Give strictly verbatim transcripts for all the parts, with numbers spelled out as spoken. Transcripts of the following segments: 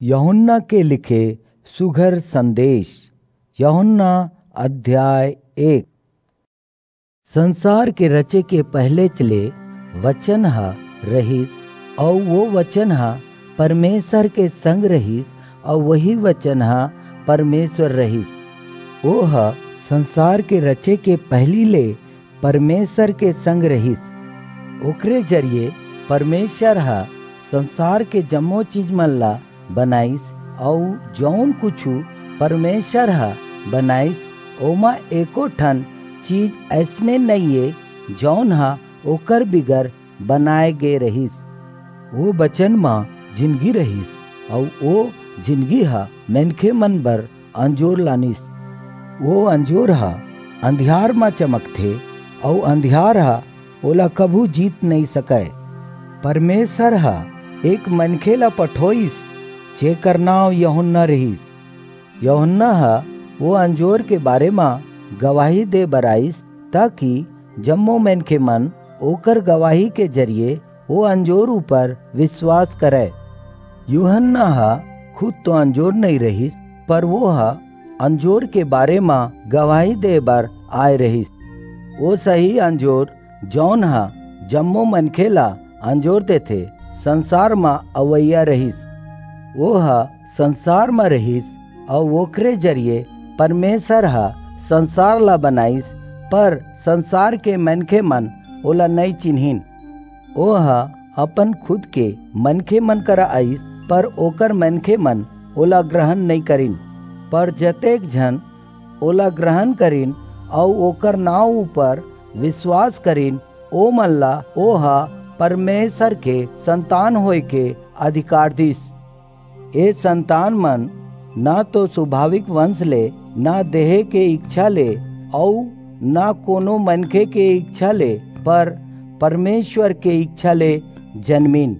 यूहन्ना के लिखे सुघर संदेश। यूहन्ना अध्याय एक। संसार के रचे के पहले चले वचन हा रहीस, और वो वचन हा परमेश्वर के संग रहीस, और वही वचन हा परमेश्वर रहीस। वो हा संसार के रचे के पहली ले परमेश्वर के संग रहीस। ओकरे जरिए परमेश्वर हा संसार के जम्मो चीज मन ला बनाइस, और जौन कुछ परमेश्वर हा बनाइस ओमा एको ठन चीज ऐसने नहीं है जौन हा ओकर बिगर बनाए गे रहीस। वो बचन माँ जिंदगी रहीस, और वो जिंदगी हा मनखे मन बर अंजोर लानिस। वो अंजोर हा अंधियार में चमकथे, और अंधियार हा ओला कभू जीत नहीं सके। परमेश्वर हा एक मनखे ला पठोइस जेकर नाव यूहन्ना रहीस। यूहन्ना हा वो अंजोर के बारे में गवाही दे बराइस, ताकि जम्मो मनखे मन ओकर गवाही के जरिए वो अंजोर ऊपर विश्वास करे। यूहन्ना हा खुद तो अंजोर नहीं रहीस, पर वो हा अंजोर के बारे में गवाही दे बर आए रहीस। वो सही अंजोर जौन हा जम्मो मनखे ला अंजोर देथे संसार में अवैया रहीस। वो हा संसार में रहीस, और ओकरे जरिए परमेश्वर हा संसार ला बनाइस, पर संसार के मनखे मन ओला नहीं चिन्हिन। ओ हा अपन खुद के मनखे मन करा आइस, पर ओकर मनखे मन ओला ग्रहण नहीं करिन। पर जतेक जन ओला ग्रहण करिन और ओकर नाव ऊपर विश्वास करिन, ओ मन ला ओ हा परमेश्वर के संतान होय के अधिकार दिस। ए संतान मन ना तो स्वाभाविक वंश ले, ना देह के इच्छा ले, और ना कोनो मनखे के इच्छा ले, पर परमेश्वर के इच्छा ले जन्मिन।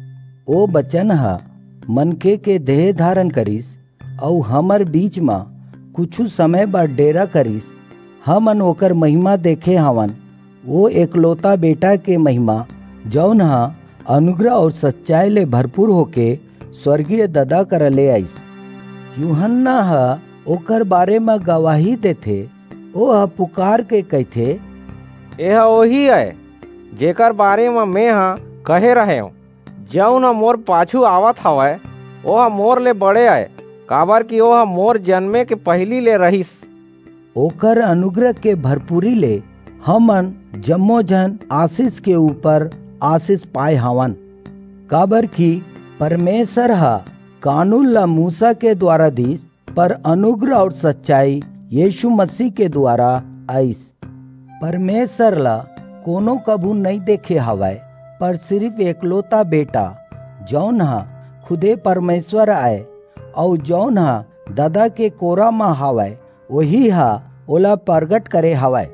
ओ बचन हा मनखे के देह धारण करिस, और हमर बीच में कुछ समय बाद डेरा करिस। हमन ओकर महिमा देखे हवन, वो एकलौता बेटा के महिमा, जौन हा अनुग्रह और सच्चाई ले भरपूर होके स्वर्गीय ददा कर ले आइस। यूहन्ना हा ओकर बारे में गवाही देथे। ओ हा पुकार के कहथे, यह वही है जेकर बारे में मैं हा कहे रहे हूँ, जौन मोर पाछू आवत हवय ओह मोर ले बड़े आए, काबर कि ओह मोर जन्मे के पहली ले रहीस। ओकर अनुग्रह के भरपूरी ले हमन जम्मो जन आशीष के ऊपर आशीष पाए हवन। काबर कि परमेश्वर हा कानून ला मूसा के द्वारा दीस, पर अनुग्रह और सच्चाई यीशु मसीह के द्वारा आइस। परमेश्वर ला कोनो कभू नहीं देखे हवाय, पर सिर्फ एकलौता बेटा जौन हा खुदे परमेश्वर आए, और जौन हा दादा के कोरा में हवाय, वही हा ओला प्रगट करे हवाय।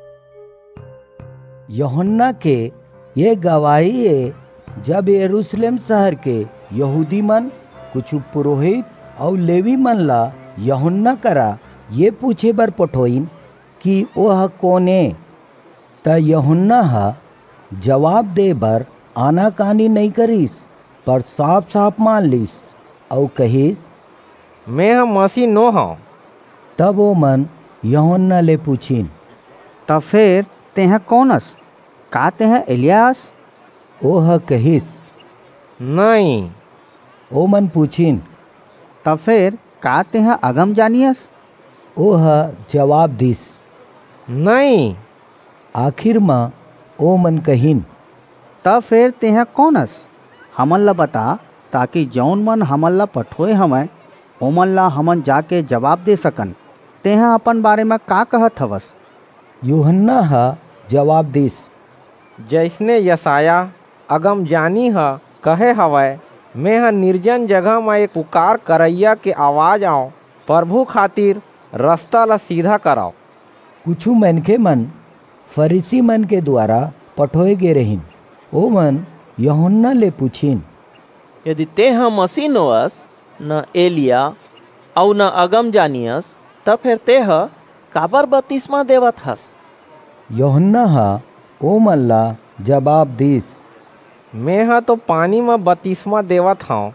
यूहन्ना के ये गवाही है, जब यरूशलेम शहर के यहूदी मन कुछ पुरोहित और लेवी मन ला यूहन्ना करा ये पूछे बर पठोइन कि वह कोने, त यूहन्ना हा जवाब दे बर आनाकानी नहीं करिस, पर साफ साफ मान लिस, और कहिस, मैं हा मसीह नो हूँ। तब वो मन यूहन्ना ले पूछिन, तब फिर तेह कौनस, का तेह एलियास? ओह कहिस, नहीं। ओ मन पूछिन, तब फिर का तेह अगम जानियस? ओह जवाब दिस, नहीं। आखिर में ओ मन कहिन, तब फिर तेह कौनस, हमन ला बता, ताकि जौन मन हमन ला पठोए हवय ओमन ला हमन जाके जवाब दे सकन। तेह अपन बारे में का कहत हवस? यूहन्ना हा जवाब दिस, जैसने यसाया अगम जानी हा कहे हवय, मैं हा निर्जन जगह में एक पुकार करैया के आवाज आओ, प्रभु खातिर रास्ता ला सीधा कराओ। कुछ मनखे मन फरीसी मन के द्वारा पठोए गे रहिन। ओ मन यूहन्ना ले पूछिन, यदि तेह मसीह नोअस, न एलिया और न अगम जानियस, तब फिर तेह काबर बपतिस्मा देवत हस? यूहन्ना हा ओ मन ला जवाब दिस, मैं हा तो पानी में बपतिस्मा देवत हूँ,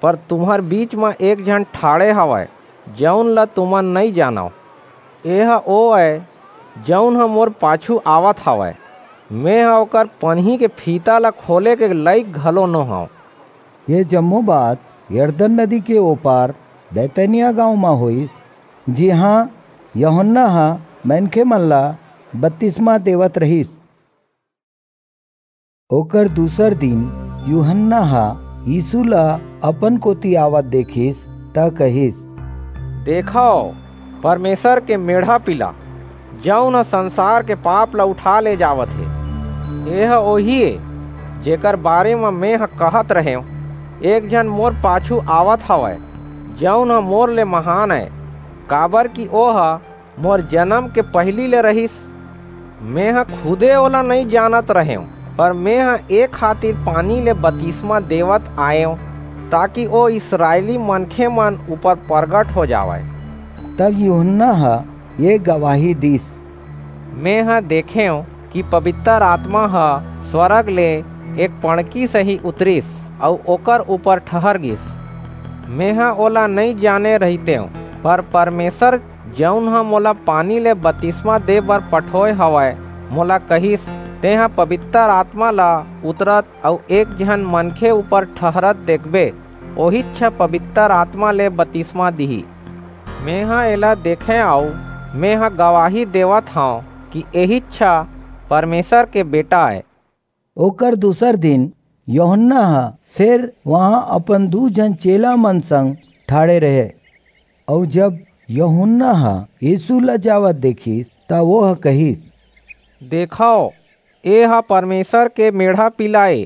पर तुम्हार बीच में एक जन ठाड़े हवय जौन ला तुमन नहीं जानो। यह ओ है जौन ह मोर पाछू आवत हवय। मैं ह ओकर पन्ही के फीता ला खोले के लायक घलो न हूँ। ये जम्मो बात यरदन नदी के ओपार बैतनिया गांव में होइस, जिहाँ यूहन्ना हा मनखे मन ला बपतिस्मा देवत रहिस। ओकर दूसर दिन यूहन्ना हा यीशु ला अपन कोती आवत देखिस त कहिस, देखो परमेश्वर के मेढ़ा पिला जौन संसार के पाप ला उठा ले जावत है। यह ओही है जेकर बारे में मैं ह कहत रहे हूँ, एक जन मोर पाछू आवत हवय जौन ह मोर ले महान है, काबर की ओह मोर जन्म के पहली ले रहिस। मैं ह खुदे ओला नहीं जानत रहे हूँ, पर मैं ह एक खातिर पानी ले बपतिस्मा देवत आए हूँ, ताकि ओ इस्राएली मनखे मन ऊपर प्रगट हो जावे। तब यूहन्ना हा ये गवाही दिस, मैं ह देखे हूँ कि पवित्र आत्मा ह स्वर्ग ले एक पणकी सही उतरिस और ओकर ऊपर ठहर गिस। मैं ह ओला नहीं जाने रहते हूँ, पर परमेश्वर जौन ह मोला पानी ले बपतिस्मा दे बर पठोए हवय मोला कहिस, तेहा पवित्र आत्मा ला उतरत और एक जन मनखे ऊपर ठहरत देखबे, ओही इच्छा पवित्र आत्मा ले बपतिस्मा दिही। मैं ह एला देखे आऊ मैं ह गवाही देवत हूँ कि यही इच्छा परमेश्वर के बेटा है। ओकर दूसर दिन यूहन्ना हा फिर वहाँ अपन दू जन चेला मन संग ठाड़े रहे। और जब यूहन्ना हा यीशु ला जावत देखिस त वह कहिस, देखो ये हा परमेश्वर के मेढ़ा पिलाए।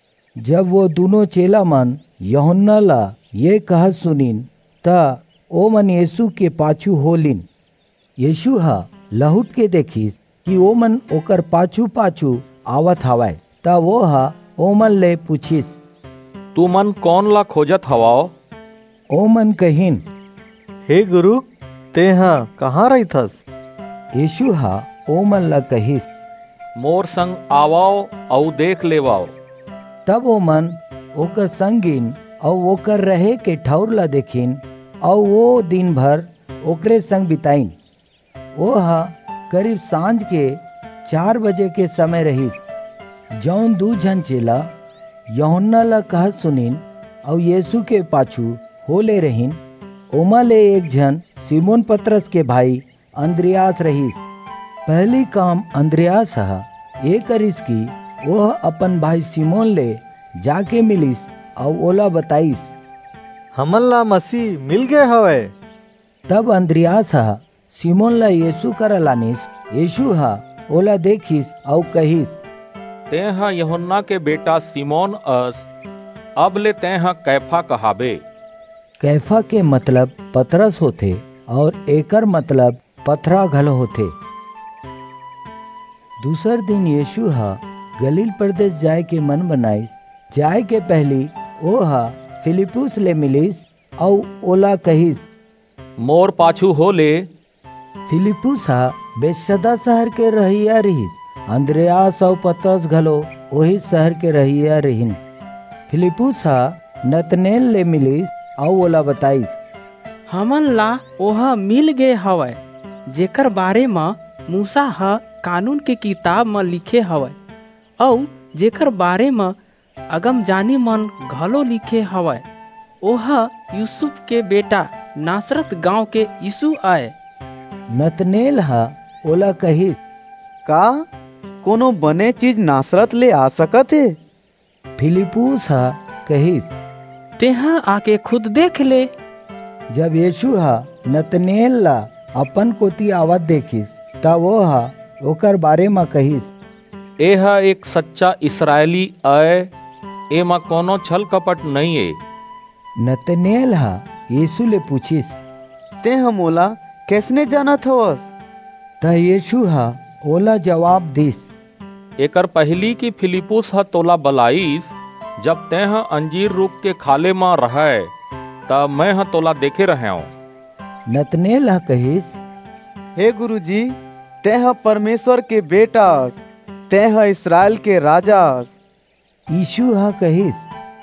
जब वो दोनों चेला मन यूहन्ना ला ये कहत सुनिन त ओ मन यीशु के पाछू होलिन। यीशु हा लहुट के देखिस कि ओ मन ओकर पाछू पाछू आवत हवय त वो हा ओ मन ले पूछिस, तू मन कौन ला खोजत हवाओ? ओ मन कहिन, हे गुरु, तेहा कहाँ रहिथस? यीशु हा ओ मन ला कहिस, मोर संग आवो और देख लेवाओ। तब ओ मन ओकर संगिन और ओकर रहे के ठौर ला देखिन और वो दिन भर ओकरे संग बिताइन। वो हा करीब सांझ के चार बजे के समय रहिस। जौन दू जन चेला यूहन्ना ला कहत सुनिन और यीशु के पाछू होले रहिन, ओमा ले एक जन सिमोन पतरस के भाई अंद्रियास रहिस। पहली काम अंद्रियास हा ये करिस कि वह अपन भाई सिमोन ले जाके मिलिस और ओला बताइस, हमन ला मसीह मिल गए हवे। तब अंद्रियास हा सिमोन ला यीशु करा लानिस। यीशु हा ओला देखिस और कहिस, तेहा यूहन्ना के बेटा सिमोन अस, अब ले तेहा कैफा कहाबे। कैफा के मतलब पतरस होथे और एकर मतलब पथरा घल होथे। दूसर दिन यीशु हा गलील प्रदेश जाए के मन बनाइस। जाए के पहली ओ हा फिलिपुस ले मिलिस और ओला कहिस, मोर पाछू हो ले। फिलिपुस हा बेसदा शहर के रहिया रहिस। अंद्रियास और पतरस घलो वही शहर के रहिया रहिन। फिलिपुस हा नतनेल ले मिलिस और ओला बताइस, हमन ला ओहा मिल गए हवय जेकर बारे में मूसा हा कानून के किताब में लिखे हवय और जेकर बारे में अगम जानी मन घलो लिखे हवय। ओहा यूसुफ के बेटा नासरत गांव के यीशु आए। नतनेल हा ओला कहिस, का कोनो बने चीज नासरत ले आ सकत है? फिलिपुस हा कहिस, तेहा आके खुद देख ले। जब यीशु हा नतनेल ला अपन कोती आवत देखिस ता वो हा ओकर बारे में कहिस, एहा एक सच्चा इस्राएली आए, एमा कोनो छल कपट नहीं है। नतनेल हा यीशु ले पूछिस, ते हम ओला कैसने जानत हवस? ता यीशु हा ओला जवाब दिस, एकर पहली की फिलिपुस हा तोला बलाईस, जब तेह अंजीर रूप के खाले में रहे तब मैं हा तोला देखे रहे हूँ। नतनेल हा कहिस, हे गुरुजी, तेह परमेश्वर के बेटास, तेह इस्राएल के राजास। यीशु हा कहिस,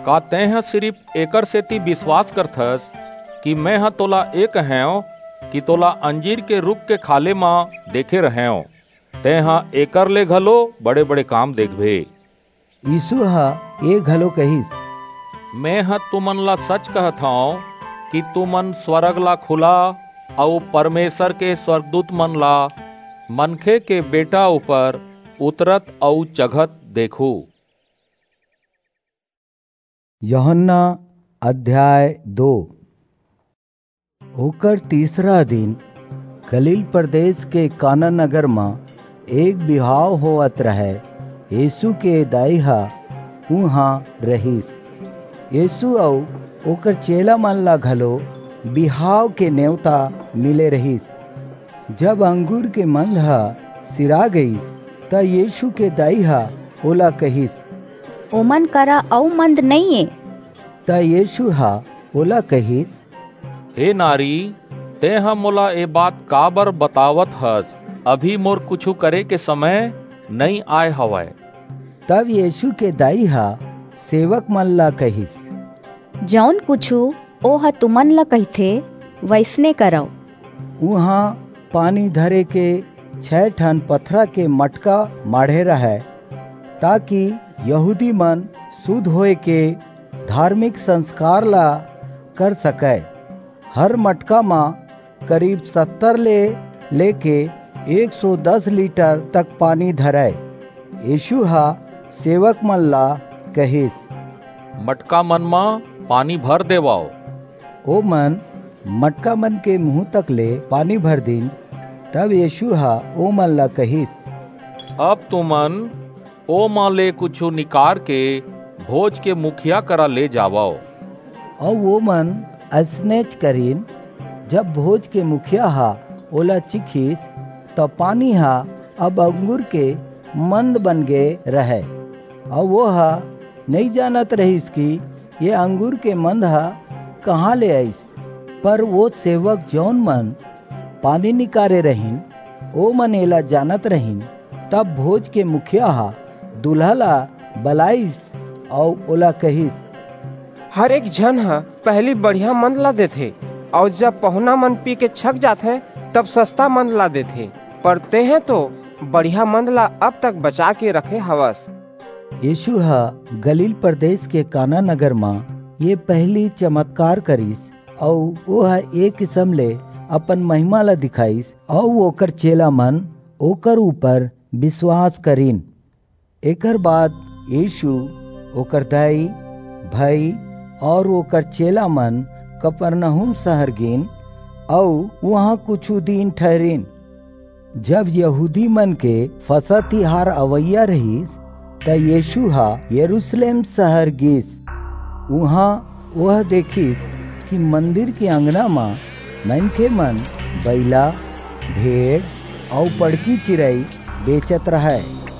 का तेह सिर्फ एकर सेती विश्वास करथस कि मैं ह तोला एक हैं कि तोला अंजीर के रुख के खाले मां देखे रहें तेह एकर ले घलो बड़े बड़े काम देखबे। यीशु हा ए घलो कहिस, मैं ह तुमन ला सच कहत हूँ कि तुमन स्वर्ग ला खुला और परमेश्वर के स्वर्गदूत मन ला मनखे के बेटा ऊपर उतरत और चघत देखू। यूहन्ना अध्याय दो। होकर तीसरा दिन गलील प्रदेश के काना नगर में एक बिहाव होवत रहे। यीशु के दाईहा उहाँ रहीस। यीशु और ओकर चेला मन ला घलो बिहाव के नेवता मिले रहीस। जब अंगूर के मंद हा सिरा गईस त यीशु के दाईहा ओला कहिस, ओमन करा औ मंद नहीं है। त यीशु हा ओला कहिस, हे नारी, ते हम मोला ए बात काबर बतावत हस, अभी मोर कुछु करे के समय नहीं आए हवय। तब यीशु के दाईहा सेवक मन ला कहिस, जौन कुछु ओह तुमन ला कहथे वैसने करौ। उहाँ पानी धरे के छह ठन पथरा के मटका माढ़े रहे, ताकि यहूदी मन शुद्ध होए के धार्मिक संस्कार ला कर सके। हर मटका में करीब सत्तर ले लेके एक सौ दस लीटर तक पानी धरे। यीशु हा सेवक मन ला कहिस, मटका मन में पानी भर देवाओ। ओ मन मटका मन के मुंह तक ले पानी भर दिन। तब यीशु हा ओ मन ला कहिस, अब तुमन ओ मां ले कुछ निकार के भोज के मुखिया करा ले जावाओ। और वो मन असनेच करीन। जब भोज के मुखिया हा ओला चिखिस तो पानी हा अब अंगूर के मंद बन गए रहे। और वो हा नहीं जानत रहीस कि ये अंगूर के मंद हा कहाँ ले आईस। पर वो सेवक जौन मन पानी निकारे रहीन ओ मन एला जानत रहीन। तब भोज के मुखिया हा दूल्हा ला बलाइस और ओला कहिस, हर एक जन हा पहली बढ़िया मंद ला देथे और जब पहुना मन पी के छक जाथे तब सस्ता मंद ला देथे, पर ते हैं तो बढ़िया मंद ला अब तक बचा के रखे हवस। यीशु हा गलील प्रदेश के काना नगर में ये पहली चमत्कार करीस और वो हा एक किस्म ले अपन महिमा ला दिखाईस और ओकर चेला मन ओकर ऊपर विश्वास करीन। एकर बाद यीशु ओकर दाई भाई और ओकर चेला मन कफरनहूम शहर गिन और वहाँ कुछ दिन ठहरीन। जब यहूदी मन के फसह तिहार अवैया रहीस त यीशु हा यरूशलेम शहर गिस। वहाँ वह देखिस कि मंदिर के अंगना में मनखे मन बैला भेड़ और पड़की चिड़ई बेचत रहे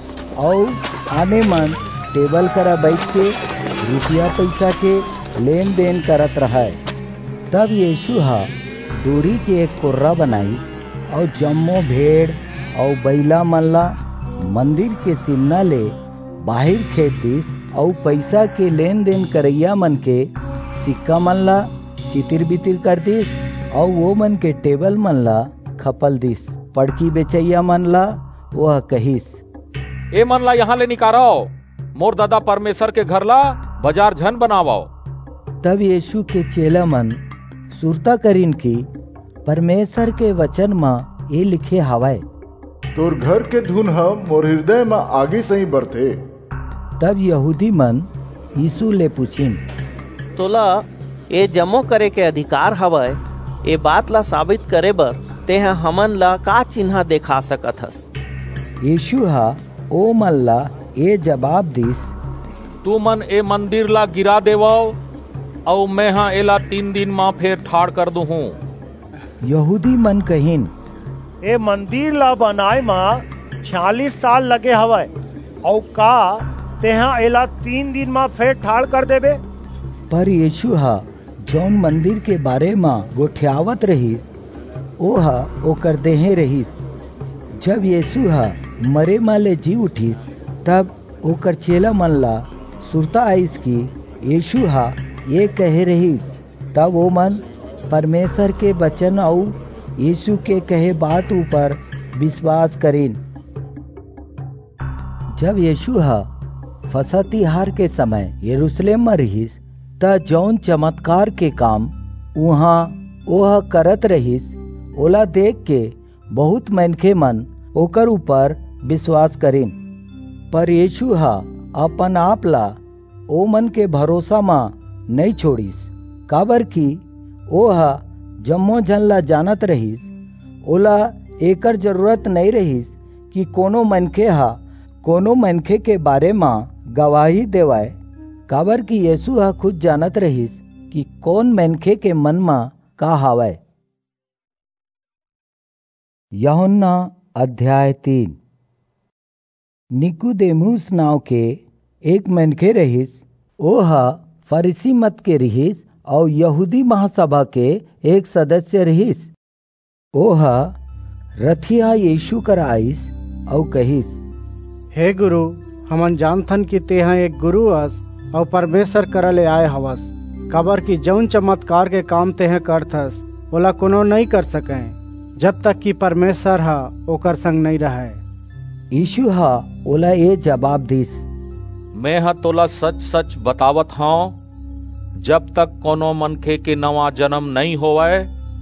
और आने मन टेबल करा बैठ के रुपया पैसा के लेन देन करत रहे। तब यीशु हा दूरी के एक कोर्रा बनाई और जम्मो भेड़ और बैला मन ला मंदिर के सिमना ले बाहर खेत दिस और पैसा के लेन देन करैया मन के सिक्का मन ला चितिर बितिर कर दिस और वो मन के टेबल मन ला खपल दिस। पड़की बेचैया मन ला वह कहिस, ए मन ला यहाँ ले निकारो, मोर दादा परमेश्वर के घर ला बाजार झन बनावाओ। तब यीशु के चेला मन सुरता करीन की परमेश्वर के वचन में ये लिखे हवाय, तोर घर के धुन हम मोर हृदय में आगे सही बरथे। तब यहूदी मन यीशु ले पूछिन, तोला ये जमो करे के अधिकार हवय, ये बात ला साबित करे बर तेह हमन ला का चिन्ह देखा सकत हस। यीशु हा ओ मन ला ये जवाब दिस, तू मन ए मंदिर ला गिरा देवाओ और मैं हाँ एला तीन दिन माँ फेर ठाड़ कर दू हूँ। यहूदी मन कहिन, ए मंदिर ला बनाए में छियालीस साल लगे हवय और का तेहा एला तीन दिन में फेर ठाड़ कर देबे। पर यीशु हा जौन मंदिर के बारे में गोठियावत रहीस ओहा ओकर देहे रहीस। जब यीशु हा मरे माले जी उठीस तब ओकर चेला मन ला सुरता आइस की यीशु हा ये कहे रही, तब वो मन परमेश्वर के वचन और यीशु के कहे बात ऊपर विश्वास करीन। जब यीशु हा फसह तिहार के समय यरूशलेम में रहीस, त जौन चमत्कार के काम वहाँ ओह करत रहीस, ओला देख के बहुत मनखे मन ओकर ऊपर विश्वास करीन। पर यीशु हा अपन आप ला ओ मन के भरोसा मां नहीं छोड़ीस, काबर की ओह जम्मो जन ला जानत रहीस। ओला एकर जरूरत नहीं रहीस कि कोनो मनखे हा कोनो मनखे के बारे मां गवाही देवाए, काबर की यीशु हा खुद जानत रहीस कि कौन मनखे के मन मां का हावय। यूहन्ना अध्याय तीन। निकुदेमुस नाव के एक मनखे रहीस, ओह फरीसी मत के रहीस और यहूदी महासभा के एक सदस्य रहीस। ओह रथिया यीशु कर आइस और कहिस, हे गुरु, हमन जानथन कि तेहा एक गुरु अस और परमेश्वर करले आए हवस, काबर कि जौन चमत्कार के काम तेह करथस ओला कोनो नहीं कर सके जब तक कि परमेश्वर हा ओकर संग नहीं रहे। यीशु हा ओला ये जवाब दिस, मैं हा तोला सच सच बतावत हूँ, जब तक कोनो मनखे के नवा जन्म नहीं होवे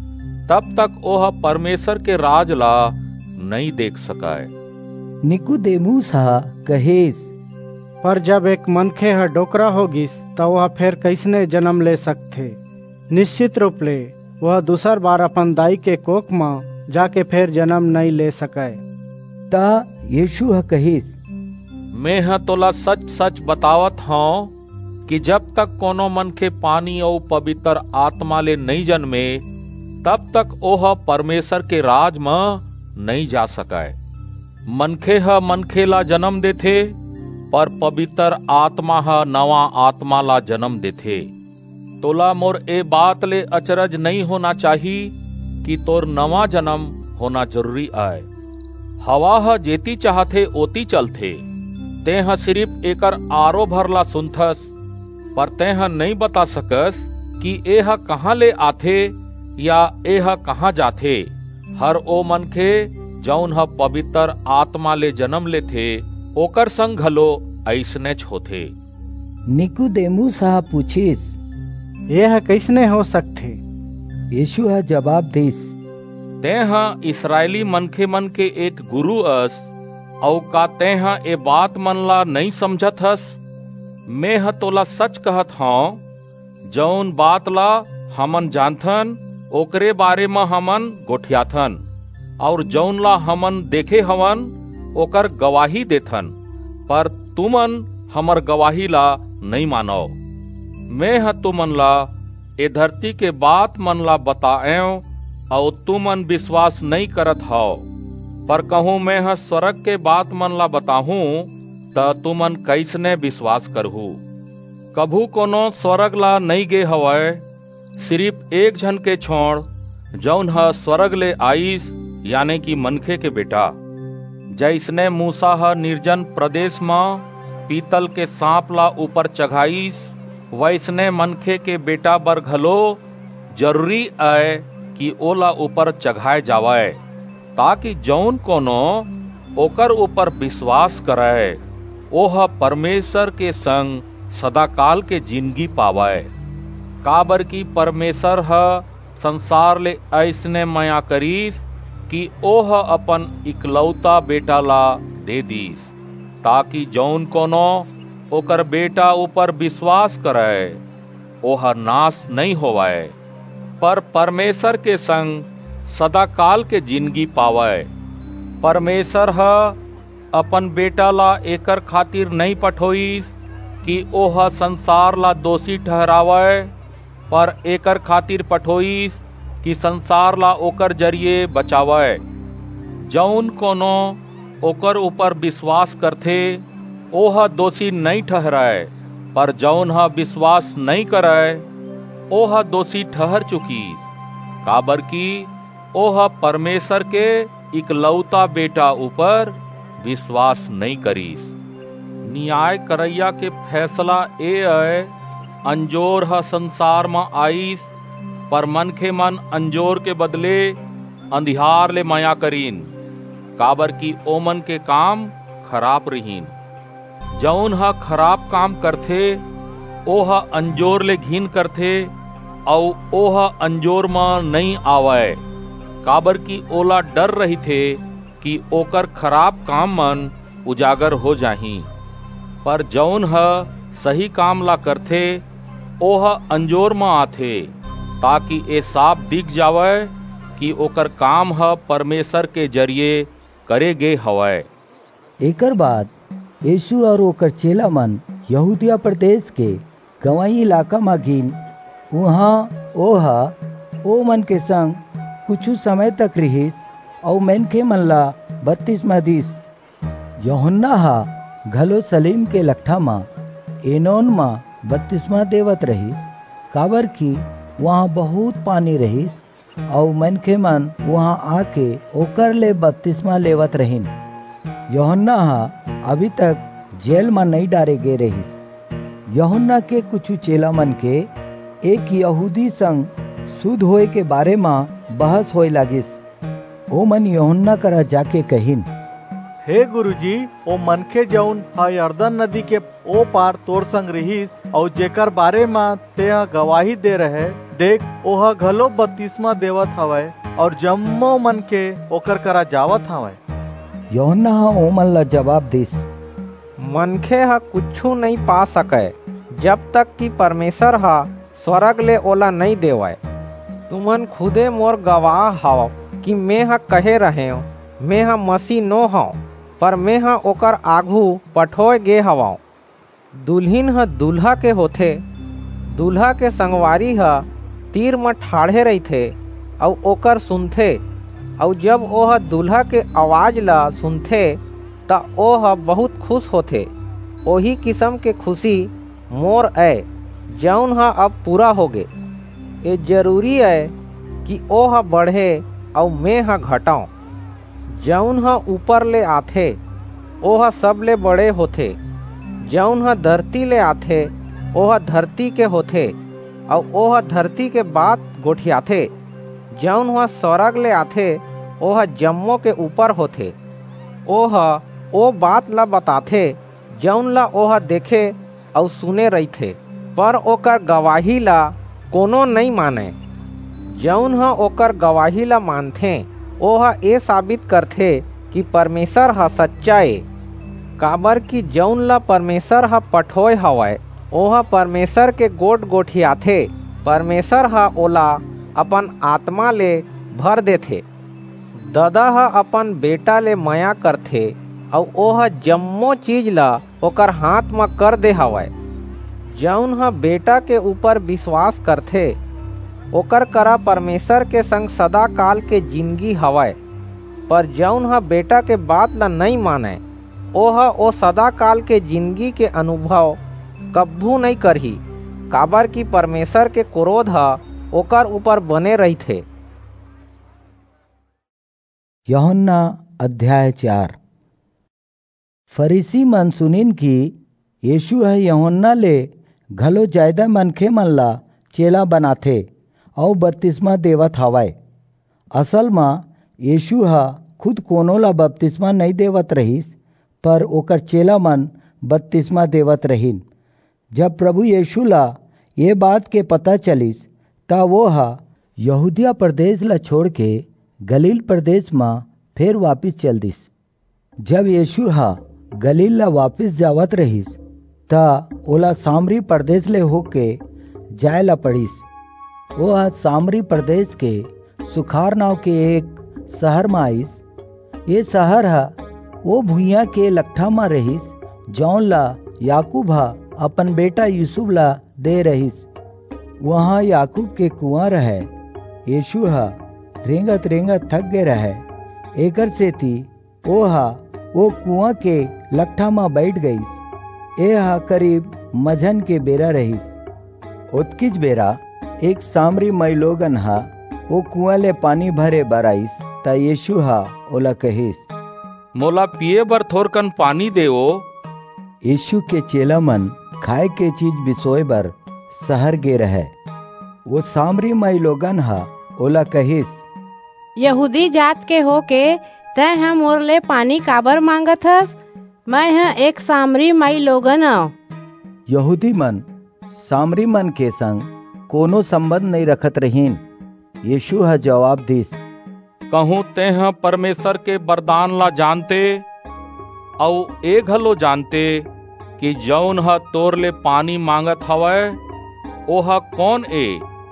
तब तक ओह परमेश्वर के राज ला नहीं देख सकाए। निकुदेमुस हा कहेस, पर जब एक मनखे हा डोकरा होगिस तो वह फिर कैसने जन्म ले सकथे। निश्चित रूप ले वह दूसर बार अपन दाई के कोख में जाके फिर जन्म नहीं ले सके। ता यीशु हा कहिस, मैं हा तोला सच सच बतावत हूँ कि जब तक कोनो मनखे पानी और पवित्र आत्मा ले नहीं जन्मे तब तक ओह परमेश्वर के राज में नहीं जा सकाए। मनखे हा मनखे ला जन्म देथे, पर पवित्र आत्मा हा नवा आत्मा ला जन्म देथे। तोला मोर ए बात ले अचरज नहीं होना चाहिए कि तोर नवा जन्म होना जरूरी आए। हवा हा जेती चाहथे ओती चलथे, तेहा सिर्फ एकर आरो भरला सुनथस, पर तेहा नहीं बता सकस कि एहा कहाँ ले आथे या एहा कहाँ जाथे। हर ओ मनखे जौन ह पवित्र आत्मा ले जन्म लेथे ओकर संग घलो ऐसने होथे। निकुदेमुस हा पूछिस, यह कैसने हो सकथे? यीशु हा जवाब दिस, तेहा इस्राएली मनखे मन के एक गुरु अस, औ का तेहा ए बात मन ला नहीं समझत हस। मैं ह तोला सच कहत हूँ, जौन बात ला हमन जानथन ओकरे बारे में हमन गोठियाथन, और जौन ला हमन देखे हवन ओकर गवाही देथन, पर तुमन हमर गवाही ला नहीं मानो। मैं ह तुमन ला ए धरती के बात मन ला बताएं और तुमन विश्वास नहीं करत हो, पर कहूँ मैं ह स्वर्ग के बात मन ला बताहूँ त तुमन कैसने विश्वास करहू। कभू कोनो स्वर्ग ला नहीं गे हवय, सिर्फ एक झन के छोड़ जौन ह स्वर्ग ले आईस, यानी कि मनखे के बेटा। जैसने मूसा ह निर्जन प्रदेश में पीतल के सांप ला ऊपर चढ़ाईस, वैसने मनखे के बेटा बर घलो जरूरी है कि ओला ऊपर चढ़ाए जावे, ताकि जौन कोनो ओकर ऊपर विश्वास करे ओह परमेश्वर के संग सदाकाल के जिंदगी पावे। काबर की परमेश्वर ह संसार ले ऐसने माया करीस कि ओह अपन इकलौता बेटा ला दे दीस, ताकि जौन कोनो ओकर बेटा ऊपर विश्वास करे ओह नाश नहीं होवाए, पर परमेश्वर के संग सदाकाल के जिंदगी पावे। परमेश्वर ह अपन बेटा ला एकर खातिर नहीं पठोईस कि ओह संसार ला दोषी ठहरावे, पर एकर खातिर पठोईस कि संसार ला ओकर जरिए बचावे। जौन कोनो ओकर ऊपर विश्वास करथे ओह दोषी नहीं ठहराए, पर जौन ह विश्वास नहीं करे ओह दोषी ठहर चुकी, काबर की ओह परमेश्वर के इकलौता बेटा ऊपर विश्वास नहीं करीस। न्याय करैया के फैसला ए है अंजोर ह संसार में आईस, पर मनखे मन अंजोर के बदले अंधियार ले माया करीन, काबर की ओमन के काम खराब रहीन। जौन ह खराब काम करथे ओह अंजोर ले घिन करथे, औ ओह अंजोर में नहीं आवय, काबर की ओला डर रही थे कि ओकर खराब काम मन उजागर हो जाही। पर जौन ह सही काम ला करथे ओह अंजोर में आथे, ताकि ए साफ दिख जावय कि ओकर काम ह परमेश्वर के जरिए करे गे हवय। एकर बाद यीशु और ओकर चेला मन यहूदिया प्रदेश के गंवाई इलाका में गिन वहाँ ओह ओ मन के संग कुछ समय तक रहिस और मनखे मन ला बत्तीसमा दिस। यूहन्ना हा घलो सलीम के लट्ठा मा एनोन मा बत्तीसमा देवत रहिस, काबर की वहाँ बहुत पानी रहिस और मनखे मन वहाँ आके ओकर ले बत्तीसमा लेवत रहिन। यूहन्ना हा अभी तक जेल में नहीं डारे गे रहिस। यूहन्ना के कुछ चेला मन के एक यहूदी संग शुद्ध होए के बारे में बहस होए लागिस। ओ मन यूहन्ना करा जाके कहिन, हे गुरुजी, ओ मनखे जौन हा यरदन नदी के ओ पार तोर संग रहिस और जेकर बारे में ते गवाही दे रहे, देख ओह घलो बत्तीसमा देवत हवय और जम्मो मन के ओकर करा जावत हवय। यूहन्ना ओ मन ला जवाब दिस, मनखे हा कुछु नहीं पा सके जब तक कि परमेश्वर हा स्वर्ग ले ओला नहीं देवय। तुमन खुदे मोर गवाह हव कि मैं हा कहे रहे हो, मैं हा मसीह नो हूँ, पर मैं हा ओकर आघू पठोए गे हवाऊँ। दुल्हिन ह दूल्हा के होथे, दूल्हा के संगवारी ह तीर में ठाढ़े रहिथे और ओकर सुनथे, और जब ओह दूल्हा के आवाज ला सुनथे त ओह बहुत खुश होथे। ओही किस्म के खुशी मोर है जौन हा अब पूरा होगे। ये जरूरी है कि ओह बढ़े और मैं हा घटाऊं। जौन हा ऊपर ले आथे ओह सब ले बड़े होथे, जौन हा धरती ले आथे ओह धरती के होथे और ओह धरती के बात गोठियाथे। जौन हा स्वर्ग ले आथे ओह जम्मो के ऊपर होथे। ओह ओ बात ला बताथे जौन ला ओह देखे और सुने रहिथे, पर ओकर गवाही ला कोनो नहीं माने। जौन हा ओकर गवाही ला मानथे ओह ए साबित करथे कि परमेश्वर हा सच्चा ए, काबर की जौन ला परमेश्वर हा पठोय हवय ओह परमेश्वर के गोट गोठियाथे। परमेश्वर हा ओला अपन आत्मा ले भर देथे। ददा हा अपन बेटा ले माया करथे और ओह जम्मो चीज ला ओकर हाथ में कर दे हवय। जौन हा बेटा के ऊपर विश्वास करथे ओकर करा परमेश्वर के संग सदा काल के जिंदगी हवय, पर जौन हा बेटा के बात ला नहीं माने ओह ओ सदा काल के जिंदगी के अनुभव कब्बू नहीं करही, काबर की परमेश्वर के क्रोध हा ओकर ऊपर बने रहिथे। यूहन्ना अध्याय चार। फरीसी मन सुनिन की यीशु है यूहन्ना ले घलो जायदा मनखे मन ला चेला बनाथे और बपतिस्मा देवत हवय। असल में यीशु हा खुद कोनो ला बपतिस्मा नहीं देवत रहिस, पर ओकर चेला मन बपतिस्मा देवत रहिन। जब प्रभु यीशु ला ये बात के पता चलिस ता वो हा यहूदिया प्रदेश ला छोड़ के गलील प्रदेश में फिर वापिस चल दिस। जब यीशु हा गलील ला वापिस जावत रहिस ता ओला सामरी प्रदेश ले होके जाय ला पड़िस। वो हा सामरी प्रदेश के सुखार नाव के एक शहर में आइस। ये शहर हा वो भुइया के लट्ठा में रहिस जौन ला याकूब हा अपन बेटा यूसुफ ला दे रहिस। वहाँ याकूब के कुआं रहे। यीशु हा रेंगत रेंगत थक गए रहे, एकर से थी ओ हा वो कुआं के लट्ठा में बैठ गई। ए हा करीब मझन के बेरा रहिस। उतकिच बेरा एक सामरी मई लोगन हा वो कुआं ले पानी भरे बराइस ता यीशु हा ओला कहिस, मोला पिए बर थोरकन पानी देओ। यीशु के चेला मन खाए के चीज बिसोए बर शहर गे रहे। वो सामरी मई लोगन हा ओला कहिस, यहूदी जात के होके तय हम मोर ले पानी काबर मांगत हस? मैं ह एक सामरी मई लोगन हूँ। यहूदी मन सामरी मन के संग कोनो संबंध नहीं रखत रहीन। यीशु हा जवाब दिस, कहूँ ते हैं परमेश्वर के वरदान ला जानते और ए घलो जानते कि जौन हा तोर ले पानी मांगत हवय ओहा कौन ए,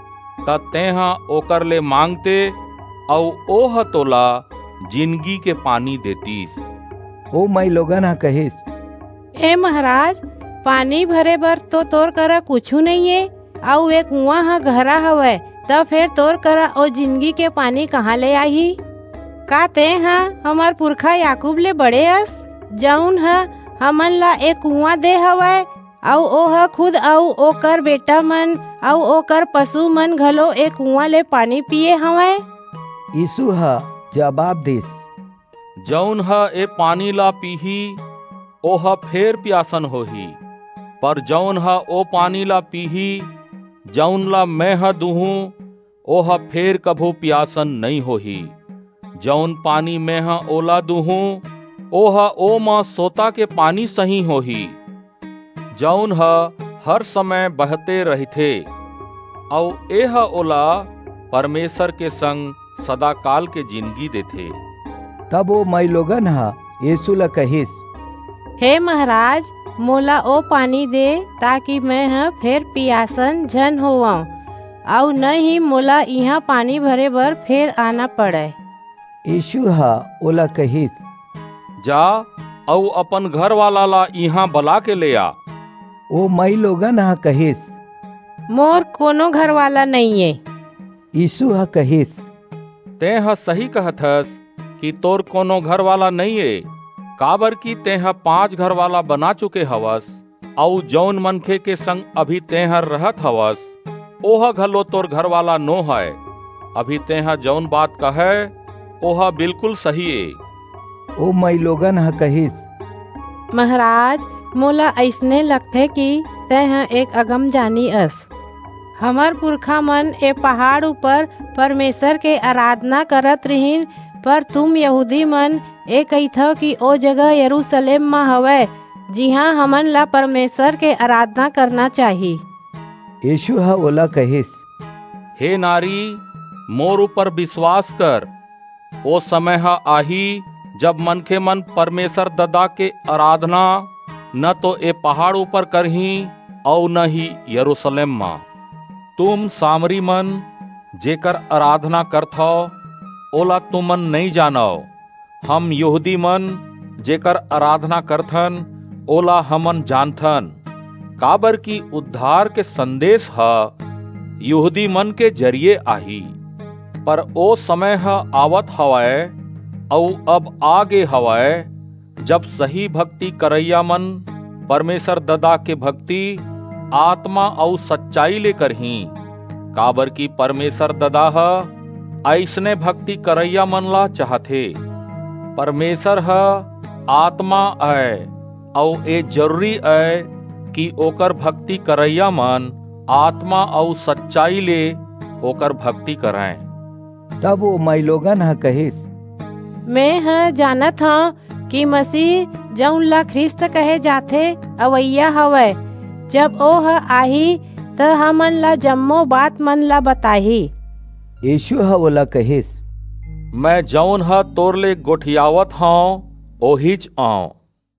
त ते हा ओकर ले मांगते और ओह तोला जिंदगी के पानी देतीस। ओ मई लोगन हा कहिस, ए महाराज, पानी भरे बर तो तोर करा कुछू नहीं है, और एक कुआं हा गहरा हवय, तब फिर तोर करा ओ जिंदगी के पानी कहाँ ले आही? का ते हा हमार पुरखा याकूब ले बड़े अस, जौन हा हमन ला एक कुआं दे हवय, और ओह खुद और ओकर बेटा मन और ओकर पशु मन घलो एक कुआं ले पानी पिए हवय। यीशु हा जवाब दिस, जौन हा ए पानी ला पीही ओह फेर प्यासन होही, पर जौन हा ओ पानी ला पीही जौन ला मैं हा दूहूं ओह फेर कभू प्यासन नहीं होही। जौन पानी मैं हा ओला दूहूं ओह ओ माँ सोता के पानी सही होही, जौन हा हर समय बहते रहते, और एह ओला परमेश्वर के संग सदा काल के जिंदगी देथे। तब वो मई लोगन हा यीशु ला कहिस, हे महाराज, मोला ओ पानी दे ताकि मैं हा फिर पियासन झन होवां, और नहीं मोला यहाँ पानी भरे बर फिर आना पड़े। यीशु हा ओला कहिस, जा और अपन घर वाला ला यहाँ बुला के ले आ। ओ मई लोगन हा कहिस, मोर कोनो घर वाला नहीं है। यीशु हा कहिस, ते हा सही कहत हस कि तोर कोनो घर वाला नहीं है, काबर की ते हा पांच घर वाला बना चुके हवस, और जौन मनखे के संग अभी ते हा रहत हवस ओह घलो तोर घर वाला नो है। अभी ते हा जौन बात कहे ओह बिल्कुल सही है। ओ मई लोगन हा कहिस, महाराज, मोला ऐसने लगथे कि ते हा एक अगम जानी अस। हमार पुरखा मन ए पहाड़ ऊपर परमेश्वर के आराधना करत रहीन, पर तुम यहूदी मन ए कहिथो कि ओ जगह यरूशलेम में हवय, जिहाँ हमन ला परमेश्वर के आराधना करना चाहिए। यीशु हा ओला कहिस, हे नारी, मोर ऊपर विश्वास कर। ओ समय हा आही जब मनखे मन परमेश्वर ददा के आराधना न तो ए पहाड़ ऊपर करही और न ही यरूशलेम में। तुम सामरी मन जेकर आराधना करथो ओला तुमन नहीं जानो, हम यहूदी मन जेकर आराधना करथन ओला हमन जानथन, काबर की उद्धार के संदेश है यहूदी मन के जरिए आही। पर ओ समय है आवत हवय और अब आगे हवय जब सही भक्ति करैया मन परमेश्वर ददा के भक्ति आत्मा और सच्चाई ले करही, काबर की परमेश्वर ददा है ऐसने भक्ति करैया मन ला चाहथे। परमेश्वर है आत्मा है और ये जरूरी है कि ओकर भक्ति करैया मन आत्मा और सच्चाई ले ओकर भक्ति कराएं। तब वो मई लोगन हा कहिस, मैं हा जानत हूँ कि मसीह जौन ला ख्रिस्त कहे जाथे अवैया हवय, जब ओ हा आही त हमन ला जम्मो बात मन ला बताही। यीशु हा ओला कहिस, मैं जौन हा तोर ले गोठियावत हूँ ओहिच आऊं।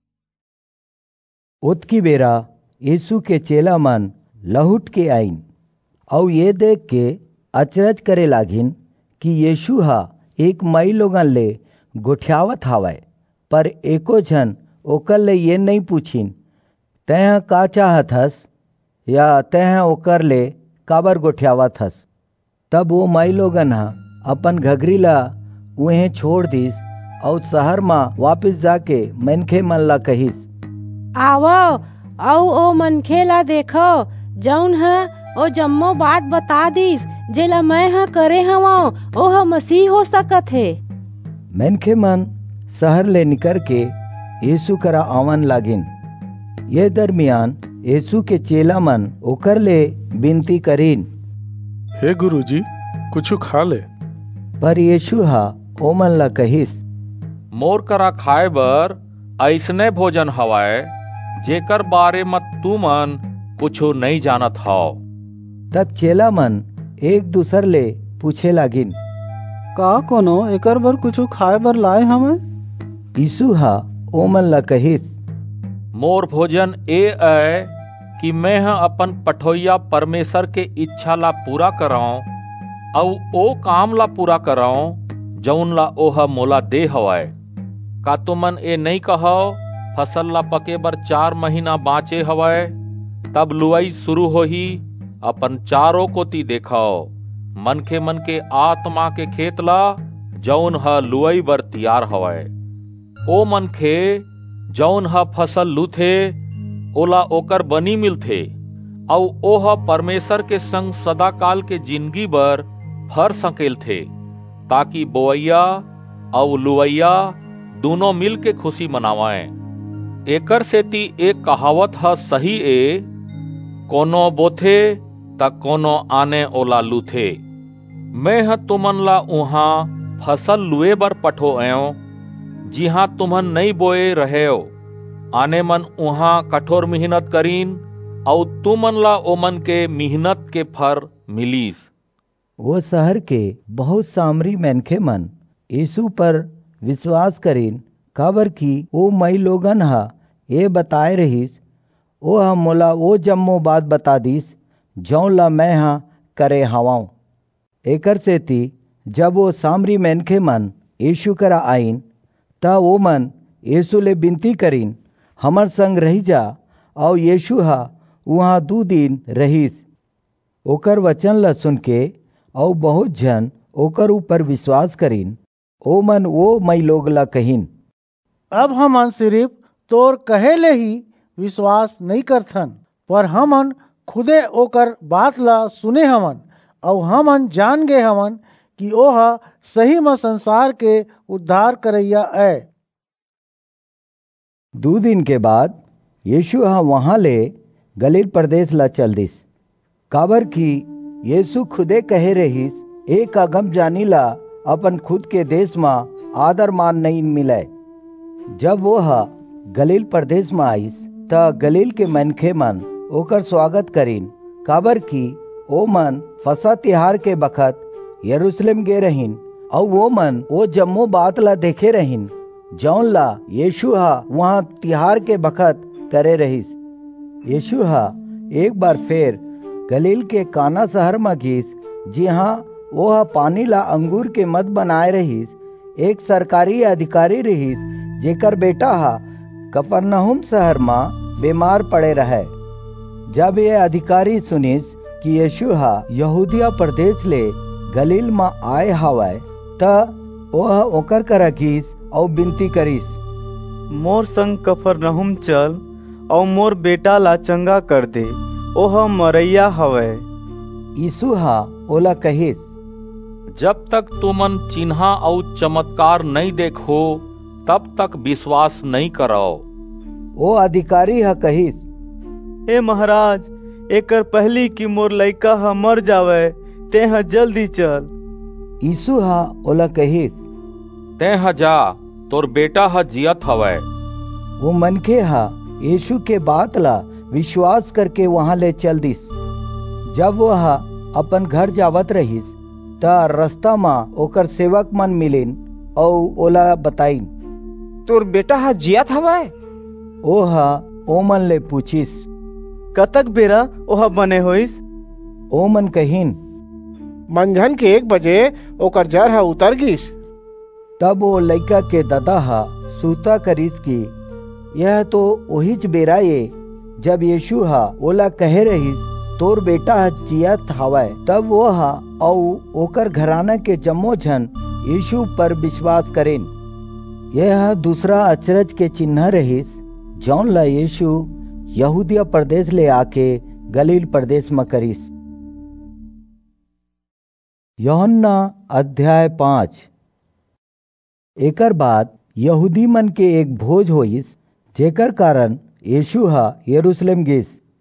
उतकी बेरा यीशु के चेला मन लहुट के आईन और ये देख के अचरज करे लागिन कि यीशु हा एक मई लोगन ले गोठियावत हावय, पर एको झन ओकर ले ये नहीं पूछिन तैं का चाहत हस या तैं ओकर ले काबर गोठियावत हस। तब वो मई लोगन हा अपन घघरी ला उहें छोड़ दिस और शहर में वापिस जाके मनखे मन ला कहिस, आवो औ ओ मनखे ला देखो जौन है ओ जम्मो बात बता दिस जेला मैं हा करे हवा ओह मसीह हो सकत है। मनखे मन शहर ले निकर के यीशु करा आवन लागिन। ये दरमियान यीशु के चेला मन ओकर ले विनती करीन, हे गुरुजी कुछ खा ले। पर यीशु हा ओमन ला कहिस, मोर करा खाए बर ऐसने भोजन हवाए जेकर बारे में तू मन कुछो नहीं जानत हाव। तब चेला मन एक दूसर ले पूछे लागिन, का कोनो एकर बर कुछ खाए बर लाए हमें? यीशु हा ओमन ला कहिस, मोर भोजन ए है कि मैं अपन पठोइया परमेश्वर के इच्छा ला पूरा कराऊं और ओ काम ला पूरा कराऊं जौन ला ओह मोला दे हवाए। का तुमन ए नहीं कहो फसल ला पके बर चार महीना बाँचे हवाए, तब लुआई शुरू होही। अपन चारों कोती देखो मनखे मन के आत्मा के खेत ला जौन ह लुआई बर तियार हवाए। ओ मनखे जौन ह फसल लूथे ओला ओकर बनी मिलथे और ओह परमेश्वर के संग सदा काल के जिंदगी बर फर सकेल थे, ताकि बोवैया और लुवैया दोनों मिल के खुशी मनावाएं। एकर सेती एक कहावत ह सही ए, कोनो बोथे त कोनो आने ओला लूथे। मैं ह तुमन ला उहाँ फसल लुए बर पठो आयो जिहाँ तुमन नहीं बोए रहेओ। आने मन उहाँ कठोर मेहनत करीन और तुमन ला ओमन के मेहनत के फर मिलीस। वो शहर के बहुत सामरी मनखे मन यीशु पर विश्वास करीन, काबर की ओ मई लोगन हा ये बताए रहीस, ओ हा मोला वो जम्मो बात बता दीस जौन ला मैं हा करे हवाऊं। एकर सेती जब वो सामरी मनखे मन यीशु करा आइन ता वो मन यीशु ले विनती करीन, हमर संग रही जा। और यीशु हा वहाँ दू दिन रहीस। ओकर वचन ला सुन के और बहुत जन ओकर ऊपर विश्वास करीन। ओ मन वो मई लोग ला कहिन, अब हमन सिर्फ तोर कहे ले ही विश्वास नहीं करथन, पर हमन खुदे ओकर बात ला सुने हमन और हमन जान गए हमन कि ओह सही में संसार के उद्धार करैया है। दो दिन के बाद यीशु हा वहाँ ले गलील प्रदेश ला चल दिस, काबर की यीशु खुदे कहे रहीस, एक अगम जानी ला अपन खुद के देश में आदर मान नहीं मिले। जब वो हा गलील प्रदेश में आइस त गलील के मनखे मन ओकर स्वागत करीन, काबर की ओ मन फसह तिहार के बखत यरूशलेम गे रहीन और वो मन वो जम्मो बात ला देखे रहीन जौन ला यीशु हा वहाँ तिहार के बखत करे रहीस। यीशु हा एक बार फिर गलील के काना शहर में घिस, जहाँ वो हा पानी ला अंगूर के मद बनाए रहीस। एक सरकारी अधिकारी रहीस जेकर बेटा हा कफरनहूम शहर में बीमार पड़े रहे। जब ये अधिकारी सुनिस कि यीशु हा यहूदिया प्रदेश ले गलील में आए हवाए त वह ओकर करा घिस और विनती करीस, मोर संग कफरनहूम चल और मोर बेटा ला चंगा कर दे, ओह मरैया हवे। यीशु हा ओला कहिस, जब तक तुमन चिन्हा और चमत्कार नहीं देखो तब तक विश्वास नहीं करो। वो अधिकारी हा कहिस, हे महाराज, एकर पहली की मोर लइका हा मर जावे, ते हा जल्दी चल। यीशु हा ओला कहिस, ते हा जा, तोर बेटा हा जियत हवे। वो मनखे हा यीशु के बात ला विश्वास करके वहाँ ले चल दिस। जब वो हा अपन घर जावत रहीस त रास्ता में ओकर सेवक मन मिलिन और ओला बताइन, तोर बेटा हा जियत हवे। ओ हा ओमन ले पूछिस, कतक बेरा ओहा बने होइस? ओमन कहिन, मंझन के एक बजे ओकर जर हा उतर गिस। तब वो लइका के दादा हा सूता करीस की यह तो ओहिच बेरा ये जब यीशु हा ओला कहे रहीस, तोर बेटा हा जियत हवाए। तब वो हा और ओकर घराना के जम्मो झन यीशु पर विश्वास करेन। यह दूसरा अचरज के चिन्ह रहीस जौन ला यीशु यहूदिया प्रदेश ले आके गलील प्रदेश में करीस। यूहन्ना अध्याय पाँच। एकर बाद यहूदी मन के एक भोज होइस, जेकर कारण यीशु हा यरूशलेम गिस।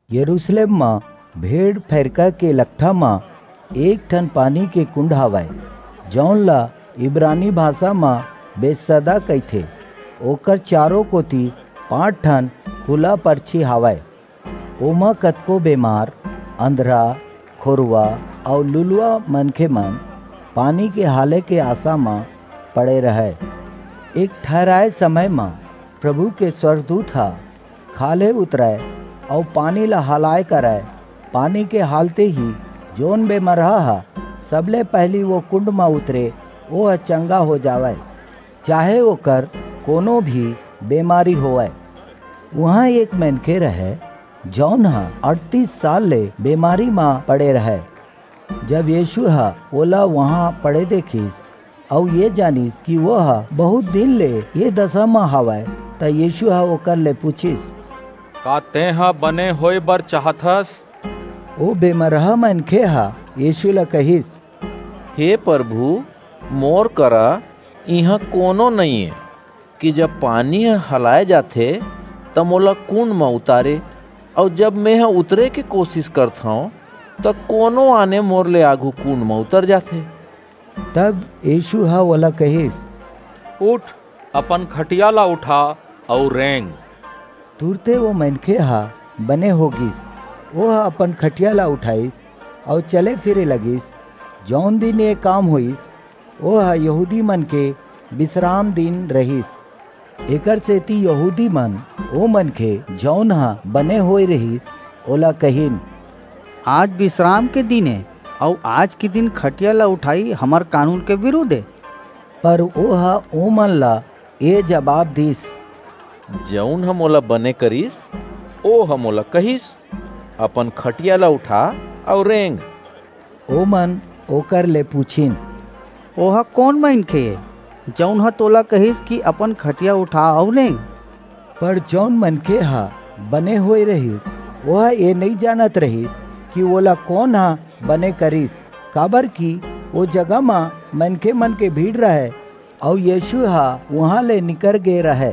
यरूशलेम में भेड़ फेरका के लट्ठा में एक ठन पानी के कुंड हवाए, जौन ला इब्रानी भाषा में बेसदा कहथे। ओकर चारों कोती पांच ठन खुला परछी हवाए। ओमा कतको बेमार, अंधरा, खोरवा और लुलुआ मनखे मन पानी के हाले के आशा में पड़े रहे। एक ठहराए समय में प्रभु के स्वर्गदूत हा खाले उतरे और पानी ला हलाए करे। पानी के हालते ही जोन बेमरहा हा सबले पहली वो कुंड में उतरे, वो चंगा हो जावे, चाहे ओकर कोनो भी बीमारी होवे। वहाँ एक मनखे रहे जौन हा अड़तीस साल ले बीमारी में पड़े रहे। जब यीशु हा ओला वहाँ पड़े देखिस और ये जानिस कि वो हा बहुत दिन ले ये दशा में हवाए, त यीशु हा ओकर ले पूछिस, का तेहा बने होए बर चाहथस? ओ बेमरहा मनखे हा यीशु ला कहिस, हे प्रभु, मोर करा इहाँ कोनो नहीं है कि जब पानी हलाए जाथे तब मोला कुंड में उतारे, और जब मैं उतरे के कोशिश करता हूँ तो कोनो आने मोर ले आगू कुंड में उतर जाथे। तब यीशु हा वाला कहिस, उठ, अपन खटिया ला उठा और रेंग। तुरते वो मनखे हा बने होगिस। वो हा अपन खटिया ला उठाइस और चले फिरे लगिस। जौन दिन ये काम होइस, वो हा यहूदी मन के विश्राम दिन रहिस। एकर सेती यहूदी मन ओ मनखे जौन हा बने होए रहिस ओला कहिन, आज विश्राम के दिन है और आज के दिन खटिया ला उठाई हमार कानून के विरुद्ध है। पर ओ हा ओ मन ला ये जवाब दिस, जौन हम ओला बने करिस ओ हम ओला कहिस, अपन खटिया ला उठा और रेंग। ओ मन ओकर ले पूछिन, ओहा कौन मनखे है जौन हा तोला कहिस कि अपन खटिया उठा और रेंग? पर जौन मनखे हा बने होए रहिस वह ये नहीं जानत रहिस कि ओला कौन हा बने करिस, काबर की वो जगह में मनखे मन के भीड़ रहे और यीशु हा वहाँ ले निकर गे रहे।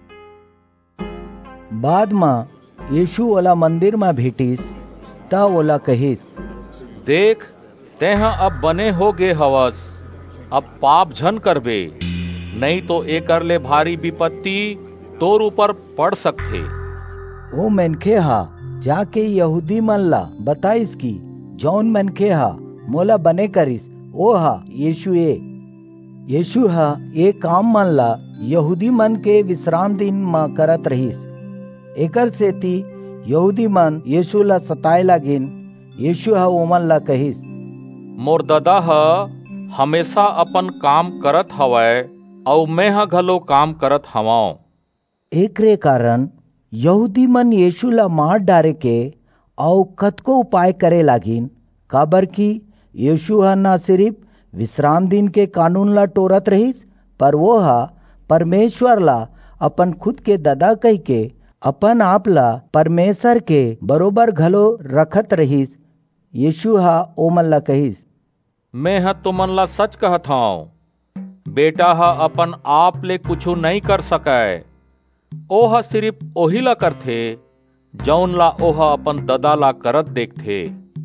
बाद में यीशु ओला मंदिर में भेटिस, ता ओला कहिस, देख, तेहा अब बने हो गे हवस, अब पाप झन करबे, नहीं तो एकर ले भारी विपत्ति तोर ऊपर पड़ सकथे। ओ मनखे हा जाके यहूदी मन ला बताइस कि जौन मनखे हा मोला बने करिस ओ हा यीशु ए। यीशु हा ये काम मन ला यहूदी मन के विश्राम दिन में करत रहिस। एकर सेती यहूदी मन यीशु ला सताए लागिन। यीशु हा ओमन ला कहिस, मोर ददा हा हमेशा अपन काम करत हवय और मैं हा घलो काम करत हवाओ। एकरे कारण यहूदी मन यीशु ला मार डारे के और कतको उपाय करे लागिन, काबर की यीशु हा ना सिर्फ विश्राम दिन के कानून ला टोरत रहिस, पर वो हा परमेश्वर ला अपन खुद के ददा कह के अपन आप ला परमेश्वर के बरोबर घलो रखत रहिस। यीशु हा ओमन ला कहिस, मैं हा तुमन ला सच कहत हूँ, बेटा हा अपन आप ले कुछु नहीं कर सके, ओहा सिर्फ ओही ला करथे जौन ला ओहा अपन ददा ला करत देखथे।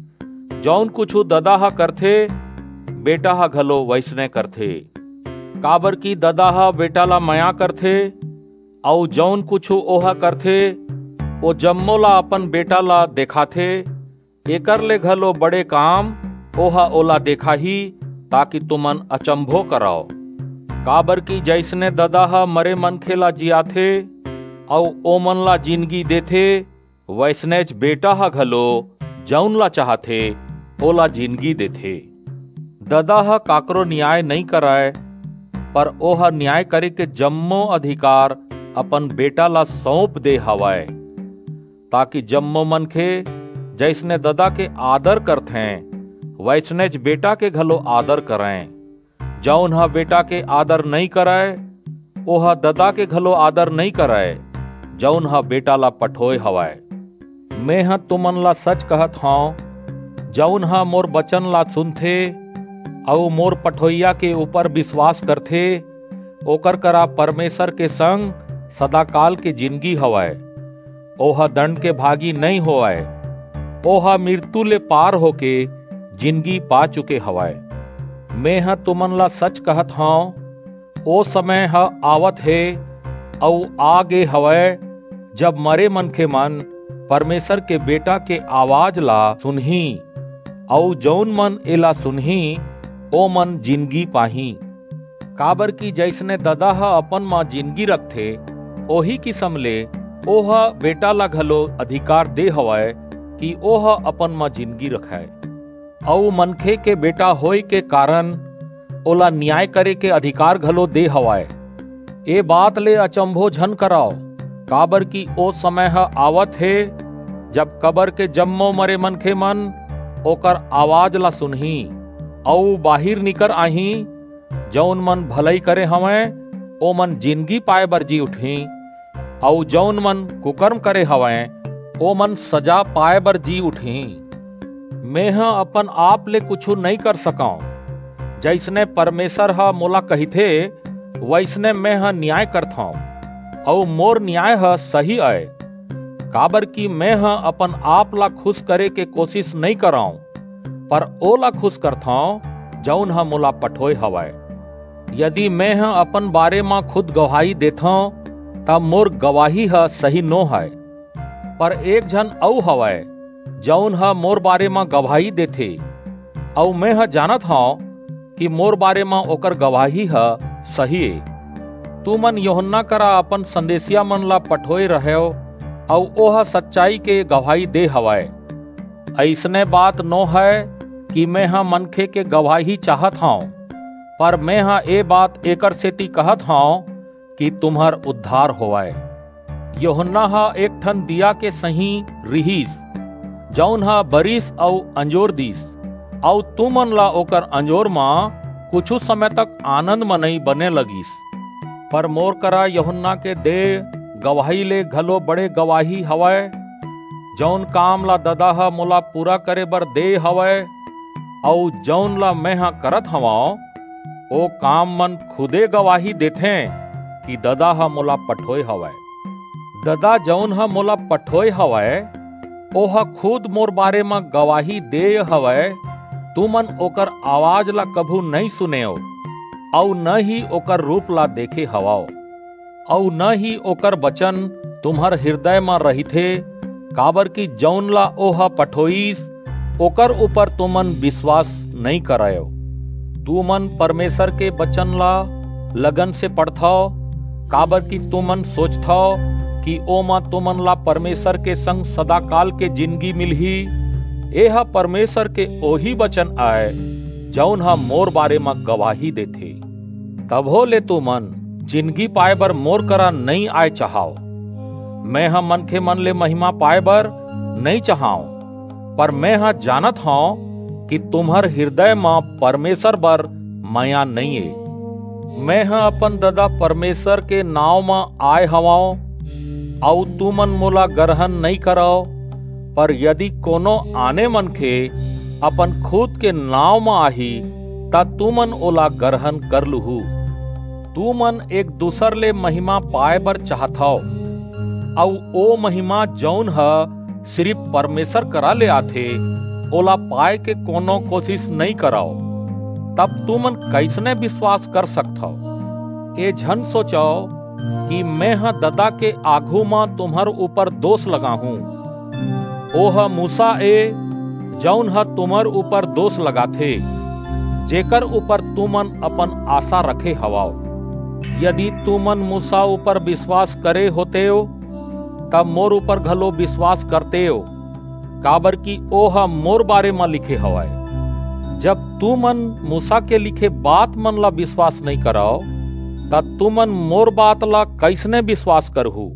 जौन कुछु ददा हा करथे बेटा हा घलो वैसने करथे, काबर की ददा हा बेटा ला माया करथे, और जौन कुछु ओहा करथे ओ जम्मो ला अपन बेटा ला देखाथे। एकर ले घलो बड़े काम ओहा ओला देखा ही, ताकि तुमन अचंभो कराओ। काबर की जैसने ददा हा मरे मनखे ला जियाथे और ओमन ला जिंदगी देथे, वैसनेच बेटा हा घलो जौन ला चाहथे ओला जिंदगी देथे। ददा हा काकरो न्याय नहीं कराए, पर ओहा न्याय करे के जम्मो अधिकार अपन बेटा ला सौंप दे हवाए, ताकि जम्मो मनखे जैसने ददा के आदर करथे वैसनेच बेटा के घलो आदर करें। जौन हा बेटा के आदर नहीं कराए ओहा ददा के घलो आदर नहीं कराए, जौन हा बेटा ला पठोए हवाए। मैं हा तुमन ला सच कहत हूँ, जौन हा मोर बचन ला सुनथे और मोर पठोइया के ऊपर विश्वास करथे, ओकर करा परमेश्वर के संग सदाकाल के जिंदगी हवाए। ओहा दंड के भागी नहीं होआए। ओहा मृत्यु ले पार होके जिंदगी पा चुके हवाए। मैं ह तुमन ला सच कहत हूँ, ओ समय ह आवत है औ आगे हवै जब मरे मन के मन परमेश्वर के बेटा के आवाज ला सुनही औ जौन मन एला सुनही ओ मन जिंदगी पाही। काबर की जैसने ददा ह अपन माँ जिंदगी रखथे ओही किसम ले ओह बेटा ला घलो अधिकार दे हवै कि ओह अपन माँ जिंदगी रखाए। औ मनखे के बेटा होय के कारण ओला न्याय करे के अधिकार घलो दे हवाए। ए बात ले अचंभो झन कराओ, काबर की ओ समय ह आवत है जब कबर के जम्मो मरे मनखे मन ओकर आवाज ला सुनही औ बाहिर निकर आही। जौन मन भलाई करे हवै ओ मन जिंदगी पाए बर जी उठी औ जौन मन कुकर्म करे हवै ओ मन सजा पाए बर जी उठी। मैं ह अपन आप ले कुछु नहीं कर सकाऊं। जैसने परमेश्वर ह मोला कहिथे वैसने मैं ह न्याय करता हूँ और मोर न्याय ह सही आए। काबर की मैं ह अपन आप ला खुश करे के कोशिश नहीं कराऊं, पर ओला खुश करता हूँ जौन ह मोला पठोय हवाए। यदि मैं ह अपन बारे में खुद गवाही देता हूँ तब मोर गवाही ह सही नो है, पर एक जन औ हवाए जौन ह मोर बारे में गवाही देथे औ मैं ह जानत हूँ कि मोर बारे में ओकर गवाही ह सही है। तू मन यूहन्ना करा अपन संदेशिया मन ला पठोए रहे औ ओह सच्चाई के गवाही दे हवाए। ऐसने बात नो है कि मैं ह मनखे के गवाही चाहत हूँ, पर मैं ह ए बात एकर सेती कहत हूँ कि तुम्हार उद्धार होवाए। यूहन्ना ह एक ठन दिया के सही रिहिस जौन ह बरिस औ अंजोर दिस औ तू मन ला ओकर अंजोर मां कुछ समय तक आनंद मनई बने लगिस। पर मोर करा यूहन्ना के दे गवाही ले घलो बड़े गवाही हवै। जौन काम ला ददा ह मोला पूरा करे बर दे हवै औ जौन ला मैं ह करत हवा ओ काम मन खुदे गवाही देथे कि ददा ह मोला पठोय हवै। ददा जौन ह मोला पठोय हवै ओह खुद मोर बारे में गवाही दे हवै। तू मन ओकर आवाज ला कभू नहीं सुनेओ औ न ही ओकर रूप ला देखे हवाओ औ न ही ओकर वचन तुम्हार हृदय में रहिथे। काबर की जौन ला ओह पठोईस ओकर ऊपर तुमन विश्वास नहीं करायो। तू मन परमेश्वर के वचन ला लगन से पढ़थाओ, काबर की तुमन सोचथाओ कि ओमा तुमन ला परमेश्वर के संग सदा काल के जिंदगी मिलही। एहा परमेश्वर के ओही वचन आए जौन हा मोर बारे में गवाही देथे। तभो ले तू मन जिंदगी पाए बर मोर करा नहीं आए चाहाओ। मैं हा मनखे मन ले महिमा पाए बर नहीं चाहाओ, पर मैं हा जानत हूँ कि तुम्हार हृदय में परमेश्वर बर माया नहीं है। मैं हा अपन ददा परमेश्वर के नाव में आए हवाओ औ तू मन मोला ग्रहण नहीं कराओ। पर यदि कोनो आने मन के अपन खुद के नाव में आही ता तू मन ओला ग्रहण कर लुहू। तू मन एक दूसर ले महिमा पाए बर चाहथाओ औ ओ महिमा जौन ह सिर्फ परमेश्वर करा ले आथे ओला पाए के कोनो कोशिश नहीं कराओ। तब तू मन कैसने विश्वास कर सकथाओ। ए झन सोचो कि मैं ह ददा के आघू में तुम्हार ऊपर दोष लगाहूं। ओह मूसा ए जौन ह तुमर ऊपर दोष लगाथे, जेकर ऊपर तुमन अपन आशा रखे हवाओ। यदि तुमन मूसा ऊपर विश्वास करे होते हो तब मोर ऊपर घलो विश्वास करते हो, काबर की ओह मोर बारे में लिखे हवाए। जब तुमन मूसा के लिखे बात मन ला विश्वास नहीं कराओ तब तुमन मोर बात ला कैसने विश्वास करहु।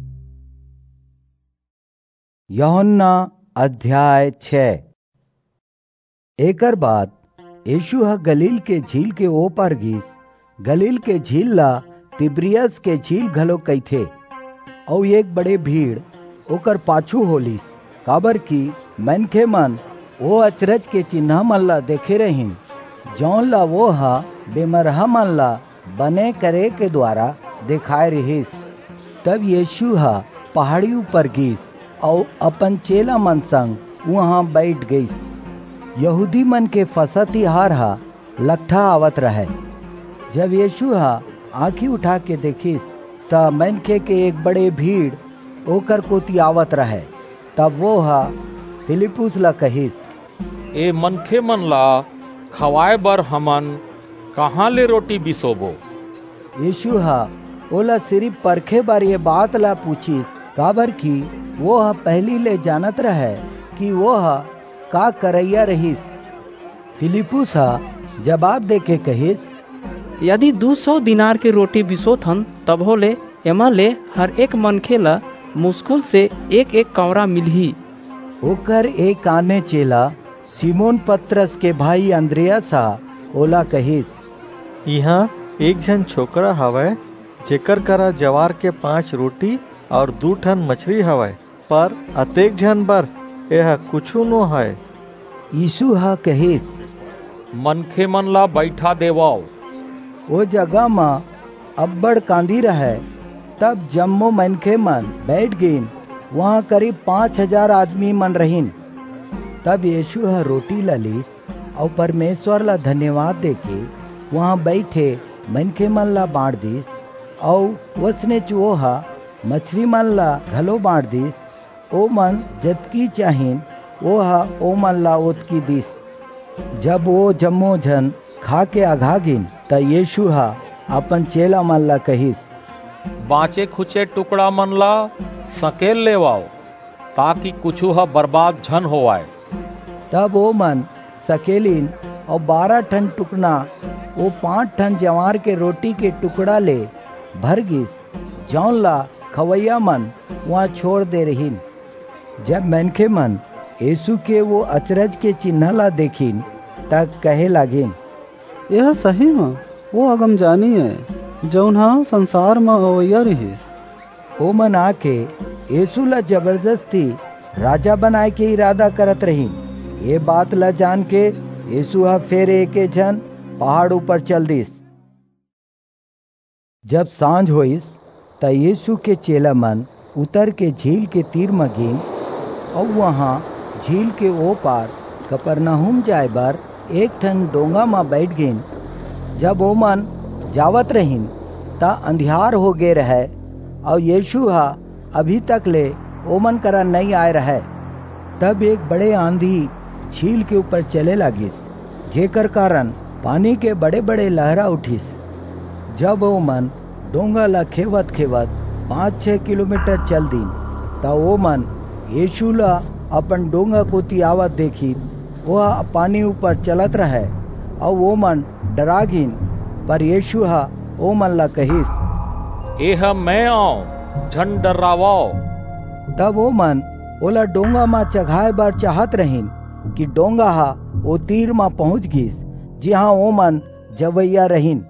यूहन्ना अध्याय छः। एकर बाद यीशु ह गलील के झील के ओ पार गिस। गलील के झील ला तिब्रियस के झील घलो कहिथे और एक बड़े भीड़ ओकर पाछू होलिस, काबर की मनखे मन वो अचरज के चिन्ह मन ला देखे रहिन जौन ला वो हा बेमरहा मन ला बने करे के द्वारा दिखाए रहिस। तब यीशु हा पहाड़ी ऊपर गईस और अपन चेला मन संग वहाँ बैठ गईस। यहूदी मन के फसह तिहार हा लट्ठा आवत रहे। जब यीशु हा आँखी उठा के देखिस त मनखे के एक बड़े भीड़ ओकर कोती आवत रहे। तब वो हा फिलिपुस ला कहिस, ए मनखे मन ला खवाए बर हमन कहाँ ले रोटी बिसोबो? यीशु हा ओला सिर्फ परखे बार ये बात ला पूछिस, काबर की वो हा पहली ले जानत रहे कि वो हा का करैया रहीस। फिलिपुस हा जवाब दे के कहिस, यदि दू सौ दिनार के रोटी बिसोथन तब होले एमा ले हर एक मनखे ला मुश्किल से एक एक कौरा मिलही। ओकर एक आने चेला सिमोन पतरस के भाई अंद्रियास हा ओला कहिस, यहाँ एक जन छोकरा हवय जेकर करा जवार के पांच रोटी और दू ठन मछली हवय, पर अतेक जन बर यह कुछु नो है। यीशु हा कहिस, मनखे मन ला बैठा देवाओ। वो जगह में अब्बड़ कांदी रहे। तब जम्मो मनखे मन बैठ गईन। वहाँ करीब पाँच हजार आदमी मन रहीन। तब यीशु हा रोटी ला लीस और परमेश्वर ला धन्यवाद देके वहाँ बैठे मनखे मन ला बांट दीस और वसने चुहा मछली मन ला घलो बांट दीस। ओ मन जतकी चाहिन वो हा ओ मन ला ओतकी दीस। जब वो जम्मो झन खा के आघा गिन त यीशु हा अपन चेला मन ला कहिस, बाँचे खुचे टुकड़ा मन ला सकेल लेवाओ ताकि कुछु हा बर्बाद झन होवाए। तब वो मन सकेलिन और बारह ठन टुकड़ा वो पाँच ठन जवार के रोटी के टुकड़ा ले भर गिस, जौन ला खवैया मन वहाँ छोड़ दे रहीन। जब मनखे मन यीशु के वो अचरज के चिन्ह ला देखिन तक कहे लागिन, यह सही में वो अगम जानी है जौन हा संसार में अवैया रहीस। ओ मन आके यीशु ला जबरदस्ती राजा बनाए के इरादा करत रही। ये बात ला जान के यीशु हा फिर एक जन पहाड़ ऊपर चल दिस। जब सांझ होइस त यीशु के चेला मन उतर के झील के तीर में गिन और वहाँ झील के ओ पार कफरनहूम जाए बर एक ठन डोंगा में बैठ गिन। जब ओ मन जावत रहीन ता अंधियार हो गए रहे और यीशु हा अभी तक ले ओ मन करा नहीं आए रहे। तब एक बड़े आंधी झील के ऊपर चले लागिस, जेकर कारण पानी के बड़े बड़े लहरा उठिस। जब वो मन डोंगा ला खेवत खेवत पाँच छः किलोमीटर चल दिन ता वो मन यीशु ला अपन डोंगा को आवत देखी वह पानी ऊपर चलत रहे और वो मन डरा गिन। पर यीशु हा ओ मन ला कहिस, एह मैं आऊं झन डरावाओ। तब वो मन ओला डोंगा मा चघाए बार चाहत रहीन कि डोंगा हा ओ तीर मा पहुंच गिस जहाँ वो मन जवैया रहीन।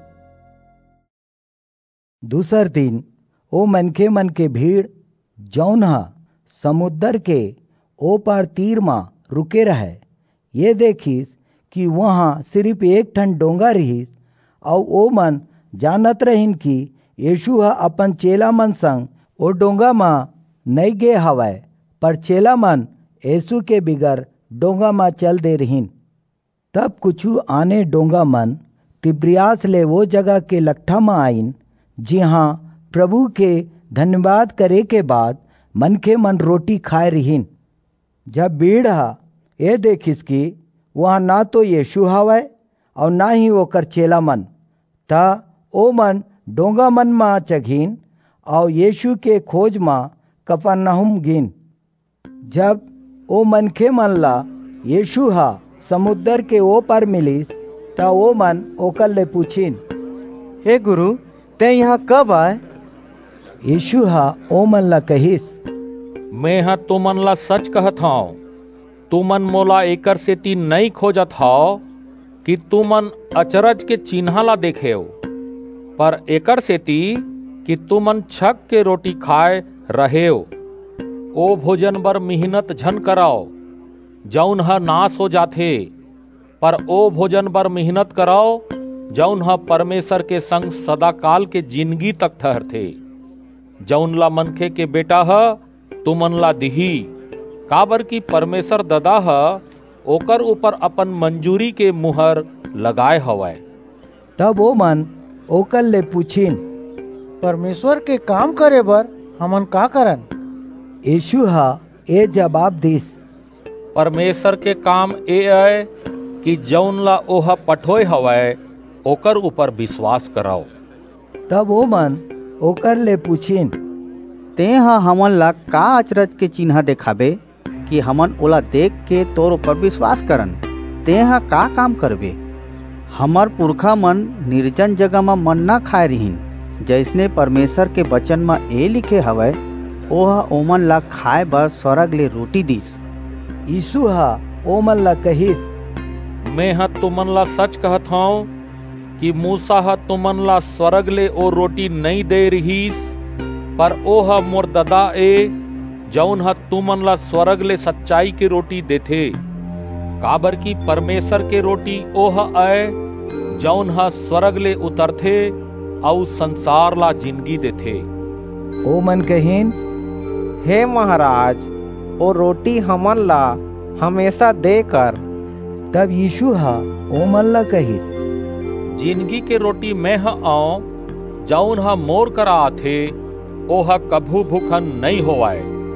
दूसर दिन ओ मनखे मन के भीड़ जौन हा समुद्र के ओ पार तीर मा रुके रहे। ये देखिस कि वहाँ सिर्फ एक ठन डोंगा रहीस और ओ मन जानत रहीन कि यीशु हा अपन चेला मन संग ओ डोंगा मा नहीं गे हवाय। पर चेला मन यीशु के बिगर डोंगा मा चल दे रहीन। तब कुछु आने डोंगा मन तिब्रियास ले वो जगह के लट्ठा में आइन जहाँ प्रभु के धन्यवाद करे के बाद मनखे मन रोटी खाए रहीन। जब भीड़ हा ये देखिस कि वहाँ ना तो यीशु हवय और ना ही ओकर चेला मन, ता ओ मन डोंगा मन मा चघीन और यीशु के खोज मा कफरनहूम गिन। जब ओ मनखे मन ला यीशु हा समुद्र के ओ पार मिलिस ता ओ मन ओकर ले पूछिन, हे गुरु ते यहाँ कब आए? यीशु हा ओ मन ला कहिस, मैं हा तुमन ला सच कहत हूँ, तुमन मोला एकर सेती नहीं खोजत हौ कि तुमन अचरज के चिन्ह ला देखे हो, पर एकर सेती कि तुमन छक के रोटी खाए रहे हो। ओ भोजन बर मेहनत झन कराओ जौन हा नाश हो जाथे, पर ओ भोजन बर मेहनत कराओ जौन हा परमेश्वर के संग सदा काल के जिंदगी तक ठहरथे। जौन ला मनखे के बेटा ह तुमन ला दिही, काबर की परमेश्वर ददा ह ओकर ऊपर अपन मंजूरी के मुहर लगाए हवय। तब वो मन ओकर ले पूछिन, परमेश्वर के काम करे बर हमन का करन? यीशु हा ए जवाब दिस, परमेश्वर के काम ए है कि जौन ला ओह पठोय हवय ओकर ऊपर विश्वास कराओ। तब वो मन ओकर ले पूछिन, ते हा हमन ला का अचरज के चिन्ह देखाबे कि हमन ओला देख के तोर ऊपर विश्वास करन? ते हा का काम करबे? हमर पुरखा मन निर्जन जगह में मन्ना खाए रहिन, जैसने परमेश्वर के वचन में ए लिखे हवय ओह ओमन ला खाए बर स्वर्ग ले रोटी दिस। यीशु हा ओमन ला कहिस, मैं हा तुमन ला सच कहत हूँ कि मूसा हा तुमन ला स्वर्ग ले ओ रोटी नहीं दे रहीस, पर ओह मोर ददा ए जौन हा तुमन ला स्वर्ग ले सच्चाई की रोटी देथे। काबर की परमेश्वर के रोटी ओह आए जौन हा स्वर्ग ले उतरथे और संसार ला जिंदगी देथे। ओ मन कहिन, हे महाराज, ओ रोटी हमन ला हमेशा देकर। तब यीशु हा ओ मन ला कहिस, जिंदगी के रोटी मैं हा आऊं, जौन हा मोर करा आथे ओह कभू भूखन नहीं होवाए,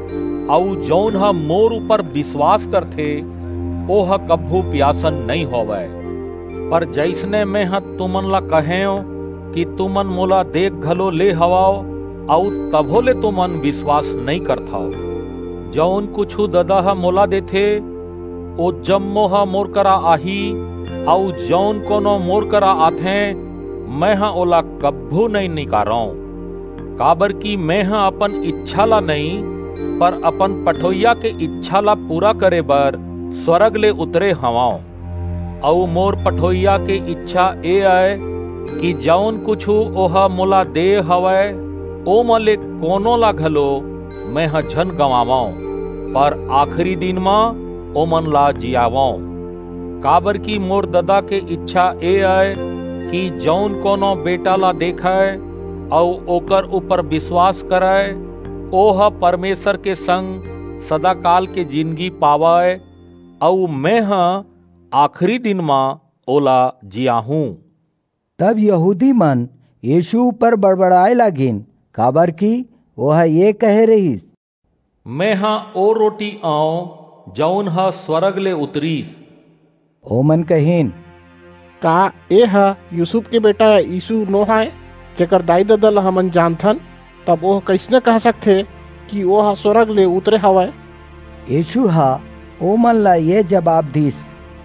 और जौन हा मोर ऊपर विश्वास करथे ओह कभू प्यासन नहीं होवे। पर जैसने मैं हा तुमन ला कहेओ कि तुमन मोला देख घलो ले हवाओ, और तभो ले तुमन विश्वास नहीं करथाओ। जौन कुछु ददा हा मोला देथे ओ जम्मो हा मोर करा आही, और जौन कोनो मोर करा आथे मैं हा ओला कभू नहीं निकारो। काबर की मैं हा अपन इच्छा ला नहीं पर अपन पठोइया के इच्छा ला पूरा करे बर स्वर्ग ले उतरे हवाओ। औ मोर पठोइया के इच्छा ए आए कि जौन कुछु ओहा मोला दे हवय ओ मले कोनो ला घलो मैं हा झन गवावाओ, पर आखिरी दिन मा ओ मन ला जियावाओ। काबर की मोर ददा के इच्छा ए आए कि जौन कोनो बेटा ला देखाए और ओकर ऊपर विश्वास कराए ओह परमेश्वर के संग सदा काल के जिंदगी पावाए, और मैं हा आखिरी दिन मा ओला जियाहूं। तब यहूदी मन यीशु पर बड़बड़ाए लागिन, काबर की वह ये कहे रहीस, मैं हा ओ रोटी आऊं जौन हा स्वर्ग ले उतरीस। ओ मन कहिन, का ए हा यूसुफ के बेटा यीशु नो है जेकर दाई दादा ला हमन जानथन? तब वो कैसने कह सकथे कि वो हा स्वर्ग ले उतरे हवय? यीशु हा ओ मन ला ये जवाब दिस,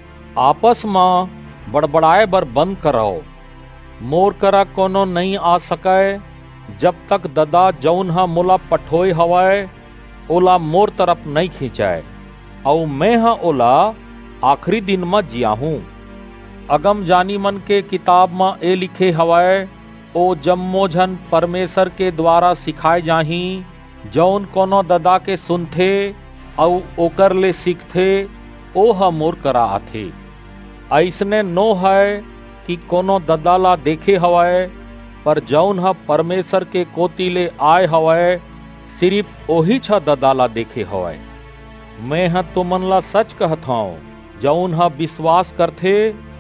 आपस में बड़बड़ाए बर बंद कराओ। मोर करा कोनो नहीं आ सकाए जब तक ददा जौन हा मोला पठोय हवाए ओला मोर तरफ नहीं खींचाए, और मैं हा ओला आखिरी दिन में जियाहूं। अगम जानी मन के किताब में ए लिखे हवाए ओ जम्मो झन परमेश्वर के द्वारा सिखाए जाही, जौन कोनो ददा के सुनथे और ओकर ले सीखथे ओह मोर करा आथे। ऐसने नो है कि कोनो ददा ला देखे हवाए, पर जौन हा परमेश्वर के कोती ले आए हवाए सिर्फ ओही छ ददा ला देखे हवाए। मैं हा तुमन ला सच कहत हूँ, जौन हा विश्वास करथे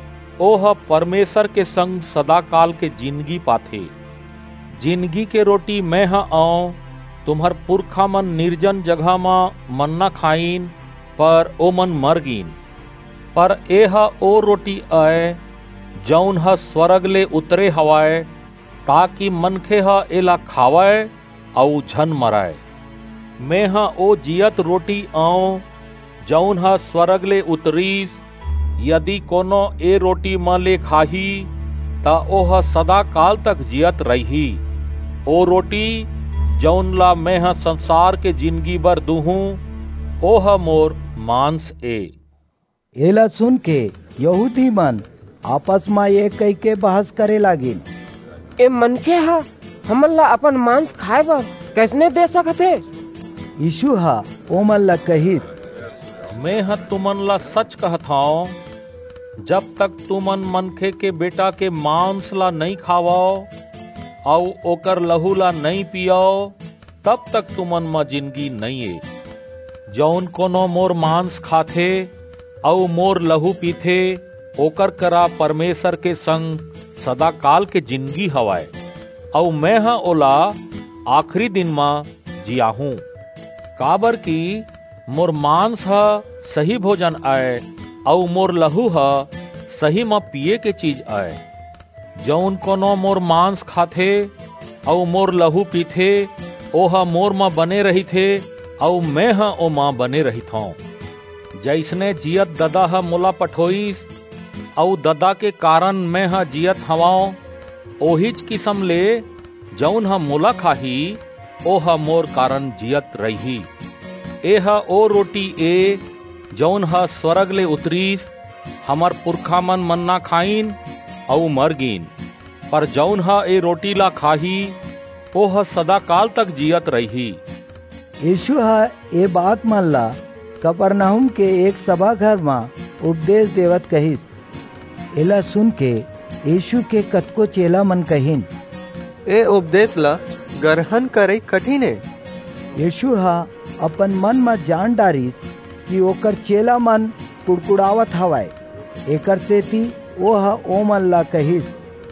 ओह परमेश्वर के संग सदा काल के जिंदगी पाथे। जिंदगी के रोटी मैं हा आऊं, तुम्हार पुरखा मन निर्जन जगह में मन्ना खाइन पर ओ मन मर गिन। पर ए हा ओ रोटी आए जौन हा स्वर्ग ले उतरे हवाए, ताकि मनखे हा एला खावाए और झन मराए। मैं हा ओ जियत रोटी आऊं जौन हा स्वर्ग ले उतरीस, यदि कोनो ए रोटी म ले खाही ता ओह सदा काल तक जियत रही। ओ रोटी जौन ला मैं हा संसार के जिंदगी बर दूहूं ओह मोर मांस ए। एला सुन के यहूदी मन आपस में ये कह के बहस करे लागिन, ए मनखे हा हमन ला अपन मांस खाए बर कैसने दे सकथे? यीशु हा ओ मन ला कहिस, मैं हा तुमन ला सच कहत हूँ, जब तक तुमन मनखे के बेटा के मांस ला नहीं खावाओ और ओकर लहू ला नहीं पियाओ तब तक तुमन म जिंदगी नहीं है। जौन कोनो मोर मांस खाथे औ मोर लहू पीथे ओकर करा परमेश्वर के संग सदा काल के जिंदगी हवाए। औ मैं हा ओला आखिरी दिन में जियाहूं। काबर की मोर मांस ह सही भोजन आए औ मोर लहू ह सही में पिए के चीज आए। जौन कोनो मोर मांस खाथे औ मोर लहू पीथे ओह मोर में बने रही थे औ मैं हा ओ मां बने रही था। जैसने जियत ददा हा मोला पठोईस औ ददा के कारण मैं हा जियत हवाओ, ओहिच किसम ले जौन हा मोला खाही ओह मोर कारण जियत रही। ए हा ओ रोटी ए जौन हा स्वर्ग ले उतरीस। हमर पुरखा मन मन्ना खाइन औ मर गिन, पर जौन हा ए रोटी ला खाही ओह सदा काल तक जियत रही। यीशु हा ए बात मन ला कफरनहूम के एक सभा घर में उपदेश देवत कहिस। एला सुन के यीशु के कतको चेला मन कहिन, ए उपदेश ला ग्रहण करे कठिन है। यीशु हा अपन मन में जान डारिस कि ओकर चेला मन कुड़कुड़ावत हवाए। एकर सेती वो हा ओ मन ला कहिस,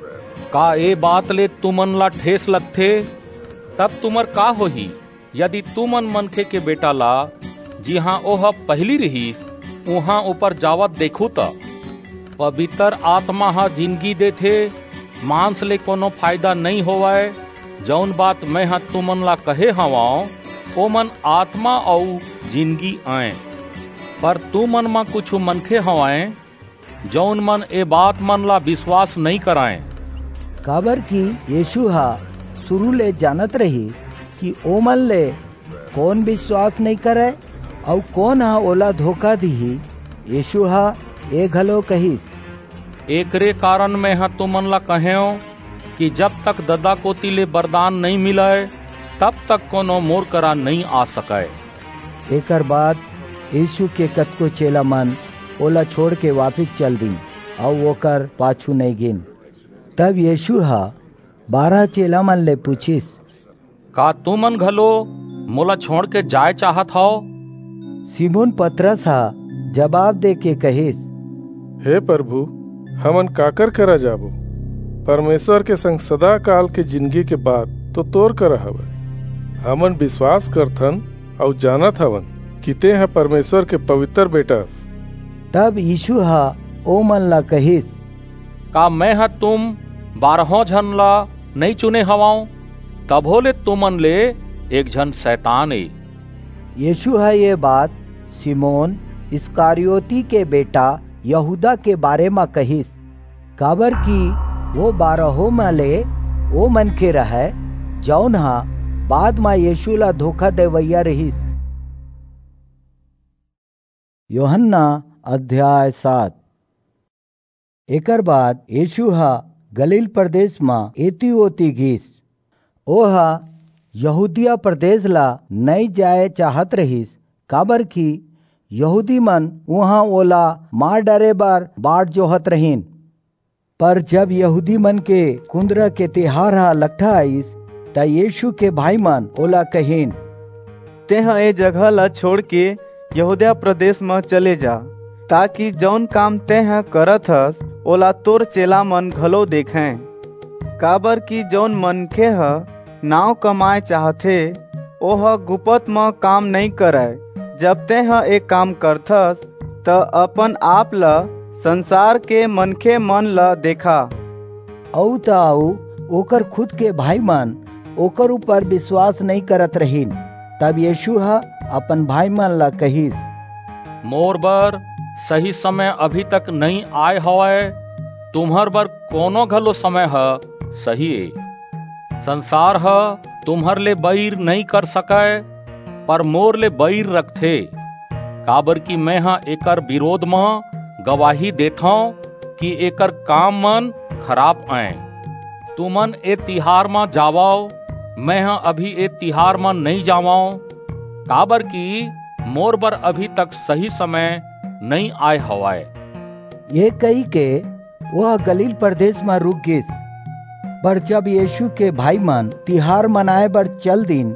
का ए बात ले तुमन ला ठेस लगथे? तब तुमर का होही यदि तुमन मनखे के बेटा ला जिहाँ ओह पहली रहीस उहाँ ऊपर जावत देखू त। पवित्र आत्मा हा जिंदगी देथे, मांस ले कोनो फायदा नहीं होवाए। जौन बात मैं हा तुमन ला कहे हवाओ ओ मन आत्मा औ जिंदगी आए। पर तू मन मा कुछ मनखे हवाए जौन मन ए बात मन ला विश्वास नहीं कराए। काबर की यीशु हा शुरू ले जानत रही कि ओ मन ले कौन विश्वास नहीं करे और कौन हा ओला धोखा दी। यीशु हा ए घलो कहिस, एकरे कारण मैं हा तुमन ला कहेओ कि जब तक ददा कोती ले वरदान नहीं मिले तब तक कोनो मोर करा नहीं आ सके। एकर बाद यीशु के कतको चेला मन ओला छोड़ के वापिस चल दी और ओकर पाछू नहीं गिन। तब यीशु हा बारह चेला मन ले पूछिस, का तू मन घलो मोला छोड़ के जाए चाहत हो? सिमोन पतरस हा जवाब दे के कहिस, हे प्रभु, हमन काकर करा जाबो? परमेश्वर के संग सदा काल के जिंदगी के बाद तो तोर कर हवे। हमन विश्वास करथन और जानत हवन कि ते है परमेश्वर के पवित्र बेटा। तब यीशु हा ओ मन ला कहिस, का मैं हा तुम बारहों झन ला नहीं चुने हवाओ? तब होले तुमन ले एक झन शैतान है। यीशु हा ये बात सिमोन इस्कारियोती के बेटा यहूदा के बारे में कहिस। काबर की वो बारहों में ले वो मन के रहे जौन हा बाद में यीशु ला धोखा देवैया रहिस। यूहन्ना अध्याय सात। एकर बाद यीशु हा गलील प्रदेश में एती ओती घिस। ओहा यहूदिया प्रदेश ला नहीं जाए चाहत रहिस, काबर की यहूदी मन वहाँ ओला मार डरे बार बाट जोहत रहीन। पर जब यहूदी मन के कुंद्रा के तिहार हा लट्ठा आइस त यीशु के भाई मन ओला कहीन, तेहा ए जगह ला छोड़ के यहूदिया प्रदेश में चले जा, ताकि जौन काम तेहा करत हस ओला तोर चेला मन घलो देखें। काबर की जौन मनखे ह नाव कमाए चाहथे ओह गुपत में काम नहीं करे। जब तेहा एक काम करथस त अपन आप ला संसार के मनखे मन ला देखा। औ त आऊ ओकर खुद के भाई मन ओकर ऊपर विश्वास नहीं करत रहीन। तब यीशु हा अपन भाई मन ला कहिस, मोर बर सही समय अभी तक नहीं आए हवाए। तुम्हर बर कोनो घलो समय है सही है। संसार है तुम्हर ले बैर नहीं कर सके, पर मोर ले बैर रखथे। काबर की मैं हा एकर विरोध में गवाही देता कि एकर काम मन खराब आए। तुमन ए तिहार में जावाओ, मैं हा अभी ए तिहार में नहीं जावाओ। काबर की मोर बर अभी तक सही समय नहीं आए हवाए। ये कही के वह गलील प्रदेश में रुक गिस। पर जब यीशु के भाई मन तिहार मनाए बर चल दिन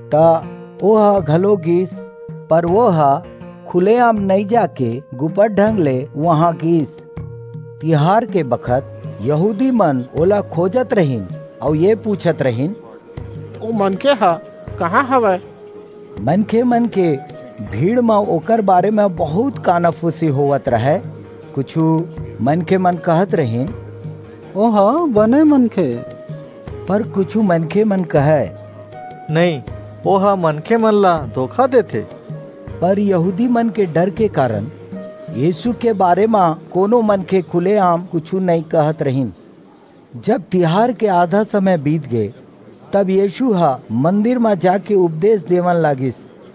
ता ओह घलो गीस, पर वह खुलेआम नहीं जाके गुपट ढंग ले वहाँ गीस। तिहार के बखत यहूदी मन ओला खोजत रहीन और ये पूछत रहीन, ओ मनके हा कहाँ हवै? मनखे मन के भीड़ में ओकर बारे में बहुत कानाफूसी होवत रहे। कुछ मनखे मन कहत रहीन, ओह बने मनखे, पर कुछ मनखे मन कहे, नहीं ओह मनखे मन ला धोखा देथे। पर यहूदी मन के डर के कारण यीशु के बारे में कोनो मन के खुलेआम कुछ नहीं कहत रहीन। जब तिहार के आधा समय बीत गए, तब यीशु हा मंदिर में जाके उपदेश देवन लागिस।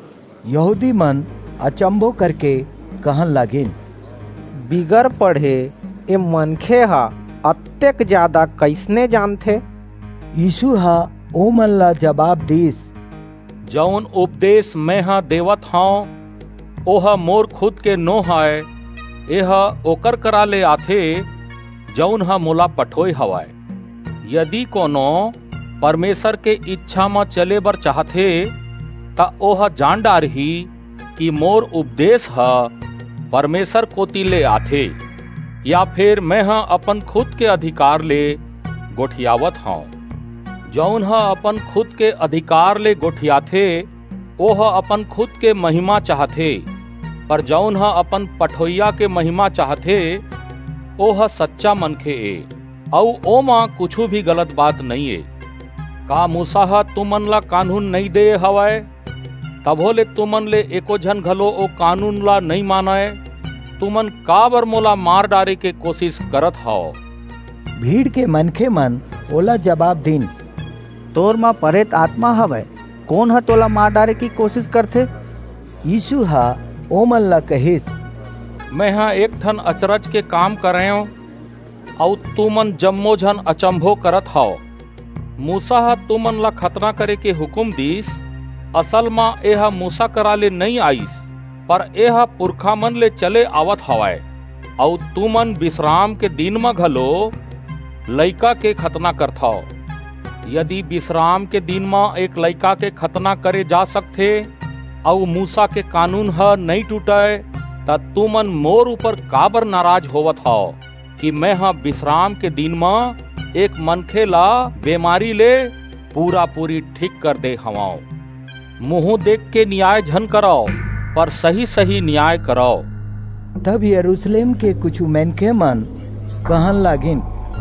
यहूदी मन अचंभो करके कहन लागिन, बिगर पढ़े ए मनखे हा अत्यक ज्यादा कैसने जानथे? यीशु हा ओ मन ला जवाब दीस, जौन उपदेश मैं हा देवत हाउ ओह मोर खुद के नो है, एह ओकर करा ले आथे जौन हा मोला पठोय हवाय। यदि कोनो परमेश्वर के इच्छा में चले बर चाहथे ता ओह जान डारही कि मोर उपदेश हा परमेश्वर कोती ले आथे, या फिर मैं हा अपन खुद के अधिकार ले गोठियावत हाउ। जौन हा अपन खुद के अधिकार ले गोठियाथे ओह अपन खुद के महिमा चाहथे, पर जौन हा अपन पठोइया के महिमा चाहथे ओह सच्चा मनखे ए, औ ओमा कुछ भी गलत बात नहीं है। का मूसा हा तुमन ला कानून नहीं दे हवय, तभो ले तुमन ले एको झन घलो ओ कानून ला नहीं मानय? तुमन का बर मोला मार डारे के कोशिश करत हाओ? भीड़ के मनखे मन ओला जवाब दीन, तोर माँ परेत आत्मा हवै, कौन है तोला मार डारे की कोशिश करथे? यीशु हा ओ मन ला कहिस, मैं हा एक ठन अचरज के काम करयो और तुमन जम्मो झन अचंभो करत हाओ। मूसा हा तुमन ला खतना करे के हुकुम दीस, असल मां एहा मूसा करा ले नहीं आईस, पर एहा पुरखा मन ले चले आवत हवाय। और तुमन विश्राम के दिन में घलो लइका के खतना करथाओ। यदि विश्राम के दिन में एक लइका के खतना करे जा सकथे और मूसा के कानून ह नहीं टूटे, ता तुमन मोर ऊपर काबर नाराज होवत हाओ कि मैं हा विश्राम के दिन में एक मनखे ला बीमारी ले पूरा पूरी ठीक कर दे हवाओ। मुंह देख के न्याय झन कराओ, पर सही सही न्याय कराओ। तब यरूशलेम के कुछ मनखे मन कहन लागिन,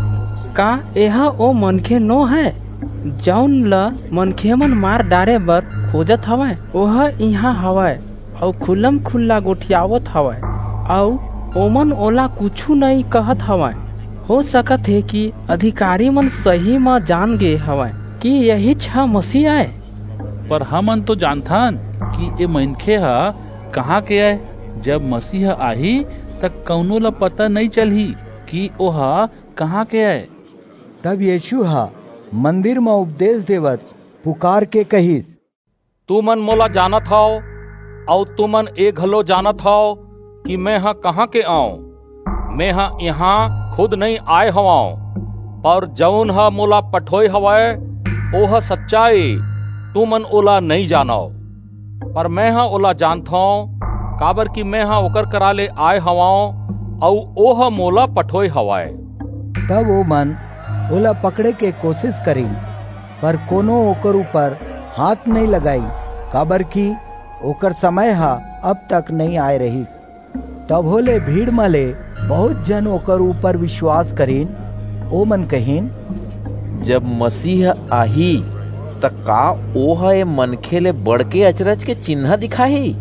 का एहा ओ मनखे नो है जौन ला मनखे मन मार डारे बर खोजत हवय? ओह इहाँ हवय और खुल्लम खुल्ला गोठियावत हवय और ओमन ओला कुछु नहीं कहत हवय। हो सकत है कि अधिकारी मन सही में जान गए हवय कि यही छह मसीह आए। पर हमन तो जानथन कि ये मनखे हा कहाँ के आए। जब मसीह आही तक कौनो ला पता नहीं चलही कि ओहा कहाँ के आए। तब यीशु हा मंदिर में उपदेश देवत पुकार के कहिस, तुमन मोला जानत हाओ और तुमन ए घलो जानत हाओ कि मैं हा कहाँ के आऊं। मैं हा यहाँ खुद नहीं आए हवाओ, पर जौन हा मोला पठोय हवाए ओह सच्चाई तुमन ओला नहीं जानाओ। पर मैं हा ओला जानथाओ, काबर कि मैं हा ओकर करा ले आए हवाओ और ओह मोला पठोय हवाए। तब वो मन ओला पकड़े के कोशिश करी, पर कोनो ओकर ऊपर हाथ नहीं लगाई, काबर कि ओकर समय हा अब तक नहीं आए रही। तब होले भीड़ मले बहुत जन ओकर ऊपर विश्वास करीन। ओ मन कहीन, जब मसीह आही त का ओह ए मनखे ले बड़के अचरज के चिन्ह दिखाही।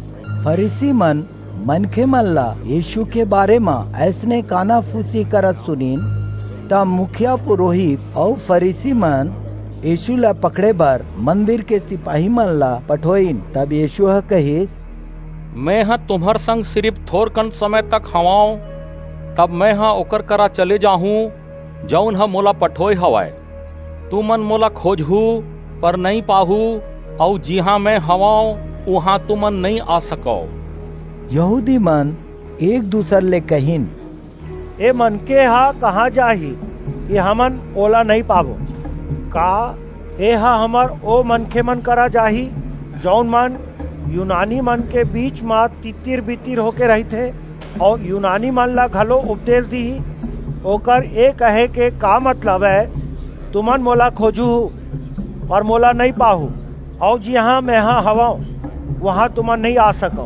फरीसी मन मनखे मन ला यीशु के बारे में ऐसने कानाफूसी करत सुनीन, तब मुखिया पुरोहित और फरीसी मन यीशु ला पकड़े बर मंदिर के सिपाही मन ला पठोइन। तब यीशु हा कहिस, मैं हा तुम्हार संग सिर्फ थोर कन समय तक हवाऊं, तब मैं हा ओकर करा चले जाहूं जौन हा मोला पठोय हवाय। तुमन मोला खोजहू पर नहीं पाहू, और जिहाँ मैं हवाऊं वहाँ तुमन नहीं आ सको। यहूदी मन एक दूसर ले कहिन, ए मनके हा कहाँ जाही, ये हमन ओला नहीं पाबो। का एहा हमर ओ मनखे मन करा जाही जौन मन यूनानी मन के बीच में तितिर बितिर होके रहते और यूनानी मन ला घलो उपदेश दी। ओकर ए कहे के का मतलब है, तुमन मोला खोजू पर मोला नहीं पाहू, और जहाँ मैं हाँ हवा वहाँ तुमन नहीं आ सको।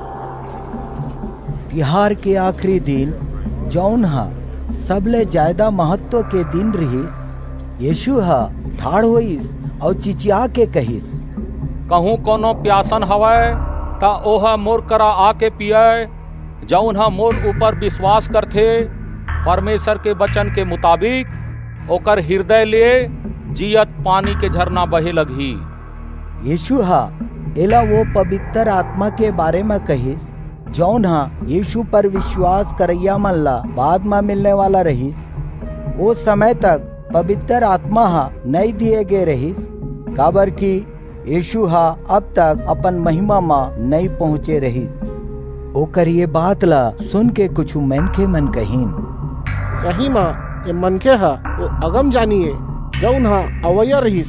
तिहार के आखिरी दिन जौन हा सबले ज्यादा महत्व के दिन रहीस, यीशु हा ठाड़ होइस और चिचिया के कहिस, कहूँ कोनो प्यासन हवय ता ओहा मोर करा आके पिए। जौन हा मोर ऊपर विश्वास करथे परमेश्वर के वचन के मुताबिक ओकर हृदय ले जियत पानी के झरना बहे लगही। यीशु हा एला वो पवित्र आत्मा के बारे में कहिस जौन हा यीशु पर विश्वास करैया मन ला बाद में मिलने वाला रहीस। वो समय तक पवित्र आत्मा हा नहीं दिए गए रहीस, काबर की यीशु हा अब तक अपन महिमा में नहीं पहुँचे रहीस। ओकर ये बात ला सुन के कुछ मनखे मन कहीन, सही माँ ये मनखे हा वो अगम जानिए जौन हा अवैया रहीस।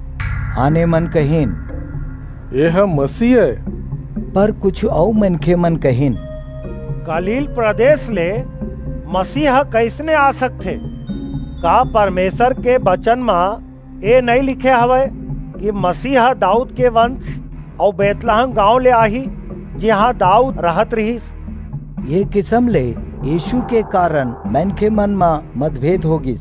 आने मन कहीन यह मसीह है। पर कुछ और मनखे मन कहीन, गलील प्रदेश ले मसीह कैसने आ सकते? का परमेश्वर के वचन में ए नहीं लिखे हवे कि मसीह दाऊद के वंश और बेतलहम गांव ले आही जहाँ दाऊद रहत रहीस। ये किस्म ले यीशु के कारण मनखे मन में मतभेद होगिस।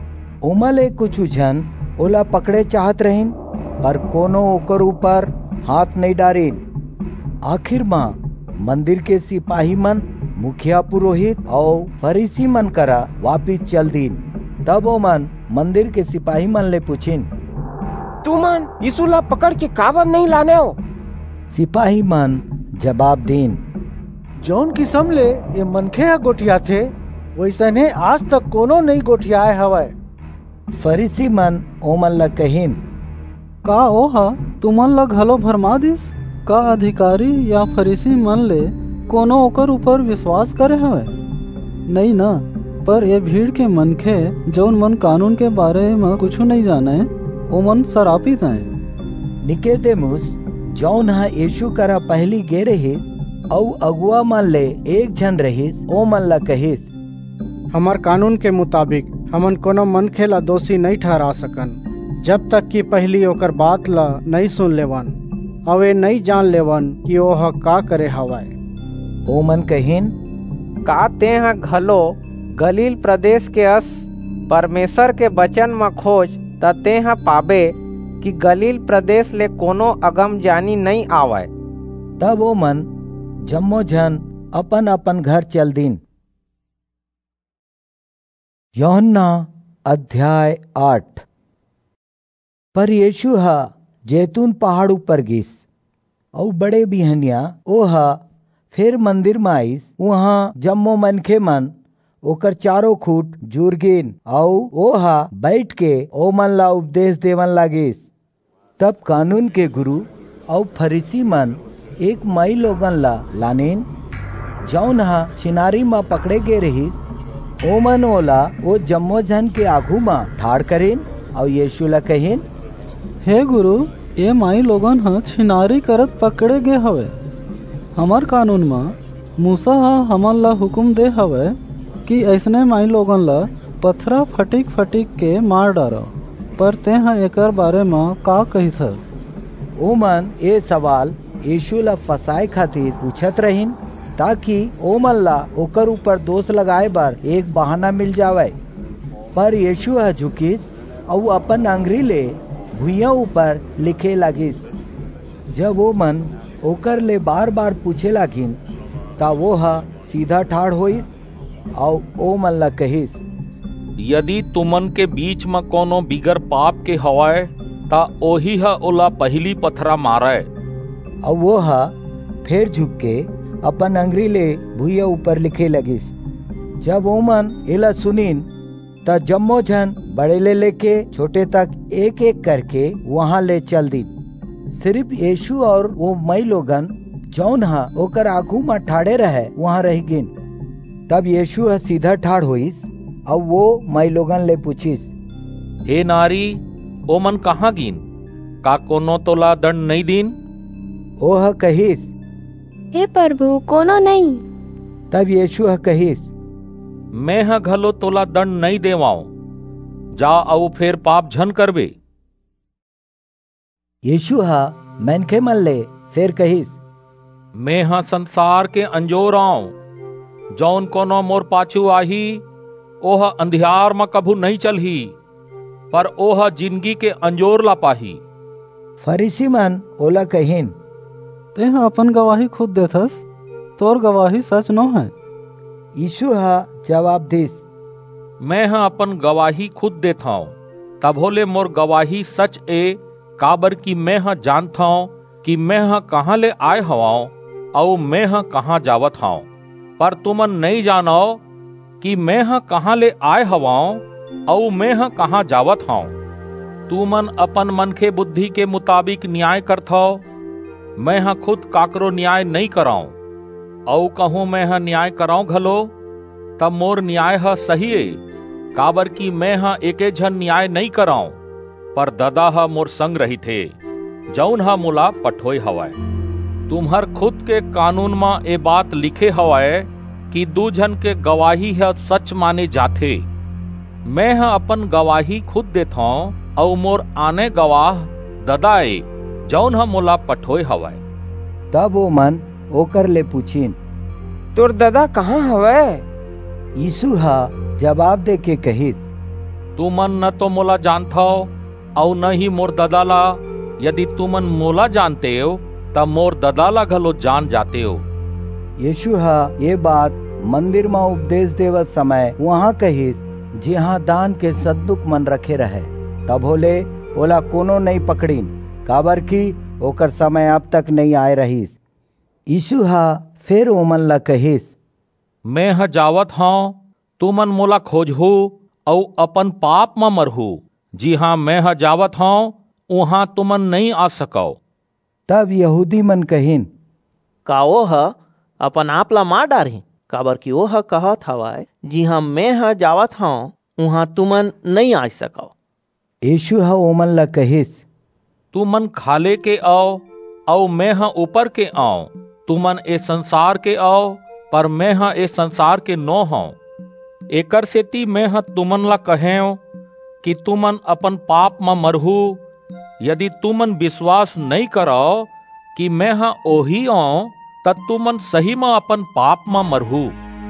उमले कुछ जन ओला पकड़े चाहत रहीन, पर कोनो ओकर ऊपर हाथ नहीं डारिन। आखिर में मंदिर के सिपाही मन, मुखिया पुरोहित और फरीसी मन करा वापिस चल दीन। तब वो मन मंदिर के सिपाही मन ले पूछिन, तू मन यीशु ला पकड़ के काबर नहीं लाने हो? सिपाही मन जवाब दीन, जौन किस्म ले ये मनखे गोठिया थे वैसने आज तक कोनो नहीं गोठियाए हवाए। फरीसी मन ओमन ला कहीन, का ओहा तुमन ला घलो भरमा दिस? का अधिकारी या फरीसी मन ले कोनो ओकर ऊपर विश्वास करे हवे? नहीं ना, पर ये भीड़ के मनखे जौन मन कानून के बारे में कुछ नहीं जाने ओमन सरापित हैं। निकोदेमुस जौन हा यीशु करा पहली गे रही और अगुआ मन ले एक जन रहीस, ओ मन ला कहिस, हमार कानून के मुताबिक हमन कोनो मनखे ला दोषी नहीं ठहरा सकन जब तक कि पहली ओकर बात ला नहीं सुन लेवन अवे नहीं जान लेवन कि ओह का करे हवाए। ओ मन कहीन, का तेहा घलो गलील प्रदेश के अस परमेश्वर के वचन में खोज त तेहा पाबे कि गलील प्रदेश ले कोनो अगम जानी नहीं आवे। तब वो मन जम्मो जन अपन अपन घर चल दीन। यूहन्ना अध्याय आठ। पर यीशु हा जैतून पहाड़ ऊपर गिस और बड़े बिहनिया ओहा फिर मंदिर में आइस। वहाँ जम्मो मनखे मन ओकर चारों खूट जुर गिन और ओहा बैठ के ओ मन ला उपदेश देवन लागिस। तब कानून के गुरु और फरीसी मन एक मई लोगन ला लानेन जौन हा छिनारी में पकड़े गे रहीस। ओ मन ओला वो जम्मो जन के आगू में ठाड़ करेन और यीशु ला कहेन, हे गुरु, ये माई लोगन हा छिनारी करत पकड़े गे हवे। हमार कानून में मूसा हा हमन ला हुक्म दे हवे कि ऐसने माई लोगन ला पथरा फटिक फटिक के मार डारो, पर ते हा एकर बारे में का कहिस? ओ मन ये सवाल यीशु ला फसाए खातिर पूछत रहीन ताकि ओ मन ला ओकर ऊपर दोष लगाए बर एक बहाना मिल जावे। पर यीशु हा झुकिस और अपन अंगरी ले भुइया ऊपर लिखे लागिस। जब वो मन ओकर ले बार बार पूछे लागिन ता वो हा सीधा ठाड़ होइस और ओ मन ला कहिस, यदि तुमन के बीच में कोनो बिगर पाप के हवाए ता ओही हा ओला पहली पथरा मारे। और वो हा फिर झुक के अपन अंगरी ले भुइया ऊपर लिखे लगिस। जब वो मन एला सुनीन ता जम्मो जन बड़े ले लेके छोटे तक एक एक करके वहाँ ले चल दी। सिर्फ यीशु और वो मई लोगन जौन हा ओकर आगू में ठाड़े रहे वहाँ रह गिन। तब यीशु सीधा ठाड़ होइस और वो मई लोगन ले पूछिस, हे नारी, ओ मन कहाँ गिन? का कोनो तोला दंड नहीं दीन? ओह कहिस, हे प्रभु कोनो नहीं। तब यीशु कहिस, मैं ह घलो तोला दंड नहीं देवाऊं, जा औ फिर पाप झन करबे। यीशु हा मनखे मन ले फिर कहिस, मैं हा संसार के अंजोर आऊं, जौन कोनो मोर पाछू आही ओह अंधियार में कभू नहीं चलही, पर ओह जिंदगी के अंजोर ला पाही। फरीसी मन ओला कहिन, तेह अपन गवाही खुद देथस, तोर गवाही सच न है। यीशु हा जवाब दिस, मैं हा अपन गवाही खुद देता हूँ, तब होले मोर गवाही सच ए, काबर की मैं हा जानता हूँ कि मैं हा कहाँ ले आए हवाऊं और मैं हा कहाँ जावत हूँ। पर तुमन नहीं जानो कि मैं हा कहाँ ले आए हवाऊं और मैं हा कहाँ जावत हूँ। तुमन अपन मन के बुद्धि के मुताबिक न्याय करत हो, मैं हा खुद काकरो न्याय नहीं कराऊं। औ कहूँ मैं हा न्याय कराऊं घलो, तब मोर न्याय हा सही है, काबर की मैं हा एके झन न्याय नहीं कराऊं, पर ददा हा मोर संग रही थे, जौन हा मोला पठोय हवाय। तुम्हार खुद के कानून में ए बात लिखे हवाय कि दू जन के गवाही है सच माने जाथे। मैं हा अपन गवाही खुद देता हूँ और मोर आने गवाह ददाए, जौन हा मोला पठोय हवाय। तब वो मन ओकर ले पूछिन, तोर ददा कहाँ हवय? यीशु हा जवाब दे के कहिस, तुमन न तो मोला जानता हो और न ही मोर ददाला। यदि तुमन मोला जानते हो तब मोर ददाला घलो जान जाते हो। यीशु हा ये बात मंदिर में उपदेश देवत समय वहाँ कहिस, जहाँ दान के सद्दुक मन रखे रहे। तब होले ओला कोनो नहीं पकड़ीन, काबर की ओकर समय अब तक नहीं आए रहीस। यीशु हा फिर ओमन ला कहिस, मैं ह जावत हूँ, तुमन मोला खोजहु और अपन पाप में मरहु। जी हाँ, मैं ह जावत हूँ, वहाँ तुमन नहीं आ सको। तब यहूदी मन कहिन, का ओ ह अपन आप ला मार डारही, काबर की ओ ह कहत हवाय, जी हाँ मैं ह जावत हूँ, वहाँ तुमन नहीं आ सको। यीशु हा ओमन ला कहिस, तुमन खाले के आओ और मैं ह ऊपर के आओ। तुमन ए संसार के आओ, पर मैं ह ए संसार के नो हूँ। एकर सेती मैं ह तुमन ला कहें कि तुमन अपन पाप में मरहु। यदि तुमन विश्वास नहीं करो कि मैं हा ओही आऊं, तब तुमन सही में अपन पाप में मरहु।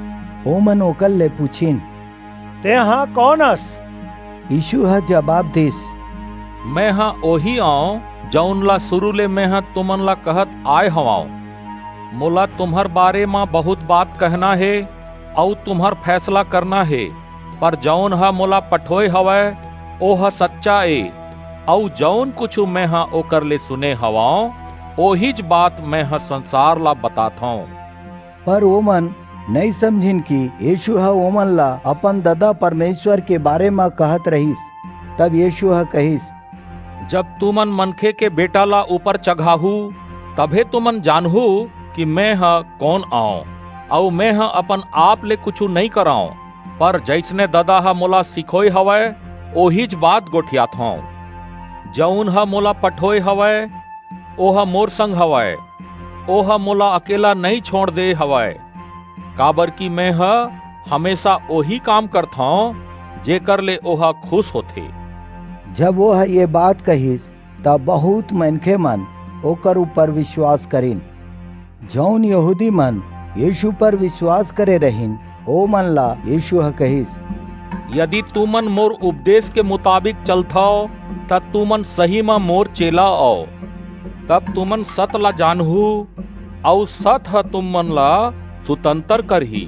ओमन ओकल ले पूछिन, ते हाँ कौन हस? यीशु हा जवाब दिस, मैं हा ओही आऊं, जौन ला शुरू ले मैं हा तुमन ला कहत आए हवाऊं। मोला तुम्हार बारे में बहुत बात कहना है और तुम्हार फैसला करना है, पर जौन हा मोला पठोय हवय ओह सच्चा ए, और जौन कुछ मैं हा ओकर ले सुने हवाऊं, ओहीज बात मैं हा संसार ला बताता हूँ। पर ओमन नहीं समझिन कि यीशु हा ओमन ला अपन ददा परमेश्वर के बारे में कहत रहीस। तब यीशु हा कहिस, जब तुमन मनखे के बेटा ला ऊपर चढ़ाहू, तभे तुमन जानहू कि मैं हा कौन आऊं, और मैं हा अपन आप ले कुछ नहीं कराऊं, पर जैसने ददा हा मोला सिखोय हवय ओहीज बात गोठियात हूँ। जौन हा मोला पठोय हवय ओह मोर संग हवय, ओह मोला अकेला नहीं छोड़ दे हवय, काबर की मैं हा हमेशा ओही काम करता हूँ जेकर ले ओह खुश होथे। जब वह ये बात कहिस, तब बहुत मनखे मन ओकर ऊपर विश्वास करिन। जौन यहूदी मन यीशु पर विश्वास करे रहिन, ओ मन ला यीशु हा कहिस, यदि तुमन मोर उपदेश के मुताबिक चलथो, तब तुमन सही में मोर चेला आओ। तब तुमन सत ला जानहू और सत ह तुमन ला स्वतंत्र करही।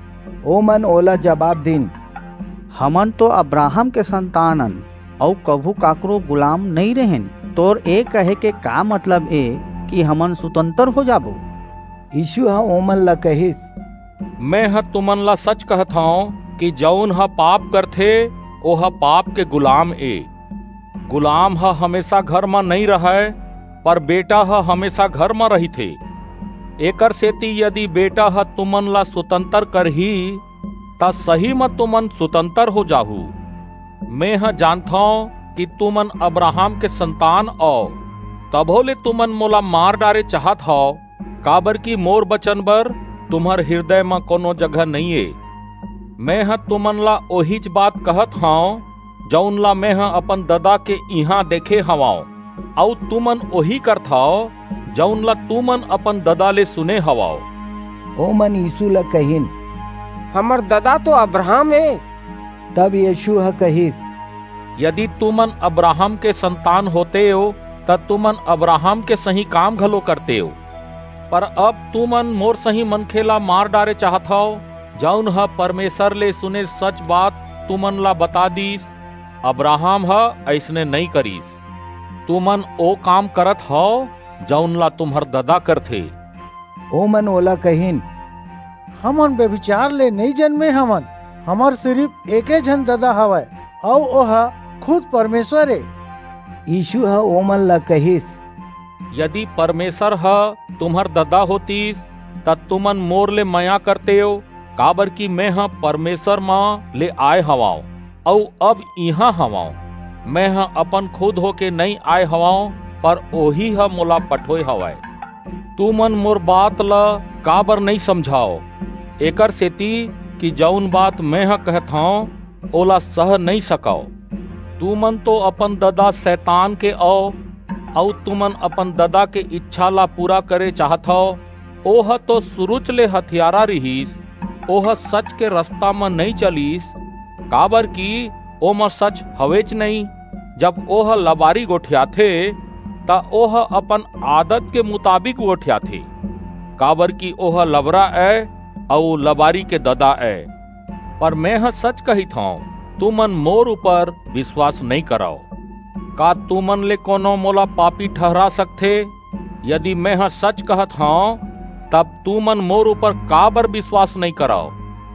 ओ मन ओला जवाब दिन, हमन तो अब्राहम के संतानन और कभू काकरो गुलाम नहीं रहेन। तोर ए कहे के का मतलब ए कि हमन स्वतंत्र हो जाबो? यीशु हा ओमन ला कहिस, मैं हा तुमन ला सच कहत हूँ कि जौन हा पाप करथे ओह पाप के गुलाम ए। गुलाम हा हमेशा घर में नहीं रहे, पर बेटा हा हमेशा घर में रही थे। एकर सेती यदि बेटा हा तुमन ला स्वतंत्र करही, ता सही में तुमन स्वतंत्र हो जाहू। मैं हा जानता हूँ कि तुमन अब्राहम के संतान औ तभो ले तुमन मोला मार डारे चाहत हो, काबर की मोर बचन बर तुम्हार हृदय में कोनो जगह नहीं है। मैं ह तुमन ला ओहीच बात कहत हूँ जौन ला मैं ह अपन ददा के इहाँ देखे हवाओ, औ तुमन ओही करत हो जौन ला तुमन अपन ददा ले सुने हवाओ। ओ मन यीशु ला कहिन, हमर ददा तो अब्राहम है। तब यीशु ह कहिस, यदि तुमन अब्राहम के संतान होते हो तब तुमन अब्राहम के सही काम घलो करते हो। पर अब तुमन मोर सही मनखेला मार डारे चाहत हो, जौन ह परमेश्वर ले सुने सच बात तुमन ला बता दीस। अब्राहम ह ऐसने नहीं करीस। तुमन ओ काम करत हो जौन ला तुम्हार ददा करथे। ओ मन ओला कहिन, हमन बेविचार ले नहीं जन्मे हमन, हमार सिर्फ एके जन ददा हवय और ओहा खुद परमेश्वर है। यीशु ह ओ मन ला कहिस, यदि परमेश्वर ह तुम्हार ददा होतीस तब तुमन मोर ले माया करते हो, काबर की मैं ह परमेश्वर मां ले आए हवाओ और अब यहाँ हवाओ। मैं ह अपन खुद होके नहीं आए हवाओ, पर ओही ह मोला पठोए हवाए। तुमन मोर बात ला काबर नहीं समझाओ, एकर सेती कि जौन बात मैं ह कहत हूँ ओला सह नहीं सकाओ। तुमन तो अपन ददा शैतान के औ और तुमन अपन ददा के इच्छा ला पूरा करे चाहत हो। ओह तो सुरुच ले हथियारा रहीस, ओह सच के रास्ता में नहीं चलीस, काबर की ओ में सच हवेच नहीं। जब ओह लबारी गोठियाथे ता ओह अपन आदत के मुताबिक गोठियाथे, काबर की ओह लबरा है और लबारी के ददा है। पर मैं ह सच कहित हूँ, तुमन मोर ऊपर विश्वास नहीं कराओ। का तुमन ले कोनो मोला पापी ठहरा सकथे? यदि मैं ह सच कहत हूँ तब तुमन मोर ऊपर काबर विश्वास नहीं कराओ।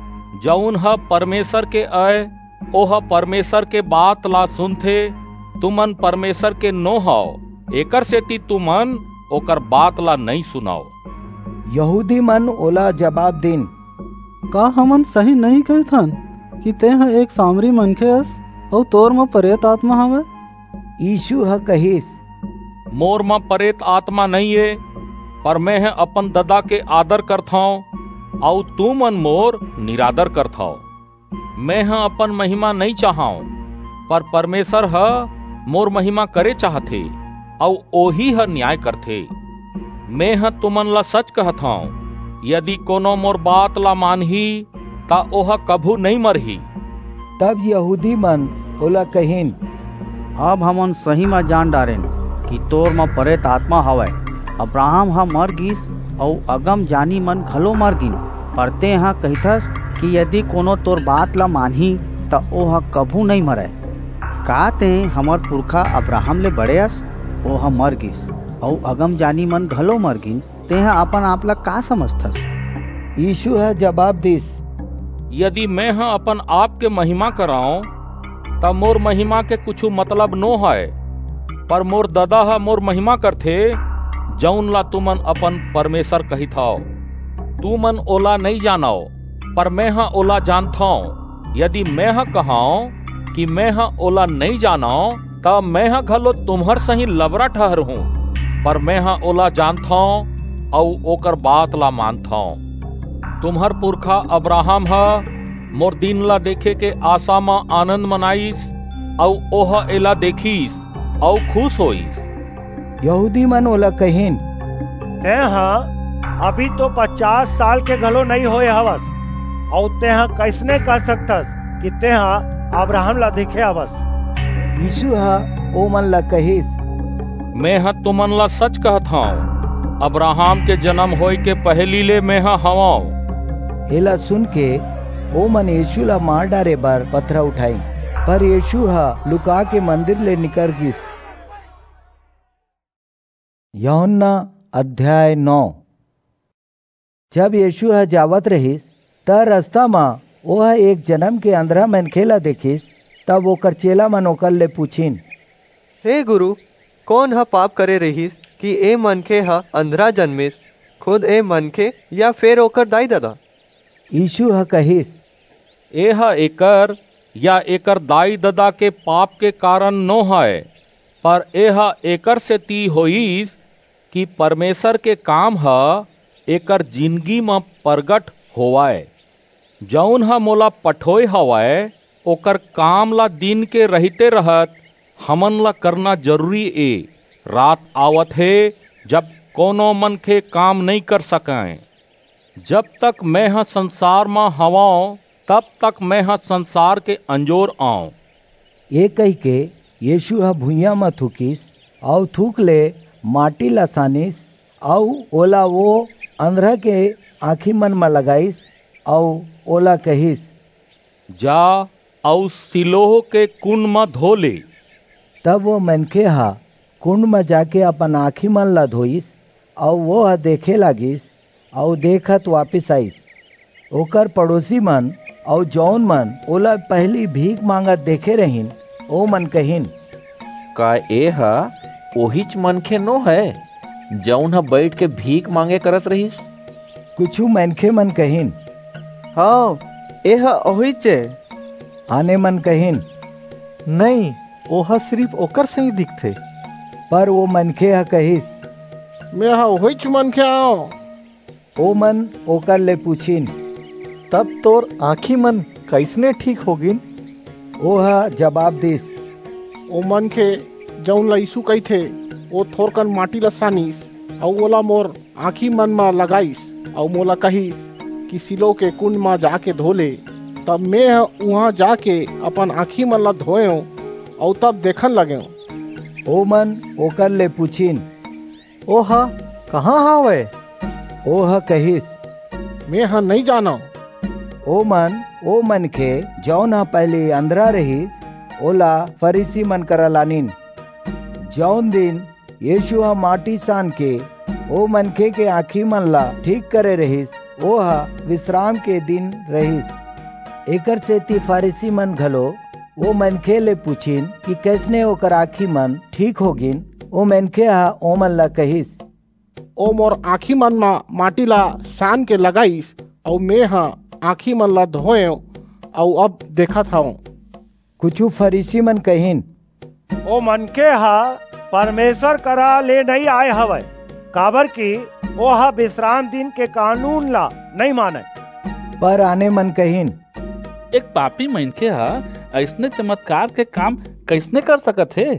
जौन ह परमेश्वर के आए ओह परमेश्वर के बात ला सुनथे। तुमन परमेश्वर के नो हो, एकर सेती तुमन ओकर बात ला नहीं सुनाओ। यहूदी मन ओला जवाब दिन, का हमन सही नहीं कहथन कि तेह एक सामरी मनखे हस और तोर में प्रेत आत्मा हवे? यीशु ह कहिस, मोर में प्रेत आत्मा नहीं है, पर मैं है अपन ददा के आदर करता हूँ और तू मन मोर निरादर करता हूँ। मैं है अपन महिमा नहीं चाहाऊं, पर परमेश्वर है मोर महिमा करे चाहथे और ओही है न्याय करथे। मैं है तुमन ला सच कहता हूँ, यदि कोनो मोर बात ला मानही ता ओह कभू नहीं मरही। तब यहूदी मन ओला कहिन, अब हमन सही में जान डारेन कि तोर में प्रेत आत्मा हवय। अब्राहम ह मर गिस और अगम जानी मन घलो मर गिन, पर ते ह कहिथस कि यदि कोनो तोर बात ला मानही त ओह कभू नहीं मरे। का ते हमर पुरखा अब्राहम ले बड़े अस? ओह मर गिस और अगम जानी मन घलो मर गिन, ते ह अपन आप ला का समझथस? यीशु ह जवाब दिस, यदि मैं ह अपन आप के महिमा कराऊं तब मोर महिमा के कुछ मतलब नो है, पर मोर ददा ह मोर महिमा करथे, जौन ला तुमन अपन परमेश्वर कहित हो। तुमन ओला नहीं जानाओ, पर मैं ह ओला जानता हूँ। यदि मैं ह कहाऊं कि मैं ह ओला नहीं जानाओ तब मैं ह घलो तुम्हर सही लबरा ठहर हूँ, पर मैं ह ओला जानता हूँ और ओकर बात ला मानता हूँ। तुम्हर पुरखा अब्राहम ह मोर दिन ला देखे के आशा में आनंद मनाईस और ओह एला देखीस और खुश होईस। यहूदी मन ओला कहिन, ते अभी तो पचास साल के घलो नहीं होए हवस और ते कैसने कर सकतस कि ते अब्राहम ला देखे हवस? यीशु हा ओ मन ला कहिस, मैं ह तुमन ला सच कहत हूँ, अब्राहम के जन्म होय के पहली ले मैं हवाऊं। एला सुन के ओ मन यीशु ला मार डारे बार पत्थर उठाई, पर यीशु हा लुका के मंदिर ले निकल गिस। यूहन्ना अध्याय नौ। जब यीशु ह जावत रहिस त रास्ता में ओह एक जन्म के अंधरा मनखेला देखिस। तब ओकर चेला मन ओकर ले पूछिन, हे गुरु, कौन ह पाप करे रहिस कि ए मनखे ह अंधरा जन्मिस, खुद ए मनखे या फिर ओकर दाई दादा? यीशु ह कहिस, ए ह एकर या एकर दाई ददा के पाप के कारण नो है, पर यह एकर से ती होइस कि परमेश्वर के काम ह एकर जिंदगी में प्रगट होवाए। जौन ह मोला पठोय हवाए ओकर काम ला दिन के रहते रहत हमन ला करना जरूरी ए। रात आवत है जब कोनो मन के काम नहीं कर सकें। जब तक मैं ह संसार में हवाऊं तब तक मैं ह संसार के अंजोर आऊं। ये कही के यीशु ह भुइया में थूकिस और थूक ले माटी ला सानिस और ओला वो अंधरा के आँखी मन में लगाइस और ओला कहिस, जा और सिलोह के कुंड में धो ले। तब वो मनखे हा कुंड में जाके अपन आँखी मन ला धोइस और वो हा देखे लागिस और देखत वापिस आइस। ओकर पड़ोसी मन और जौन मन ओला पहली भीख मांगत देखे रहिन ओ मन कहिन, का ए हा ओहिच मनखे नो है जौन हा बैठ के भीख मांगे करत रहिस? कुछू मनखे मन कहिन, हाँ ए हा ओहिचे। आने मन कहिन, नहीं ओहा सिर्फ ओकर से ही दिखथे। पर वो मनखे हा कहिस, मैं हा ओहिच मनखे आओ। ओ मन ओकर ले पूछिन, तब तोर आँखी मन कैसने ठीक होगिन? ओहा जवाब दिस, ओ मनखे जौन ला यीशु कही थे वो थोरकन माटी ला सानिस और ओला मोर आँखी मन में लगाइस और मोला कही कि सिलो के कुंड में जाके धो ले। तब मैं वहाँ जाके अपन आँखी मन ला धोए और तब देखन लगे। ओ मन ओकर ले पूछिन, ओहा कहाँ हावे? ओहा कहिस, मैं हा नहीं जाना। ओ मन ओ मन के जौन हा पहले अंधरा रही ओला फरीसी मन करा लानिन। जौन दिन यीशु हा माटी सान के ओ मनखे के आँखी मन ला ठीक करे रहिस ओ हा विश्राम के दिन रहिस। एकर से ती फरीसी मन घलो वो मनखे ले पूछिन कि कैसने ओकर आँखी मन ठीक होगिन। ओ मनखे हा ओ मन ला कहिस, ओ मोर आँखी मन में माटी ला सान के लगाइस और मैं हा आँखी मन ला धोए और अब देखत हूँ। कुछू फरीसी मन कहिन, ओ मनके हा परमेश्वर करा ले नहीं आए हवे, काबर की ओ हा विश्राम दिन के कानून ला नहीं माने। पर आने मन कहिन, एक पापी मनखे हा ऐसने चमत्कार के काम कैसने कर सकत है?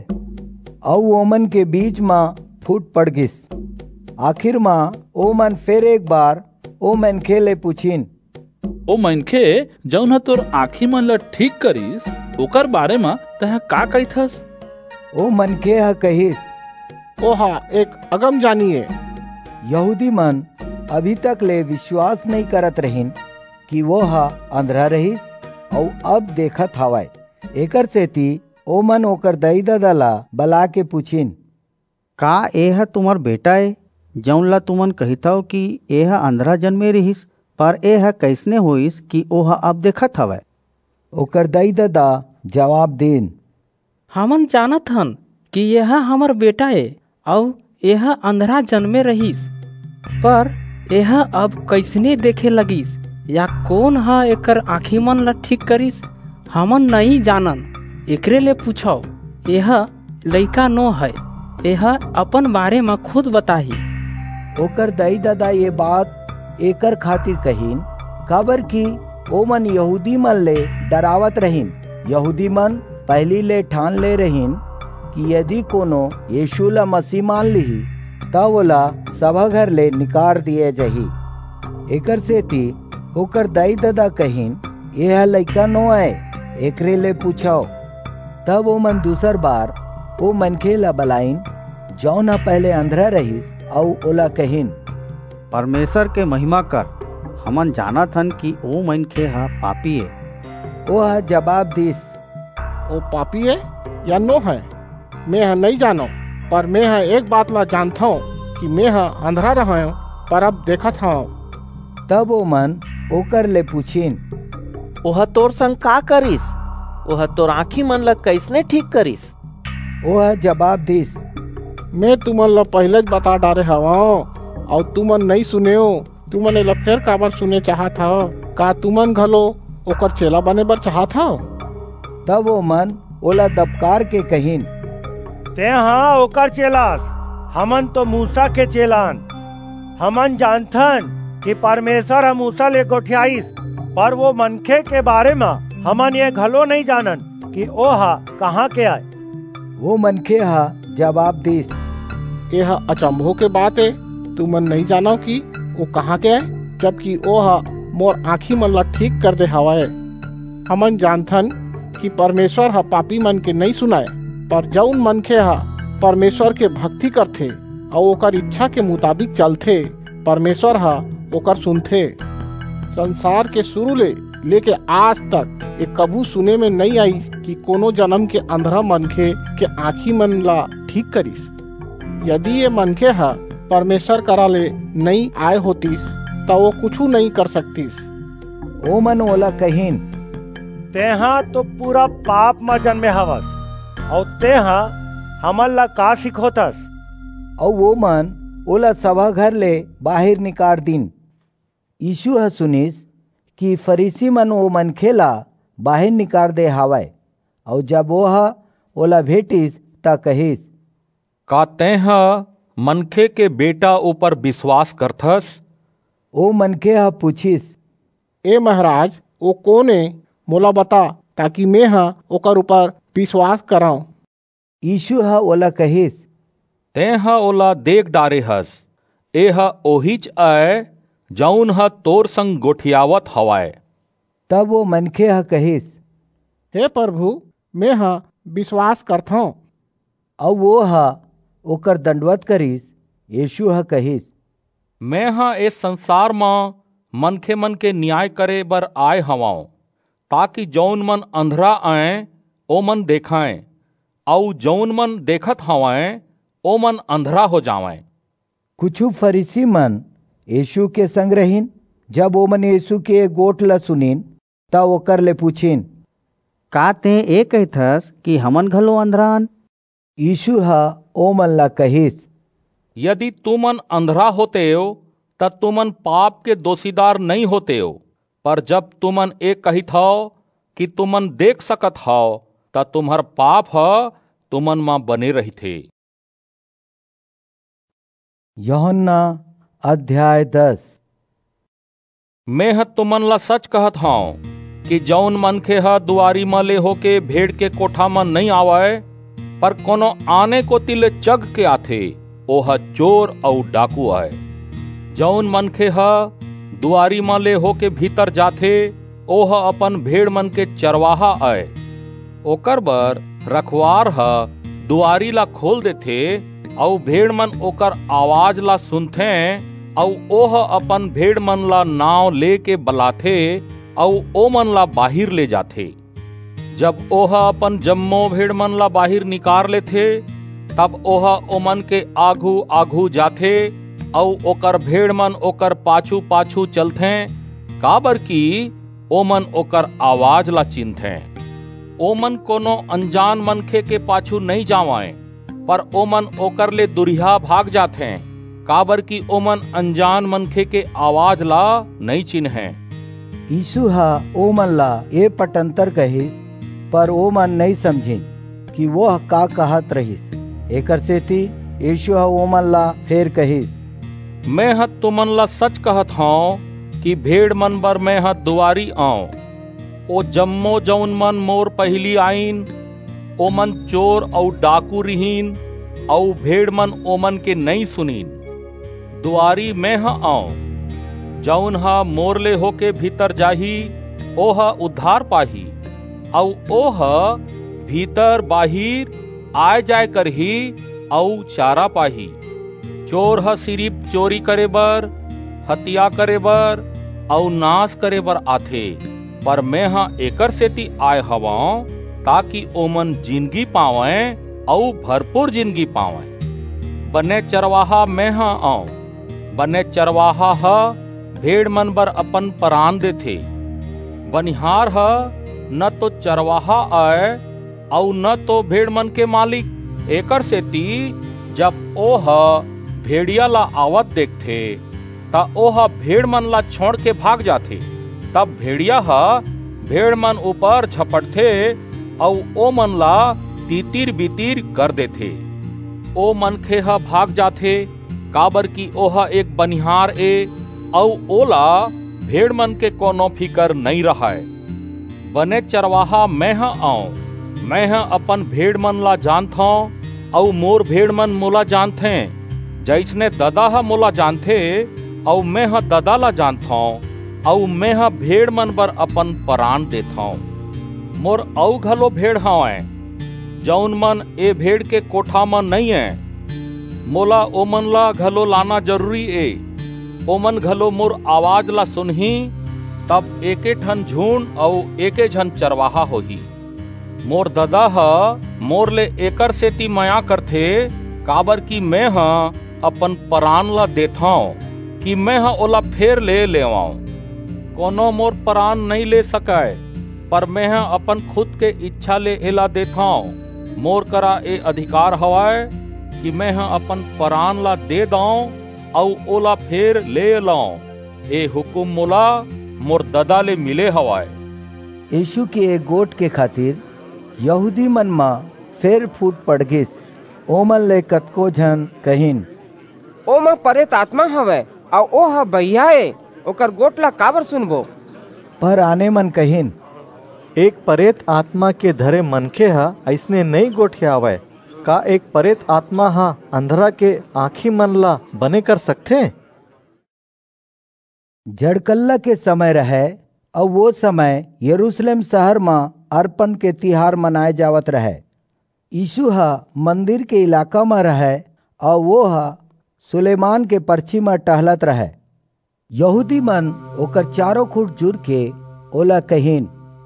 और ओमन के बीच में फूट पड़ गिस। आखिर में ओ मन फिर एक बार ओ मनखे ले पूछिन, ओ मनखे जौन हा तोर आँखी मन ला ठीक करिस ओकर बारे में तह का कहिथस? ओ मनखे हा कहिस, ओहा एक अगम जानिए। यहूदी मन अभी तक ले विश्वास नहीं करत रहिन कि वो हा अंधरा रहिस और अब देखत हवाय। एकर से ती ओ मन ओकर दई ददा ला बला के पूछिन, का एह तुम्हार बेटा है जौन ला तुमन कहिताओ कि एह अंधरा जन्मे रहिस, पर एह कैसने होइस कि ओह अब देखत हवै? ओकर दई ददा जवाब देन, हमन जानत हन कि यह हमर बेटा है और यह अंधरा जन्मे रहिस, पर यह अब कैसने देखे लगिस या कौन हा एकर आँखी मन ला ठीक करिस हमन नहीं जानन। एकरे ले पूछो, यह लइका नो है, यह अपन बारे में खुद बताही। ओकर दई दादा ये बात एकर खातिर कहिन काबर की ओ मन यहूदी मन ले डरावत रहिन। यहूदी मन पहली ले ठान ले रहिन कि यदि कोनो यीशु ला मसीह मान लिही तब ओला सभा घर ले निकार दिए जही। एकर से थी ओकर दाई दादा कहिन, यह लइका नो है, एकरे ले पूछो। तब ओ मन दूसर बार ओ मनखे ला बलाइन जौन पहले अंधरा रही और ओला कहिन, परमेश्वर के महिमा कर, हमन जानत हन कि ओ मनखे हा पापी है। ओ जवाब दिस, ओ पापी है या नो है मैं हा नहीं जानो, पर मैं हा एक बात ला जानता हूँ कि मैं हा अंधरा रहा हूँ पर अब देखत हूँ। तब ओ मन ओकर ले पूछिन, ओह तोर संग का करिस? ओह तोर आँखी मन ला कैसने ठीक करिस? ओह जवाब दिस, मैं तुमन ला पहले बता डारे हवा और तुमन नहीं सुने हो। तुमन ला फिर काबर सुने चाहत हो? का तुमन घलो ओकर चेला बने बर चाहत हो? तब वो मन ओला दबकार के कहिन, ते हाँ ओकर चेलास, हमन तो मूसा के चेलान। हमन जानथन कि परमेश्वर हम मूसा ले गोठियाईस, पर वो मनखे के बारे में हमन ये घलो नहीं जानन कि ओ हा कहाँ के आए। वो मनखे हा जवाब दिस, यह अचंभो के बात है, तू मन नहीं जानो कि वो कहाँ के आए, जबकि ओ हा मोर आँखी मन ला ठीक कर दे हवाए। हमन जानथन कि परमेश्वर हा पापी मन के नहीं सुनाए, पर जौन मनखे हा परमेश्वर के भक्ति करथे और ओकर इच्छा के मुताबिक चलथे, परमेश्वर हा ओकर सुनथे। संसार के शुरू ले लेके आज तक एक कभू सुने में नहीं आई कि कोनो जन्म के अंधरा मनखे के आँखी मन ला ठीक करिस। यदि ये मनखे हा परमेश्वर करा ले नहीं आए होतीस तो वो कुछ नहीं कर सकतीस। ओ मन ओला कहिन, तेहा तो पूरा पाप में जन्मे हवस और तेहा हमन ला का सिखोतस। और वो मन ओला सभा घर ले बाहर निकाल दिन। यीशु ह सुनिस कि फरीसी मन वो मनखे ला बाहर निकाल दे हावय, और जब वो ह ओला भेटिस ता कहिस, का तेह मनखे के बेटा ऊपर विश्वास करथस? ओ मनखे हा पूछिस, ए महाराज वो कौन है, मोला बता ताकि मैं हा ओकर ऊपर विश्वास कराऊं। यीशु हा ओला कहिस, तेह ओला देख डारे हस, एह ओहिच आए जौन हा तोर संग गोठियावत हवाए। तब वो मनखे हा कहिस, हे प्रभु मैं हा विश्वास करथो। और वो हा ओकर दंडवत करिस। यीशु हा कहिस, मैं हा इस संसार में मनखे मन के न्याय करे बर आए हवाऊं, ताकि जौन मन अंधरा आए ओ मन देखाएं, और जौन मन देखत हवाएं ओ मन अंधरा हो जावें। कुछ फरीसी मन यीशु के संग रहीन। जब ओ मन यीशु के गोठ ला सुनीन ता ओकर ले पूछिन, का ते ए कहथस कि हमन घलो अंधरान? यीशु हा ओ मन ला कहिस, यदि तुमन अंधरा होते हो त तुमन पाप के दोषीदार नहीं होते हो, पर जब तुमन एक कहित हो कि तुमन देख सकत हो त तुम्हार पाप ह तुमन मां बने रही थे। यूहन्ना अध्याय दस। मैं ह तुमन ला सच कहत हूँ कि जौन मनखे ह दुआरी म ले होके भेड़ के कोठा में नहीं आवे, पर कोनो आने को तिले चग के आथे, ओह चोर और डाकू आए। जौन मनखे ह दुआरी म ले होके भीतर जाथे, ओह अपन भेड़ मन के चरवाहा आए। ओकर बर रखवार ह दुआरी ला खोल देथे, और भेड़ मन ओकर आवाज ला सुनथे, और ओह अपन भेड़ मन ला नाव लेके बलाथे, और ओ मन ला बाहिर ले जाथे। जब ओह अपन जम्मो भेड़ मन ला बाहिर निकाल लेथे, तब ओह ओमन के आघू आघू जाथे, और ओकर भेड़ मन ओकर पाछू पाछू चलथे, काबर की ओमन ओकर आवाज ला चिन्हथे। ओमन कोनो अनजान मनखे के पाछू नहीं जावाए, पर ओमन ओकर ले दुरिहा भाग जाथे, काबर की ओमन अनजान मनखे के आवाज ला नहीं चिन्हे। यीशु हा ओ मन ला ये पटंतर कहिस, पर ओ मन नहीं समझिन कि वो का कहत रहिस। एकर सेती यीशु हा ओ मन ला फेर कहिस, मैं ह तुमन ला सच कहत हूँ कि भेड़ मन बर मैं ह दुआरी आऊं। ओ जम्मो जौन मन मोर पहली आईन, ओ मन चोर और डाकू रहीन, और भेड़ मन ओमन के नहीं सुनीन। दुआरी मैं ह आऊं, जौन हा मोर ले होके भीतर जाही, ओह उद्धार पाही, और ओह भीतर बाहिर आए जाए करही, और चारा पाही। चोर ह सिर्फ चोरी करे बर, हत्या करे बर, और नाश करे बर आथे, पर मैं हा एकर सेती आए हवाऊं, ताकि ओमन जिंदगी पावें और भरपूर जिंदगी पावें। बने चरवाहा मैं हा आऊं। बने चरवाहा हा भेड़ मन बर अपन प्राण देथे। बनिहार हा न तो चरवाहा आए और न तो भेड़ मन के मालिक। एकर सेती जब ओह भेड़िया ला आवत देखथे, ता ओह भेड़ मन ला छोड़ के भाग जाथे। तब भेड़िया हा भेड़ मन ऊपर झपटथे और ओ मन ला तीतिर बीतिर कर देथे। ओ मनखे ह भाग जाथे, काबर की ओहा एक बनिहार ए और ओला भेड़ मन के कोनो फिकर नहीं रहाय। बने चरवाहा मैं ह आऊं, मैं ह अपन भेड़ मन ला जानथो और मोर भेड़ मन मोला जानथे। जैसने ददा ह मोला जानथे और मैं ह ददा ला जानथो और मैं ह भेड़ मन बर अपन प्राण देथो। मोर औ घलो भेड़ हवय, जौन मन ए भेड़ के कोठा मन नहीं है। मोला ओमन ला घलो लाना जरूरी ए। ओमन घलो मोर आवाज ला सुनही, तब एके ठन झुंड और एके झन चरवाहा होही। मोर ददा ह मोर ले एकर सेती माया करथे, काबर की मैं ह अपन प्राण ला देथाओ कि मैं ह ओला फेर ले लेवाऊं। कोनो मोर प्राण नहीं ले सकाय, पर मैं ह अपन खुद के इच्छा ले एला देथाओ। मोर करा ए अधिकार हवाय कि मैं ह अपन प्राण ला दे दाऊं और ओला फेर ले लाऊं। ए हुकुम मोला मोर ददा ले मिले हवाय। यीशु के एक गोट के खातिर यहूदी मन मा फेर फूट पड़ गिस। ओमन ले कतको झन कहिन, ओ म परेत आत्मा हवय और ओ ह बहिया ए, ओकर गोट ला काबर सुनबो। पर आने मन कहिन, एक परेत आत्मा के धरे मनखे हा ऐसने नहीं गोठिया हवय। का एक परेत आत्मा हा अंधरा के आँखी मन ला बने कर सकथे। जड़कल्ला के समय रहे और वो समय यरूशलेम शहर में अर्पण के तिहार मनाए जावत रहे। यीशु हा मंदिर के इलाका में रहे और वो हा सुलेमान के पर्ची में टहलत रहे। यहूदी मन ओकर चारों खुट जुर के ओला कहिन,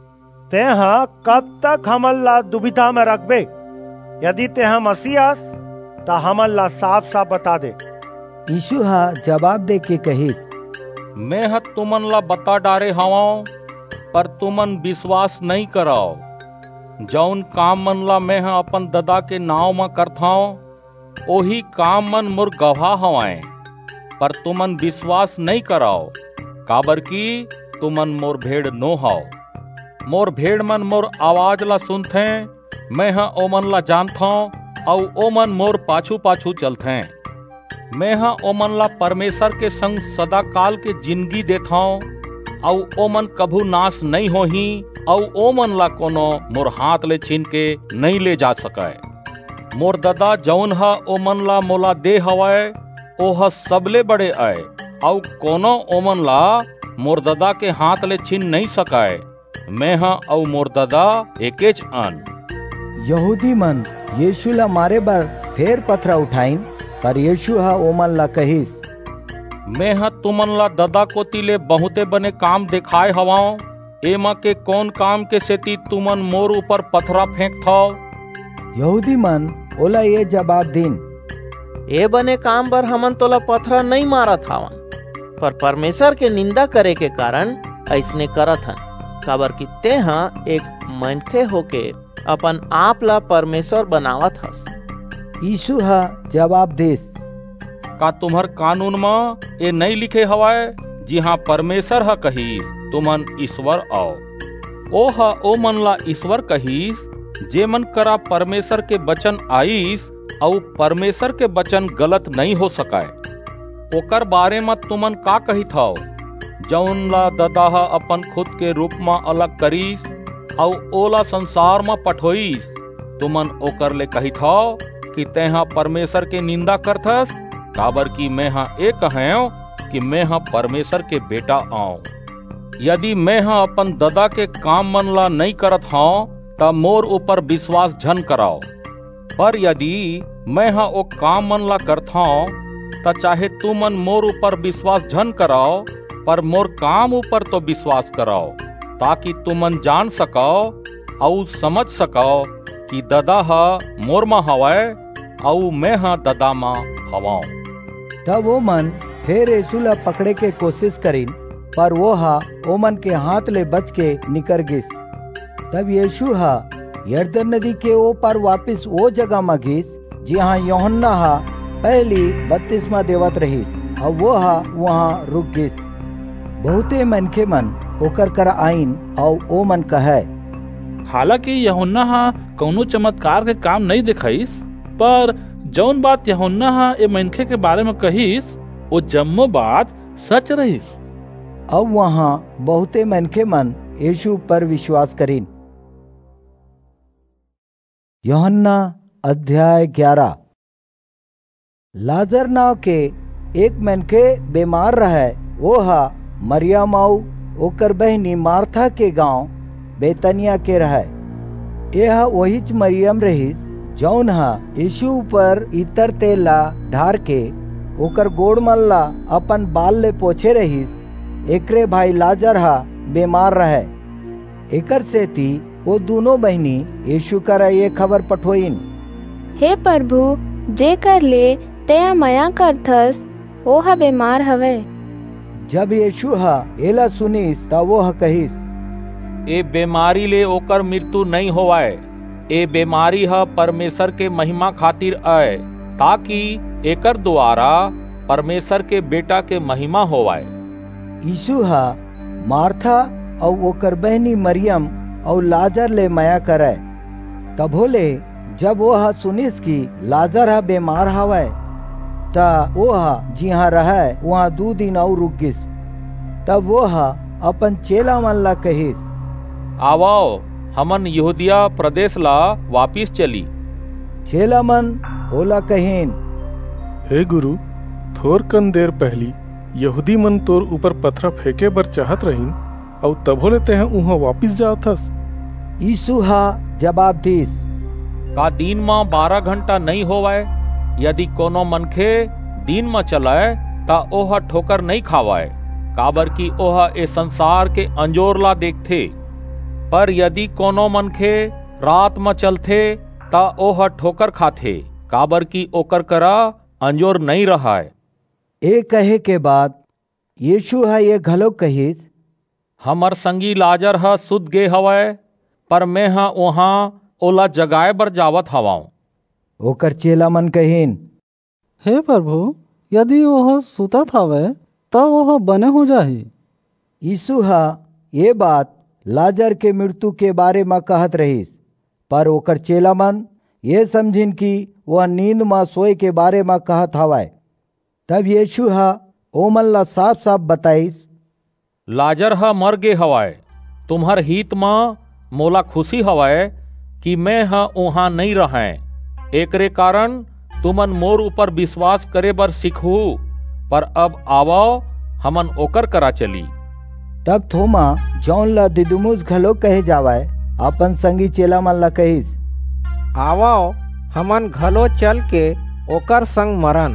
तेहा कब तक हमन ला दुविधा में रखबे। यदि तेहा मसीहस ता हमन ला साफ साफ बता दे। यीशु हा जवाब दे के कहिस, मैं ह तुमन ला बता डारे हवाओ, पर तुमन विश्वास नहीं कराओ। जौन काम मन ला मैं ह अपन ददा के नाव में करथाओ, ओही काम मन मोर गवाह हवाए, पर तुमन विश्वास नहीं कराओ, काबर की तुमन मोर भेड़ नो हाओ। मोर भेड़ मन मोर आवाज ला सुनथे, मैं ह ओमन ला जानथो और ओमन मोर पाछू पाछू चलथे। मैं ह ओमन ला परमेश्वर के संग सदा काल के जिंदगी देथाओ और ओमन कभू नाश नहीं होही और ओमन ला कोनो मोर हाथ ले छीन के नहीं ले जा सकाय। मोर ददा जौन ह ओमन ला मोला दे हवाय, ओह सबले बड़े आए और कोनो ओमन ला मोर ददा के हाथ ले छीन नहीं सकाय। मैं ह और मोर ददा एकेच अन। यहूदी मन यीशु ला मारे बर फेर पथरा उठाइन, पर यीशु हा ओमन ला कहिस, मैं ह तुमन ला ददा कोती ले बहुते बने काम दिखाए हवाओ। एमा के कौन काम के सेती तुमन मोर ऊपर पथरा फेंक थाओ। यहूदी मन ओला ये जवाब दिन, ए बने काम बर हमन तोला पथरा नहीं मारत हवन, पर परमेश्वर के निंदा करे के कारण ऐसने करत हन, काबर कि तेहा एक मनखे होके अपन आप ला परमेश्वर बनावत हस। यीशु हा जवाब देस, का तुम्हर कानून में ए नहीं लिखे हवाय, जी हाँ परमेश्वर हा कहीस तुमन ईश्वर आओ। ओ हा ओ मन ला ईश्वर कहीस, जे मन करा परमेश्वर के वचन आईस और परमेश्वर के वचन गलत नहीं हो सकाय। ओकर बारे में तुमन का कही थाओ, जौन ला ददा हा अपन खुद के रूप में अलग करीस और ओला संसार में पठोईस। तुमन ओकर ले कही थाओ कि तेहा परमेश्वर के निंदा करथस, काबर की मैं हा ए कहें कि मैं हा परमेश्वर के बेटा आऊं। यदि मैं हा अपन ददा के काम मन ला नहीं करत हूँ, तब मोर ऊपर विश्वास झन कराओ। पर यदि मैं हा ओ काम मन ला करता त चाहे तू मन मोर ऊपर विश्वास झन कराओ, पर मोर काम ऊपर तो विश्वास कराओ, ताकि तुमन जान सको और समझ सको कि ददा हा मोर मा हवाय और मैं हा ददा मा हवाऊं। तब वो मन फिर यीशु ला पकड़े के कोशिश करीन, पर वो हा ओमन के हाथ ले बच के निकर गिस। तब यीशु हा यरदन नदी के ओ पार वापिस वो जगह में घिस जहाँ यूहन्ना हा पहली बपतिस्मा देवत रही, और वो हा वहाँ रुक गिस। बहुते मनखे मन ओकर कर आइन और ओ मन कहे, हालांकि यूहन्ना हा कौनो चमत्कार के काम नहीं दिखाईस, पर जौन बात यूहन्ना हा ए मनखे के बारे में कहीस वो जम्मो बात सच रहीस। अब वहाँ बहुते मनखे मन यीशु पर विश्वास करीन। यूहन्ना अध्याय ग्यारह। लाजर नाव के एक मनखे बीमार रहे, वो हा मरियम आऊ ओकर बहनी मार्था के गांव बेतनिया के रहे। यह वहीच मरियम रहीस जौन हा यीशु पर इतर तेला ढार के ओकर गोड़ मल्ला अपन बाल ले पोछे रहीस। एकरे भाई लाजर हा बीमार रहे। एकर से थी वो दोनों बहनी यीशु कर ये खबर पठोइन, हे प्रभु, जे कर ले तेया मया करथस वो हा बीमार हवे। जब यीशु हा एला सुनीस ता वो हा कहिस, ए बीमारी ले ओकर मृत्यु नहीं होवाए। ए बीमारी हा परमेश्वर के महिमा खातिर आए, ताकि एकर द्वारा परमेश्वर के बेटा के महिमा होवाए। यीशु हा मार्था और ओकर बहनी मरियम और लाजर ले मया करे। तब होले जब वो हा सुनिस की लाजर हा बीमार हवे ता वो हा जिहा रहे वहाँ दो दिन और रुक गिस। तब वो हा अपन चेला मन ला कहिस, आवो हमन यहूदिया प्रदेश ला वापिस चली। चेला मन ओला कहिन, हे गुरु, थोर कन देर पहली यहूदी मन तोर ऊपर पत्थर फेंके बर चाहत रहीन और तब लेते हैं उहाँ वापिस जाथस। यीशु हा जवाब दीस, का दिन में बारह घंटा नहीं होवाए? यदि कोनो मनखे दिन में चलाए ता ओहा ठोकर नहीं खावाए, काबर की ओहा ए संसार के अंजोर ला देखथे। पर यदि कोनो मनखे रात में चलथे ता ओहा ठोकर खाथे, काबर की ओकर करा अंजोर नहीं रहा है। ए कहे के बाद यीशु हा ये घलो कहिस, हमर संगी लाजर हा सुत गे हवय, पर मैं हा वहाँ ओला जगाए बर जावत हवाऊं। ओकर चेला मन कहिन, हे प्रभु, यदि वह सुतत हवे तब वह बने हो जाही। यीशु हा ये बात लाजर के मृत्यु के बारे में कहत रहीस, पर ओकर चेला मन ये समझिन कि वह नींद में सोए के बारे में कहत हवाय। तब यीशु हा ओमन ला साफ साफ बताइस, लाजर हा मर गे हवाय। तुम्हर हित में मोला खुशी हवाय कि मैं हा वहाँ नहीं रहें। एकरे कारण तुमन मोर ऊपर विश्वास करे बर सीखू, पर अब आवो हमन ओकर करा चली। तब थोमा जौन ला दिदुमुस घलो कहे जावाय अपन संगी चेला मन ला कहिस, आवो हमन घलो चल के ओकर संग मरन।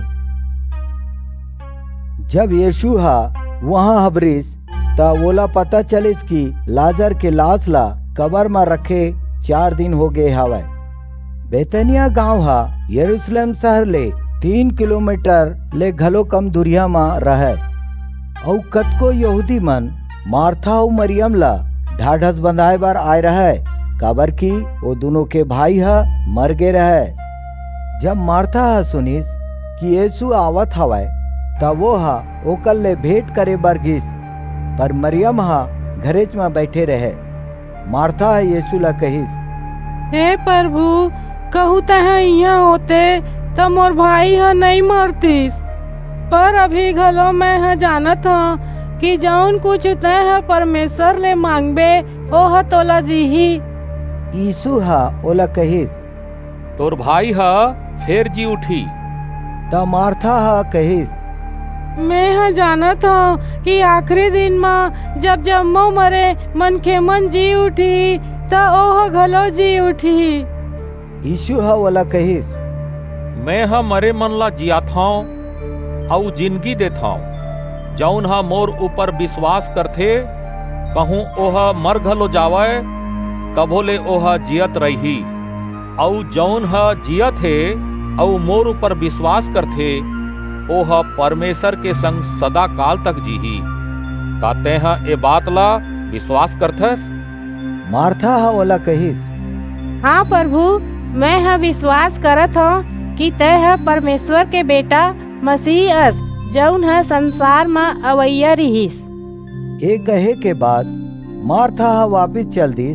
जब यीशु हा वहाँ हबरिस ता ओला पता चलिस कि लाजर के लाश ला कबर में रखे चार दिन हो गए हवाय। बेतनिया गांव हा यरूशलेम शहर ले तीन किलोमीटर ले घलो कम दूरिया में रहे। और कतको यहूदी मन मार्था और मरियम ला ढाढ़स बंधाए बार आए रहे, काबर की वो दोनों के भाई हा मर गए रहे। जब मार्था हा सुनिस कि यीशु आवत हवाय तब वो हा ओकल ले भेंट करे बर गिस, पर मरियम हा घरेच में बैठे रहे। मार्था यीशु ला कहिस, हे प्रभु, कहू तह यहाँ होते तो मोर भाई हा नहीं मरतीस। पर अभी घलो मैं हा जानत हा कि जौन कुछ तह परमेश्वर ले मांगबे ओ हा तोला दीही। यीशु हा ओला कहिस, तोर भाई हा फिर जी उठी। ता मार्था हा कहिस, मैं हा जानत हा कि आखिरी दिन में जब जम्मो मरे मनखे मन जी उठी ता ओह घलो जी उठी। यीशु हा ओला कहिस, मैं हा मरे मन ला जियात हूँ और जिंदगी देत हूँ। जौन हा मोर ऊपर विश्वास करथे, कहूँ ओहा मर घलो जावे तभो ले ओहा जियत रही। और जौन हा जियत है और मोर ऊपर विश्वास करथे, ओहा परमेश्वर के संग सदा काल तक जीही। कहते हैं ए बात ला विश्वास करथस? मार्था हा ओला कहिस, हाँ प्रभु, मैं हा विश्वास करत हूँ कि तय है परमेश्वर के बेटा मसीह अस, जौन है संसार में अवैया रहीस। ए कहे के बाद मार्था हा वापिस चल दिस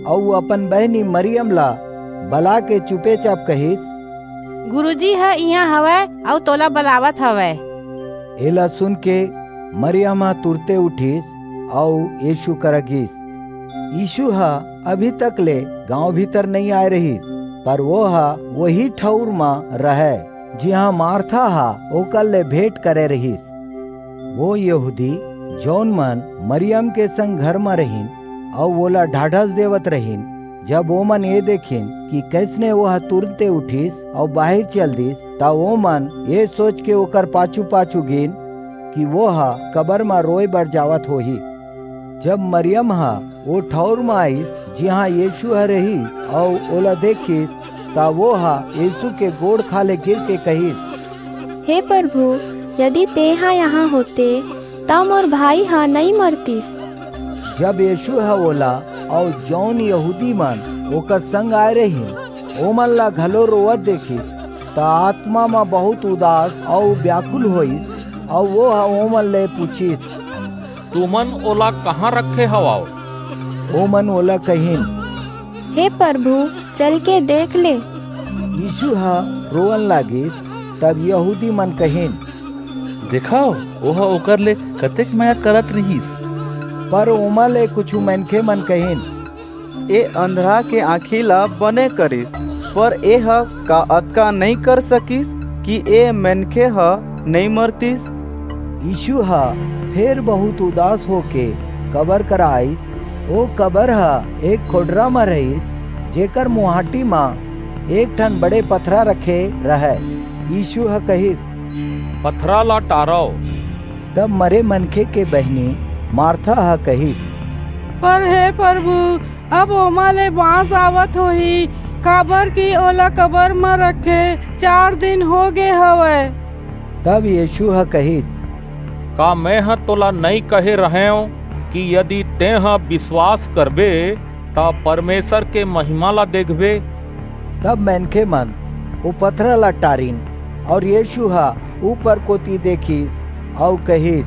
और अपन बहनी मरियम ला बला के चुपे चाप कहिस, गुरुजी है यहाँ हवै और तोला बलावत हवै। एला सुन के मरियम तुरते उठीस और यीशु करगिस। यीशु हा अभी तक ले गांव भीतर नहीं आए रहीस, पर वो हा वही ठौर में रहे जिहाँ मार्था हा ओकर ले भेंट करे रहीस। वो यहूदी जौन मन मरियम के संग घर में रहीन और वोला ढाढ़स देवत रहीन, जब वो मन ये देखिन कि कैसने वह तुरंते उठीस और बाहर चल दीस, ता वो मन ये सोच के ओकर पाछू पाछू गिन कि वो हा कबर में रोए बढ़ जावत होही। जब मरियम हा वो ठौर में आईस जहाँ यीशु है रही और ओला देखीस, ता वो हा यीशु के गोड़ खाले गिर के कहिस, हे प्रभु, यदि तेहा यहाँ होते ता मोर भाई हा नहीं मरतीस। जब यीशु हा ओला और जौन यहूदी मन ओकर संग आए रही ओमन ला घलो रोवत देखिस, ता आत्मा में बहुत उदास और व्याकुल होइस और वो हा ओमन ले पूछिस, तुमन ओला कहाँ रखे हवाओ? ओमन ओला कहिन, हे प्रभु, चल के देख ले। यीशु हा रोवन लागिस। तब यहूदी मन कहिन, देखाओ ओहा ओकर ले कतेक माया करत रहीस। पर ओमा ले कुछु मनखे मन कहिन, ए अंधरा के आँखी ला बने करिस, पर ए ह का अतका नहीं कर सकिस कि ए मनखे ह नहीं मरतीस। यीशु हा फिर बहुत उदास होके कबर कर आईस। वो कबर हा एक खोडरा में रहीस, जेकर मुहाटी में एक ठन बड़े पथरा रखे रहे। यीशु हा कहिस, पथरा ला टारो। तब मरे मनखे के बहनी मार्था हा कहिस, पर हे प्रभु, अब ओमा ले बांस आवत होही, काबर की ओला कबर में रखे चार दिन हो गए हवे। तब यीशु हा कहिस, का मैं हा तोला नहीं कहे रहे हूँ कि यदि ते हा विश्वास करबे ता परमेश्वर के महिमा ला देखबे। तब मनखे मन वो पथरा ला टारिन और यीशु हा ऊपर कोती देखीस और कहिस,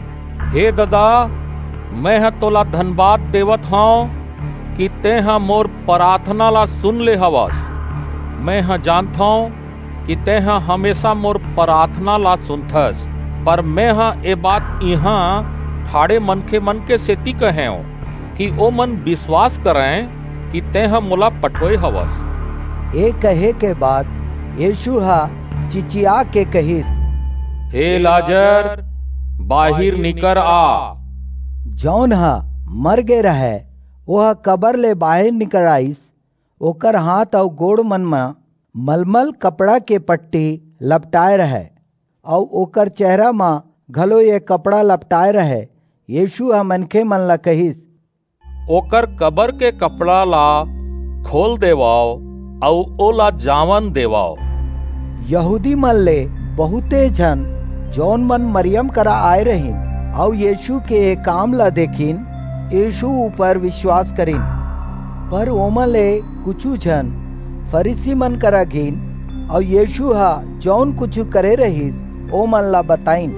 हे दादा, मैं हा तोला धन्यवाद देवत हूँ कि ते हा मोर प्रार्थना ला सुन ले हवस। मैं हा जानता हूँ कि ते हा हमेशा मोर प्रार्थना ला सुनथस, पर मैं हा ए बात यहाँ ठाड़े मनखे मन के सेती कहे हूँ कि ओ मन विश्वास करें कि ते हा मोला पठोए हवस। ए कहे के बाद यीशु हा चिचिया के कहिस, हे लाजर, बाहिर निकर आ। जौन हा मर गे रहे वह कबर ले बाहर निकल आईस। ओकर हाथ और गोड़ मन में मलमल कपड़ा के पट्टी लपटाए रहे और ओकर चेहरा में घलो ये कपड़ा लपटाए रहे। यीशु हा मनखे मन ला कहिस, ओकर कबर के कपड़ा ला खोल देवाओ और ओला जावन देवाओ। यहूदी मन ले बहुते जन जौन मन मरियम करा आए रहीन और यीशु के काम ला देखिन, यीशु ऊपर विश्वास करिन। पर ओमा ले कुछु जन फरीसी मन करा गिन और यीशु हा जौन कुछु करे रहीस ओ मन ला बताइन।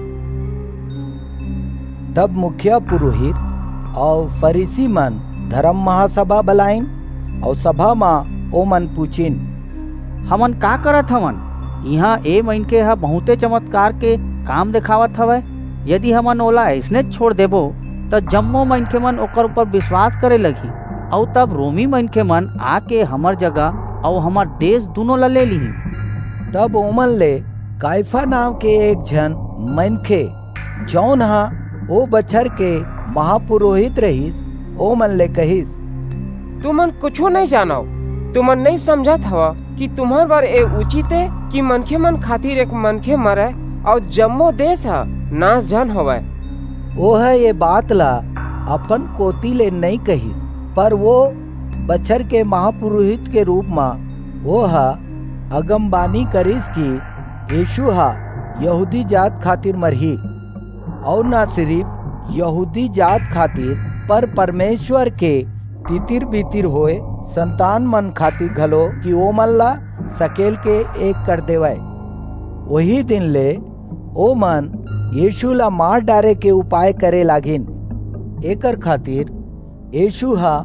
तब मुखिया पुरोहित और फरीसी मन धर्म महासभा बुलाइन और सभा में ओ मन पूछिन, हमन का करत हवन? यहाँ ए मन के हा बहुते चमत्कार के काम दिखावत हवे। यदि हमन ओला ऐसने छोड़ देबो तो जम्मो मन के मन ओकर ऊपर विश्वास करे लगी और तब रोमी मन के मन आके हमर जगह और हमार देश दोनों ला ले ली। तब ओमन ले काइफा नाम के एक जन मनखे जौन हा ओ बछर के महापुरोहित रहीस, ओ मन ले कहिस, तुमन कुछो नहीं जानो, तुमन नहीं समझत हवा कि तुम्हार बार ए उचित है कि मनखे मन खातिर एक मनखे मरे और जम्मो देश हा नाश जन होवे। वो है ये बात ला अपन कोती ले नहीं कहिस, पर वो बछर के महापुरोहित के रूप में वो हा अगमबानी करिस कि यीशु हा यहूदी जात खातिर मरही और ना सिर्फ यहूदी जात खातिर पर परमेश्वर के तितिर बितिर होए संतान मन खातिर घलो कि ओ मन ला सकेल के एक कर देवाए। वही दिन ले ओ मन यीशु ला मार डारे के उपाय करे लागिन। एकर खातिर यीशु हा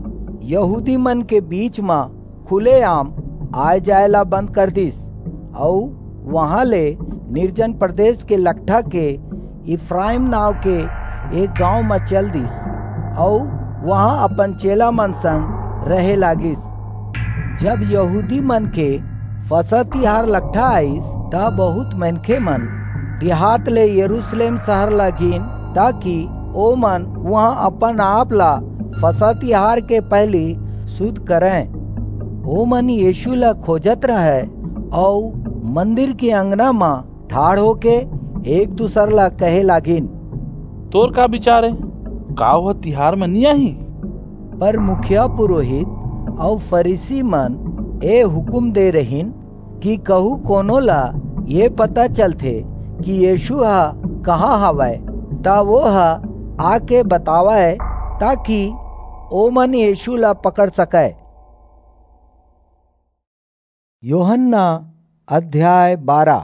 यहूदी मन के बीच में खुलेआम आय जायला बंद कर दिस और वहां ले निर्जन प्रदेश के लट्ठा के इफ्राइम नाव के एक गांव में चल दिस और वहां अपन चेला मन संग रहे लागिस। जब यहूदी मन के फसह तिहार लट्ठा आईस ता बहुत मनखे मन देहात ले यरूशलेम शहर लागिन ताकि ओ मन वहां अपन आप ला फसह तिहार के पहले शुद्ध करें। ओ मन यीशु ला खोजत रहे और मंदिर के अंगना में ठाड़ होके एक दूसर ला कहे लागिन, तोर का विचार है, का वह तिहार में नहीं आई? पर मुखिया पुरोहित और फरीसी मन ए हुकुम दे रहीन कि कहू कोनो ला ये पता चलते कि यीशु हा कहाँ हवै ता वो हा आके बतावे ताकि ओ मन यीशु ला पकड़ सके। यूहन्ना अध्याय बारह।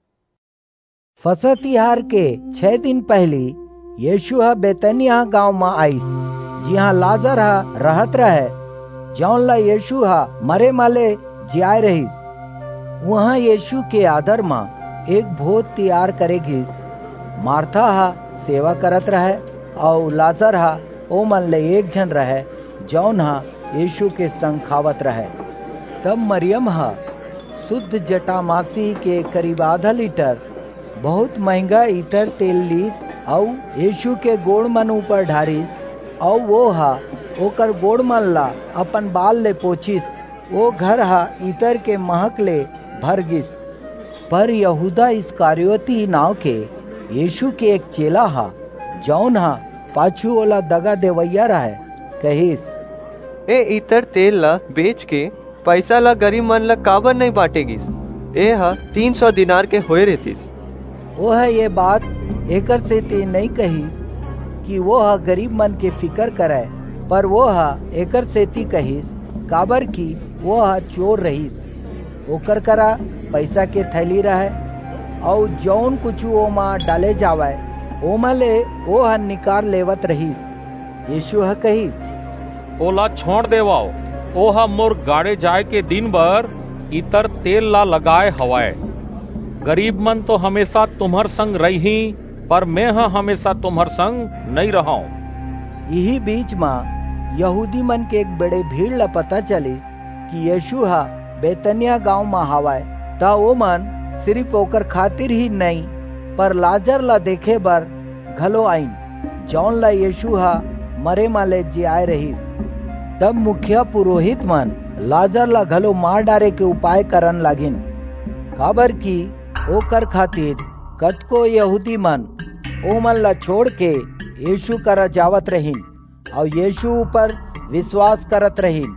फसह तिहार के छह दिन पहले यीशु हा बेतनिया गांव में आईस, जिहाँ लाजर हा रहत रहे, जौन ला यीशु हा मरे माले जियाए रही। वहाँ यीशु के आदर में एक भोज तैयार करेगी। मार्था हा सेवा करत रहे और लाजर हा ओ मन ले एक जन रहे जौन हा यीशु के संग खावत रहे। तब मरियम हा शुद्ध जटामासी के करीब आधा लीटर बहुत महंगा इतर तेल लीस और यीशु के गोड़ मन ऊपर ढारिस और वो हा ओकर गोड़ मन ला अपन बाल ले पोछिस। वो घर हा इतर के महक ले भर गिस। पर यहूदा इस्करियोती नाव के यीशु के एक चेला हा जौन हा पाछू ओला दगा देवैया रहे कहिस, ए इतर तेल ला बेच के पैसा ला गरीब मन ला काबर नहीं बांटेगिस? ए हा तीन सौ दिनार के होए रहतिस। वो है ये बात एकर से ते नहीं कही कि वो हा गरीब मन के फिकर करे, पर वो हा एकर से ती कहिस काबर की वो हा चोर रहीस। ओकर करा पैसा के थैली रहे और जौन कुछ ओ माँ डाले जावे ओ मले ओ हा निकाल लेवत रहीस। यीशु हा कहिस, ओला छोड़ देवाओ, ओहा मोर गाड़े जाए के दिन भर इतर तेल ला लगाए हवाए। गरीब मन तो हमेशा तुम्हार संग रही, पर मैं हाँ हमेशा तुम्हार संग नहीं रहा। यही बीच में यहूदी मन के एक बड़े भीड़ ला पता चली कि यीशु हा बेतनिया गांव में हवाए। ता वो मन सिर्फ ओकर खातिर ही नहीं पर लाजर ला देखे बर घलो आईन, जौन ला यीशु हा मरे माले जियाए रहीस। तब मुखिया पुरोहित मन लाजर ला घलो मार डारे के उपाय करन लागिन, काबर की ओकर खातिर कतको यहूदी मन ओ मन ला छोड़ के यीशु करा जावत रहीन और यीशु ऊपर विश्वास करत रहीन।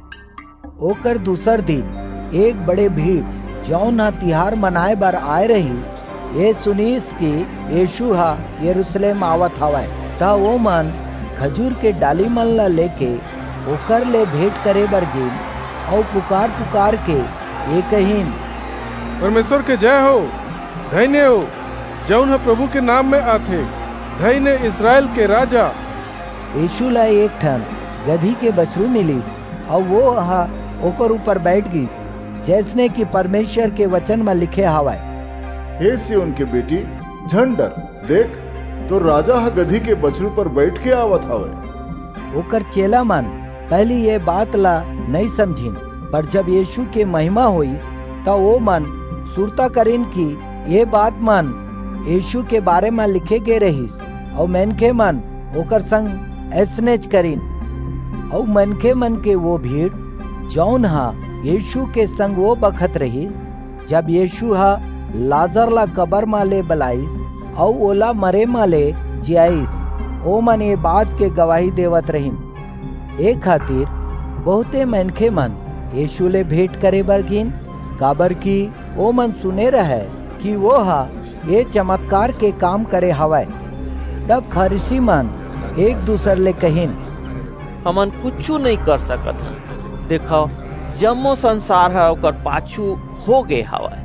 ओकर दूसर दिन एक बड़े भीड़ जौन हा तिहार मनाए बर आए रही ये सुनीस की यीशु हा यरूशलेम आवत हवाए। ता वो मन खजूर के डाली मन ला लेके ओकर ले भेंट करे बर गिन और पुकार पुकार के ये कहीन, परमेश्वर के जय हो, धन्य हो जौन है प्रभु के नाम में आथे, धन्य इस्राएल के राजा। यीशु ला एक ठन गधी के बछरू मिली और वो हा ओकर ऊपर बैठ गई, जैसने कि परमेश्वर के वचन में लिखे हवाए, हे सिय्योन के बेटी झंडर देख, तो राजा हा गधी के बछरू पर बैठ के आवत हवे। ओकर चेला मन पहली ये बात ला नहीं समझिन, पर जब यीशु के महिमा हुई तो वो मन सुरता करिन की ये बात मन यीशु के बारे में लिखे गए रही और मनखे मन ओकर संग ऐसनेच करिन। और मनखे मन के वो भीड़ जौन हा यीशु के संग वो बखत रही जब यीशु हा लाजर ला कबर माले बलाईस और ओला मरे माले जियाईस, ओ मन ये बात के गवाही देवत रहीन। एक खातिर बहुते मनखे मन यीशु ले भेंट करे बर गिन, काबर की ओ मन सुने रहे कि वो हा ये चमत्कार के काम करे हवाए। तब फरीसी मन एक दूसर ले कहिन, हमन कुछ नहीं कर सकत, देखो जम्मो संसार है ओकर पाछू हो गए हवाए।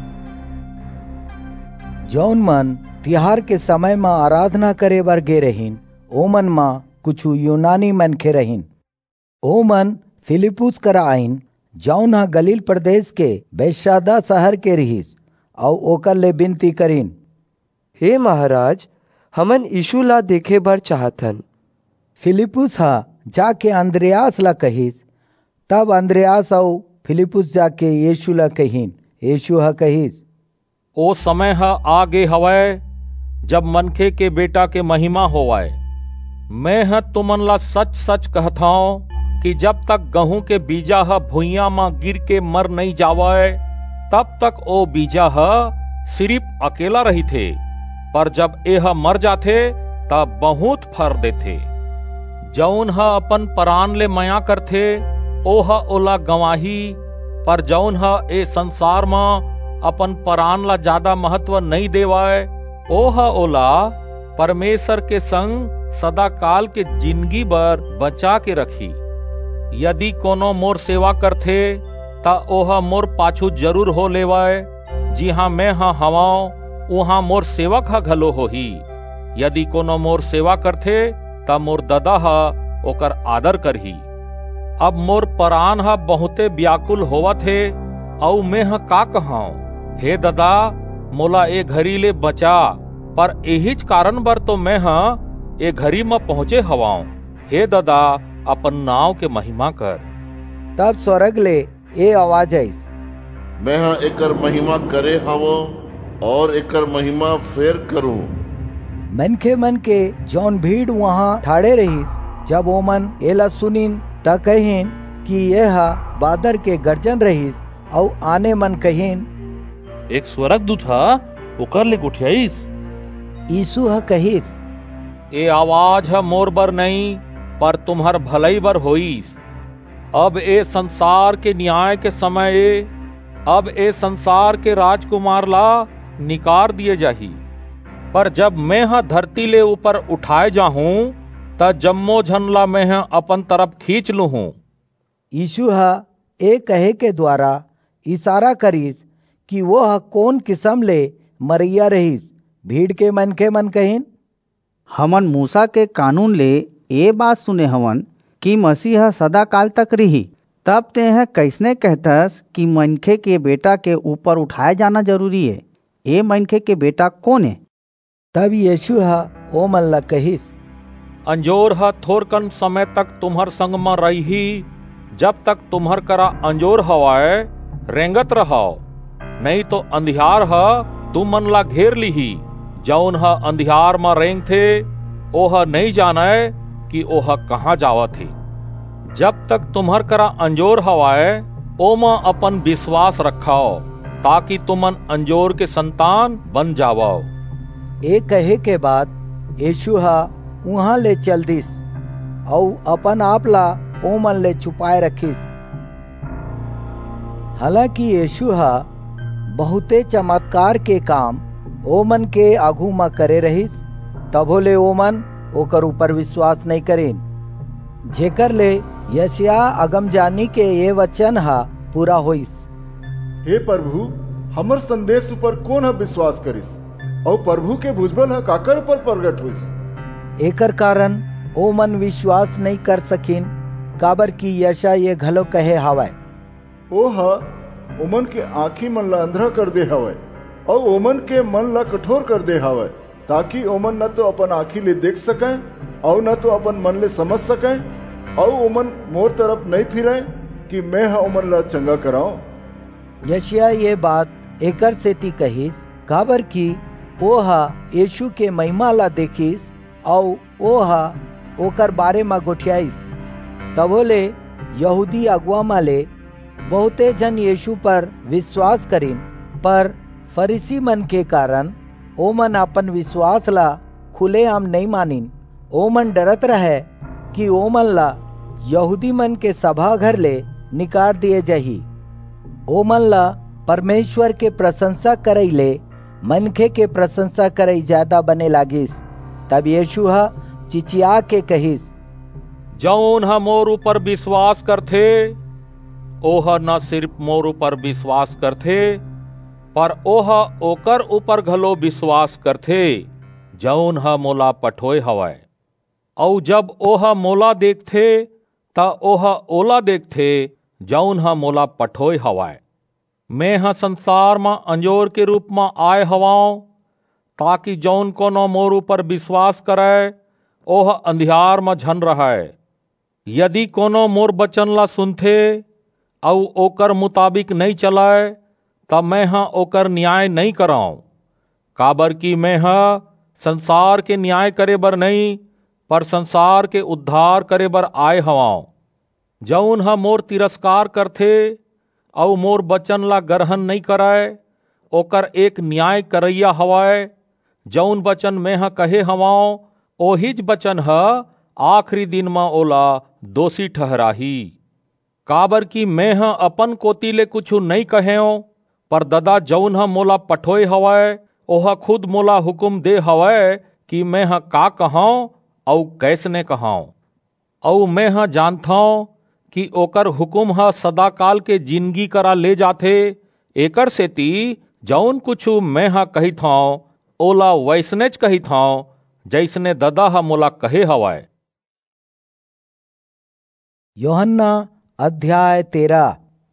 जौन मन तिहार के समय में आराधना करे बर गे रहीन ओ मन मा कुछ यूनानी मनखे रहीन। ओ मन फिलिपुस करा आइन, जौन हा गलील प्रदेश के बैतसैदा शहर के रहीस, और ओकर ले विनती करीन, हे महाराज, हमन यीशु ला देखे बर चाहथन। फिलिपुस हा जाके अंद्रयास ला कहिस। तब अंद्रयास और फिलिपुस जाके यीशु ला कहिन। यीशु हा कहिस, ओ समय हा आगे हवय जब मनखे के बेटा के महिमा होवाय। मैं ह तुमन ला सच सच कहथाओ कि जब तक गहूं के बीजा ह भुइया म गिर के मर नहीं जावय, तब तक ओ बीजा ह सिर्फ अकेला रही थे, पर जब एह मर जाथे तब बहुत फर देथे। जौन ह अपन परान ले माया करथे ओह ओला गवाही, पर जौन ह ए संसार म अपन परान ला ज्यादा महत्व नहीं देवाय, ओह ओला परमेश्वर के संग सदा काल के जिंदगी बर बचा के रखी। यदि कोनो मोर सेवा करथे ता ओह मोर पाछू जरूर हो लेवाय। जिहाँ मैं हाँ हवाओ उहाँ मोर सेवक हा घलो होही। यदि कोनो मोर सेवा करथे ता मोर ददा हा ओकर आदर करही। अब मोर परान हा बहुते व्याकुल होवत हे, औ मैं हा का कहाऊं, हे ददा मोला ए घरी ले बचा। पर एहिच कारण बर तो मैं हा ए घरी में पहुंचे हवाऊं। हे ददा अपन नाव के महिमा कर। तब स्वर्ग ले ए आवाज आईस, मैं हाँ एकर महिमा करे हवो और एकर महिमा फेर करूं। मनखे मन के जौन भीड़ वहाँ ठाड़े रही, जब ओमन एला सुनिन त कहिन कि यह बादर के गर्जन रहीस, और आने मन कहिन एक स्वर्गदूत हा ओकर ले गुठियाईस। यीशु हा कहिस, ए आवाज है मोर बर नहीं, पर तुम्हार भलाई बर होईस। अब ए संसार के न्याय के समय ए, अब ए संसार के राजकुमार ला निकार दिए जाही। पर जब मैं हा धरती ले ऊपर उठाए जाहूं त जम्मो झन ला मैं हा अपन तरफ खींच लूहूं। यीशु हा ए कहे के द्वारा इशारा करीस कि वो हा कौन किस्म ले मरैया रहीस। भीड़ के मन के मन कहिन, हमन मूसा के कानून ले ए बात सुने हवन कि मसीह सदा काल तक रही। तब ते है कैसने कहतस कि मनखे के बेटा के ऊपर उठाए जाना जरूरी है। ए मनखे के बेटा कौन है? तब यीशु हा ओ मन ला कहिस, अंजोर हा थोरकन समय तक तुम्हार संग में रही, जब तक तुम्हार करा अंजोर हवाए रेंगत रहो। नहीं तो अंधियार हा तुम मन ला घेर लीही। जौन हा अंधियार में रेंग थे ओह नहीं जाने कि ओह कहाँ जावत थे। जब तक तुम्हार करा अंजोर हवाए ओमा अपन विश्वास रखाओ, ताकि तुमन अंजोर के संतान बन जावाओ। ए कहे के बाद यीशु हा वहाँ ले चल दिस, और अपन आप ला ओ मन ले छुपाए रखिस। हालांकि यीशु हा बहुते चमत्कार के काम ओमन के आगू में करे रहीस, तभो ले ओमन ओकर ऊपर विश्वास नहीं करेन। जेकर ले यशाया अगमजानी के ये वचन हा पूरा होइस, हे प्रभु हमर संदेश ऊपर कौन है विश्वास करिस, और प्रभु के भुजबल है काकर ऊपर प्रगट होइस। एकर कारण ओमन विश्वास नहीं कर सकिन, काबर की यशा ये घलो कहे हवाय, ओह ओमन के आँखी मन ला अंधरा कर दे हवाय, और ओमन के मन ला कठोर कर दे हवाय, ताकि ओमन न तो अपन आँखी ले देख सकें और न तो अपन मन ले समझ सकें, और ओमन मोर तरफ नहीं फिरे कि मैं हा ओमन ला चंगा कराऊं। यशाया ये बात एकर सेती कहिस, काबर की ओहा यीशु के महिमा ला देखिस, और ओहा ओकर बारे में गोठियाईस। तबोले यहूदी अगुआ माले बहुते जन यीशु पर विश्वास करीन, पर फरीसी मन के कारण ओमन अपन विश्वास ला खुलेआम नहीं मानिन। ओमन डरत रहे कि ओमन ला यहूदी मन के सभा घर ले निकाल दिए जाही। ओमन ला परमेश्वर के प्रशंसा करई ले मनखे के प्रशंसा करई ज्यादा बने लागिस। तब यीशु हा चिचिया के कहिस, जौन हा मोर ऊपर विश्वास करथे ओह न सिर्फ मोर ऊपर विश्वास करथे, पर ओह ओकर ऊपर घलो विश्वास करथे जौन हा मोला पठोय हवय। और जब ओह मोला देखथे ता ओह ओला देखथे जौन ह मोला पठोय हवाय। मैं ह संसार में अंजोर के रूप में आए हवाऊं, ताकि जौन कोनो मोर ऊपर विश्वास करे ओह अंधियार में झन रहे। यदि कोनो मोर बचन ला सुनथे और ओकर मुताबिक नहीं चलाए तब मैं ह ओकर न्याय नहीं कराऊं, काबर कि मैं ह संसार के न्याय करे बर नहीं पर संसार के उद्धार करे बर आए हवाऊं। जौन ह मोर तिरस्कार करथे और मोर बचन ला ग्रहण नहीं कराए ओकर एक न्याय करैया हवाय। जौन बचन मैं ह कहे हवाऊं ओहिज बचन ह आखिरी दिन में ओला दोषी ठहराही। काबर कि मैं ह अपन कोती ले कुछ नहीं कहेओ, पर ददा जौन ह मोला पठोय हवाय ओह खुद मोला हुकुम दे हवाय कि मैं ह का कहाऊं और कैसने कहाऊं। और मैं ह जानथाऊं कि ओकर हुकुम ह सदा काल के जिंदगी करा ले जाथे। एकर सेती जौन कुछ मैं ह कही थाऊं ओला वैसनेच कही थाऊं जैसने ददा ह मोला कहे हवाय। यूहन्ना अध्याय तेरह।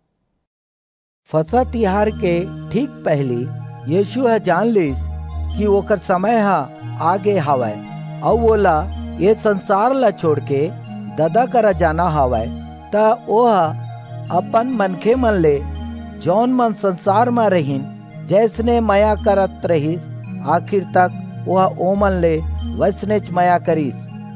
फसह तिहार के ठीक पहली यीशु ह जान लिस कि ओकर समय ह आगे हवय और बोला ये संसार ला छोड़ के ददा करा जाना हवय। ता ओह अपन मनखे मन ले जौन मन संसार में रहीन जैसने माया करत रहिस आखिर तक वह ओमन ले वैसनेच माया करिस।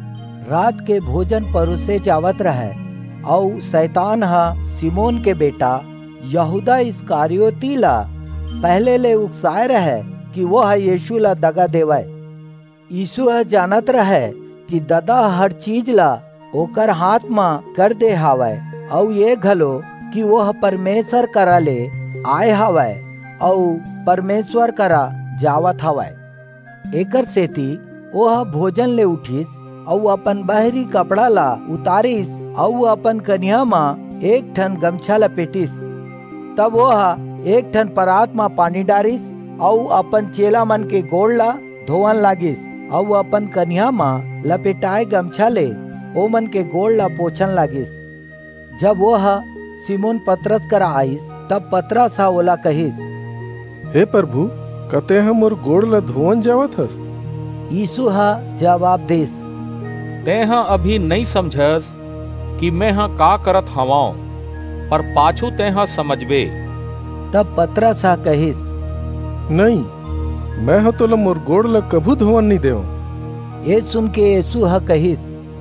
रात के भोजन परोसे जावत रहे और शैतान हा सिमोन के बेटा यहूदा इस्करियोती ला पहले ले उकसाए रहे कि वह यीशु ला दगा देवय। यीशु ह जानत रहे कि ददा हर चीज ला ओकर हाथ में कर दे हावय और ये घलो कि वह परमेश्वर करा ले आए हावय और परमेश्वर करा जावत हवय। एकर सेती वह भोजन ले उठिस और अपन बाहरी कपड़ा ला उतारिस और अपन कन्या में एक ठन गमछा लपेटिस। तब वह एक ठन परात में पानी डारिस और अपन चेला मन के गोड़ ला धोवन लागिस और अपन कन्या में लपेटाए गमछा ले ओ मन के गोड़ ला पोछन लागिस। जब वह सिमोन पतरस करा आइस तब पतरस हा ओला कहिस, हे प्रभु, कते हम मोर गोड़ ला धोवन जावत हस? यीशु हा जवाब देस, तेह अभी नहीं समझस कि मैं हा का करत हवाऊं, पर पाछू तेह समझबे। तब पतरस हा कहिस, नहीं, मैं हा तोला मोर गोड़ ला कभू धोवन नहीं देव। ये सुन के यीशु हा कहिस,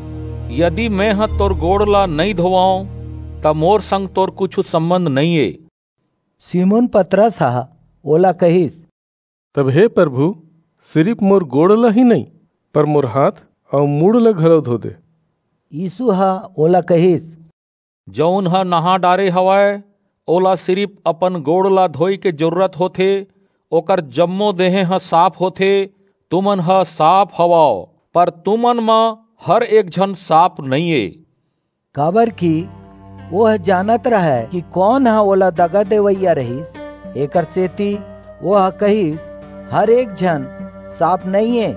यदि मैं हा तोर गोड़ ला नहीं धोवाऊं तब मोर संग तोर कुछ संबंध नहीं है। सिमोन पतरस हा ओला कहिस, तब हे प्रभु, सिर्फ मोर गोड़ ला ही नहीं पर मोर हाथ और मुड़ ला घलो धो दे। यीशु हा ओला कहिस, जौन हा नहा डारे हवाय ओला सिर्फ अपन गोड़ ला धोई के जरूरत होथे, ओकर जम्मो देहे हा साफ होथे। तुमन हा साफ हवाओ पर तुमन में हर एक जन साफ नहीं है। काबर की वह जानत रहे कि कौन हा ओला दगा देवैया रहीस। एकर सेती वह कहिस, हर एक जन साफ नहीं है।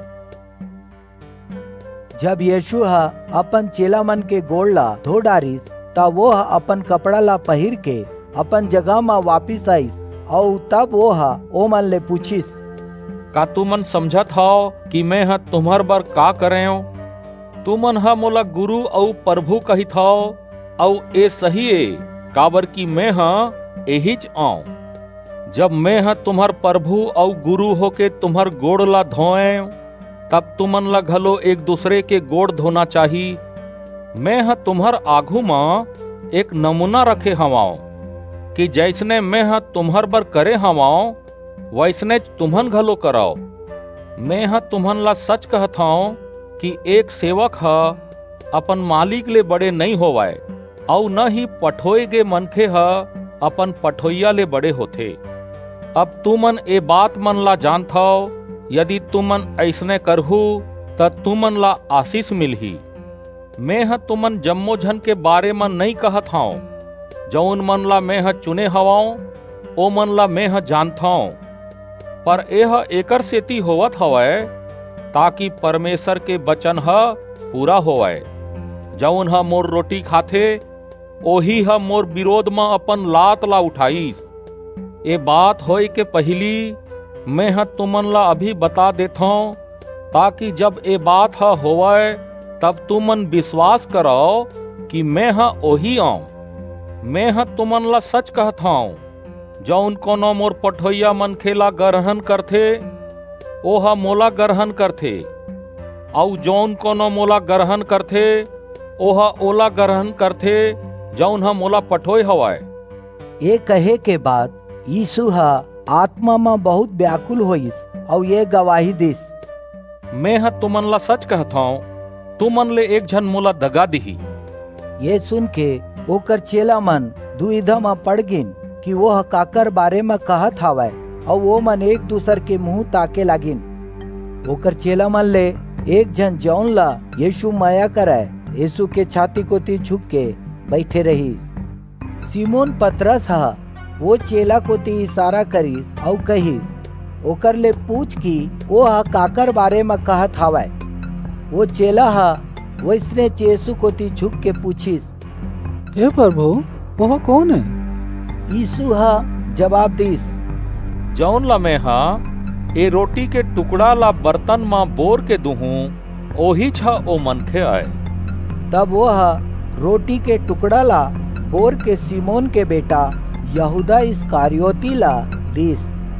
जब यीशु हा अपन चेला मन के गोड़ ला धो डारिस तब वह अपन कपड़ा ला पहिर के अपन जगह में वापिस आइस और तब वह ओ मन ले पूछिस, का तुमन समझत हो कि मैं हा तुम्हार बर का करे हो? तुमन हा मोला गुरु और प्रभु कहित हो और ए सही है, काबर कि मैं हा एहिच आऊं। जब मैं हा तुम्हार प्रभु और गुरु होके तुम्हार गोड़ ला धोए तब तुमन ला घलो एक दूसरे के गोड़ धोना चाही। मैं हा तुम्हार आगू में एक नमूना रखे हवाओं कि जैसने मैं हा तुम्हार बर करे हवाओं वैसने तुम्हन घलो कराओ। मैं हा तुम्हन ला सच कहत हूं कि एक सेवक हा अपन मालिक ले बड़े नहीं होवाए और न ही पठोए गे मनखे हा अपन पठोइया ले बड़े होथे। अब तुमन ए बात मन ला जानत हो, यदि तुमन ऐसने करहु त तुमन ला आशीष मिलही। मैं हा तुमन जम्मो झन के बारे में नहीं कहत हूं, जौन मन ला मैं हा चुने हवाऊं ओ मन ला मैं हा जानता हूं, पर यह एकर सेती होवत हवय ताकि परमेश्वर के वचन ह पूरा होवय। जौन ह मोर रोटी खाथे ओही ह मोर विरोध में अपन लात ला उठाईस। ए बात होय के पहली मैं ह तुमन ला अभी बता देता हूँ, ताकि जब ए बात ह होवे तब तुमन विश्वास करो कि मैं ह ओही आऊं। मैं ह तुमन ला सच कहता हूँ, जौन कोनो मोर पठोइया मनखे ला ग्रहण करथे ओहा मोला ग्रहण करथे, और जौन कोनो मोला ग्रहण करथे ओहा ओला ग्रहण करथे जौन ह मोला पठोय हवाय। ये कहे के बाद यीशु हा आत्मा में बहुत व्याकुल होइस और ये गवाही दिस, मैं ह तुमन ला सच कहता हूँ, तुमन ले एक जन मोला दगा दिही। ये सुन के ओकर चेला मन दुविधा में पड़ गिन कि वो काकर बारे में कहत हवाय, और वो मन एक दूसर के मुंह ताके लागिन। ओकर चेला मन ले एक जन जौन ला यीशु माया कराए यीशु के छाती को ती झुक के बैठे रही। सिमोन पतरस हा वो चेला को ती इशारा करीस और कहीस, ओकर ले पूछ की वो हा काकर बारे में कहत हवाय। वो चेला हा वैसने यीशु को ती झुक के पूछिस, हे प्रभु वह कौन है? यीशु हा जवाब दिस, जौन ला मैं हा ए रोटी के टुकड़ा ला बर्तन में बोर के दूहूं ओही छ ओ मनखे आए। तब वो हा रोटी के टुकड़ा ला बोर के सिमोन के बेटा यहूदा इस्करियोती ला दिस।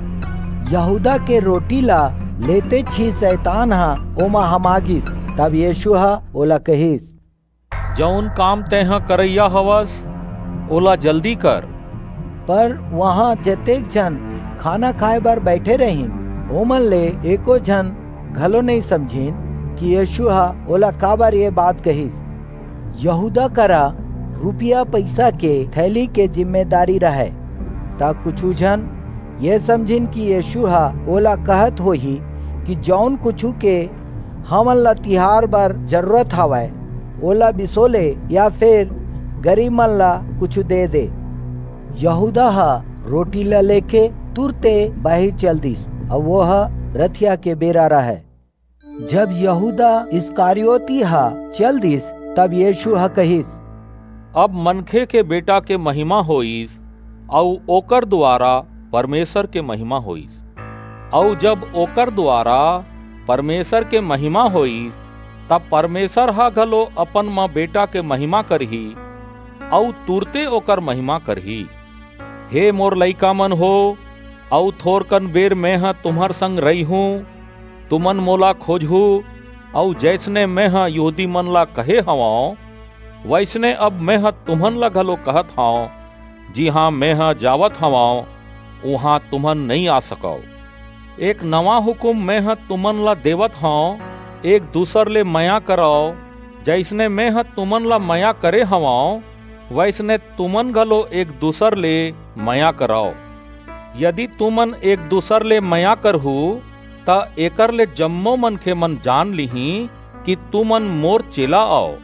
यहूदा के रोटी ला लेते छी शैतान हा ओमा हमागिस। तब यीशु हा ओला कहिस, जौन काम तेहा करैया हवस ओला जल्दी कर। पर वहाँ जतेक जन खाना खाए बर बैठे रहीन, ओमन ले एको जन घलो नहीं समझीन कि यीशु हा ओला काबर ये बात कहिस। यहूदा करा रुपया पैसा के थैली के जिम्मेदारी रहे, ता कुछ जन ये समझिन कि यीशु हा ओला कहत होही कि जौन कुछ के हमन ला तिहार बर जरूरत हवाय ओला बिसोले या फिर गरीब मन ला कुछ दे दे। यहूदा हा रोटी ला लेके तुरते बाहर चल दिस, और वो हा रथिया के बेरा रहे। जब यहूदा इस्करियोती हा चल दिस, तब यीशु हा कहिस, अब मनखे के बेटा के महिमा होइस और ओकर द्वारा परमेश्वर के महिमा होइस। और जब ओकर द्वारा परमेश्वर के महिमा होइस, तब परमेश्वर हा घलो अपन माँ बेटा के महिमा करही और तुरते ओकर महिमा करही। हे मोर लइका मन हो, और थोरकन बेर मैं हा तुम्हार संग रही हूँ, तुमन मोला खोजहू, और जैसने मैं हा यहूदी मन ला कहे हवाओ वैसने अब मैं हा तुमन ला घलो कहत हाओ। जी हाँ, मैं हा जावत हवाओ वहाँ तुमन नहीं आ सको। एक नवा हुकुम मैं हा तुमन ला देवत हाओ, एक दूसर ले मया कराओ। जैसने मैं हा तुमन ला मया करे हवाओ वैसने तुमन घलो एक दूसर ले मया कराओ। यदि तुमन एक दूसर ले मया करहू ता एकर ले जम्मो मनखे मन जान लिही कि तुमन मोर चेला आओ।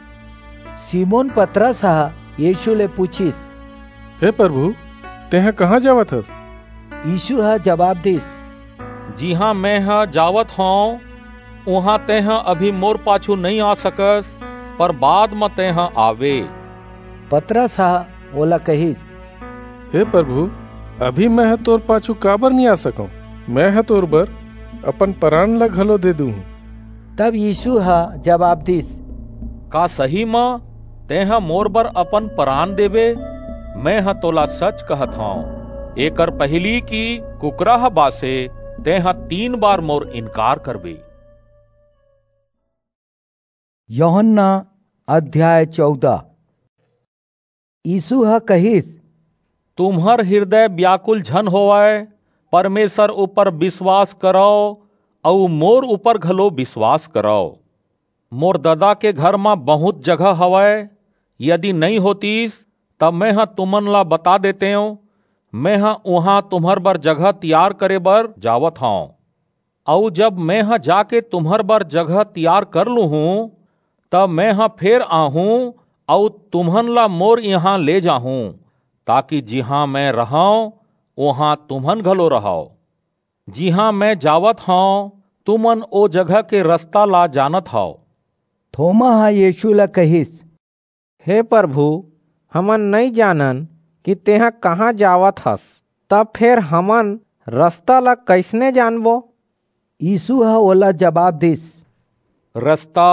सिमोन पतरस हा यीशु ले पूछिस, हे प्रभु तेहा कहाँ जावत हस? यीशु हा जवाब दिस, जी हाँ, मैं हा जावत हूँ वहाँ तेहा अभी मोर पाछू नहीं आ सकस, पर बाद में तेहा आवे। पतरस हा ओला कहिस, हे प्रभु अभी मैं है तोर पाछू काबर नहीं आ सकूं? मैं है तोर बर अपन प्राण ला घलो दे दूं। तब यीशु हा जवाब दिस, का सही माँ तेहा मोर बर अपन प्राण देवे? मैं हा तोला सच कहत हूँ, एकर पहली की कुकरा बासे तेहा तीन बार मोर इनकार करबे। यूहन्ना अध्याय चौदह। यीशु हा कहिस, तुम्हर हृदय व्याकुल झन होवाय, परमेश्वर ऊपर विश्वास करो और मोर ऊपर घलो विश्वास करो। मोर दादा के घर में बहुत जगह हवाय, यदि नहीं होतीस तब मैं हा तुमन ला बता देते हूँ। मैं हा वहाँ तुम्हर बर जगह तैयार करे बर जावत हूँ, और जब मैं हा जाके तुम्हर बर जगह तैयार कर लू हूँ तब मैं हा फिर आहूँ और तुम्हन ला मोर यहाँ ले जाहूँ, ताकि जिहाँ मैं रहाऊँ वहाँ तुमन घलो रहो। जिहाँ मैं जावत हूँ तुमन ओ जगह के रास्ता ला जानत हो। थोमा हा यीशु ला कहिस, हे प्रभु, हमन नहीं जानन कि तेहा कहाँ जावत हस, तब फिर हमन रास्ता ला कैसने जानबो? यीशु हा ओला जवाब दिस, रास्ता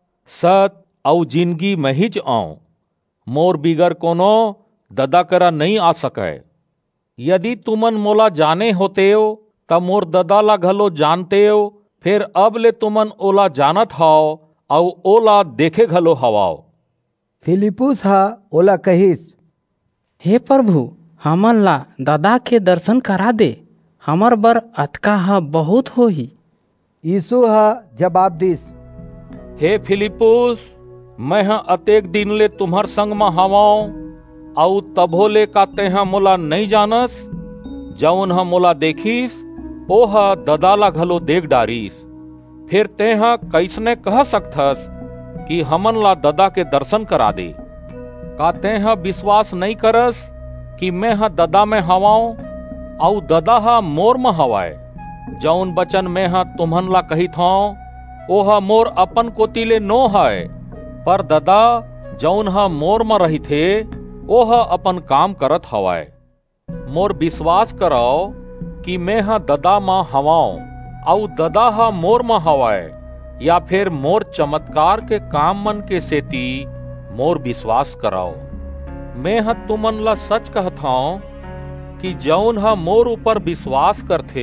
सत और जिंदगी में ही आऊं, मोर बिगर कोनो ददा करा नहीं आ सके। यदि तुमन मोला जाने होते हो तब मोर ददा ला घलो जानते हो, फिर अब ले तुमन ओला जानत हाओ और ओला देखे घलो हवाओ। फिलिपुस हा ओला कहिस, हे प्रभु, हमन ला दादा के दर्शन करा दे, हमर बर अतका हा बहुत होही। यीशु हा जवाब दिस, हे फिलिपुस, मैं हा अतेक दिन ले तुम्हार संग में हवाऊं और तभो ले का तेहा मोला नहीं जानस। जौन हा मोला देखिस ओहा ददा ला घलो देख डारिस। फिर तेहा कैसने कह सकथस कि हमन ला ददा के दर्शन करा दे? का तेहा विश्वास नहीं करस कि मैं हा ददा में हवाऊं और ददा हा मोर में हवाए? जौन बचन में हा तुम्हन ला कही था ओहा मोर अपन कोतिले नो है, पर ददा जौन हा मोर में रही थे ओहा अपन काम करत हवाए। मोर विश्वास करो कि मैं हा ददा मां हवाऊं और ददा हा मोर मां हवाए, या फिर मोर चमत्कार के काम मन के सेती मोर विश्वास कराओ। मैं हा तुमन ला सच कहता हूं कि जौन हा मोर ऊपर विश्वास करथे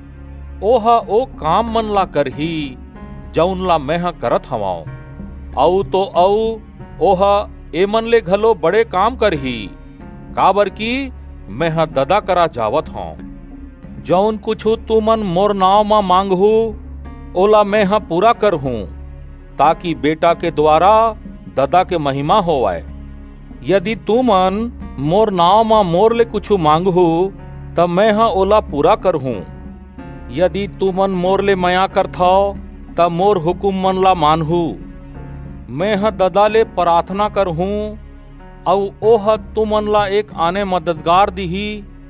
ओहा ओ काम मन ला करही जौन ला मैं हा करत हवाऊं, औ तो औ ओहा ए मन ले घलो बड़े काम करही, काबर की मैं हा ददा करा जावत हूं। जौन कुछु तू मन मोर नाव मा मांगहू ओला मैं हा पूरा करहूं, ताकि बेटा के द्वारा ददा के महिमा होवाए। यदि तू मन मोर नाव मा मोर ले कुछु मांगहू तब मैं हा ओला पूरा करहूं। यदि तू मन मोर ले मया करथाओ तब मोर हुकुम मन ला मानहू। मैं हा ददा ले प्रार्थना करहूं और ओह तुमन ला एक आने मददगार दिही,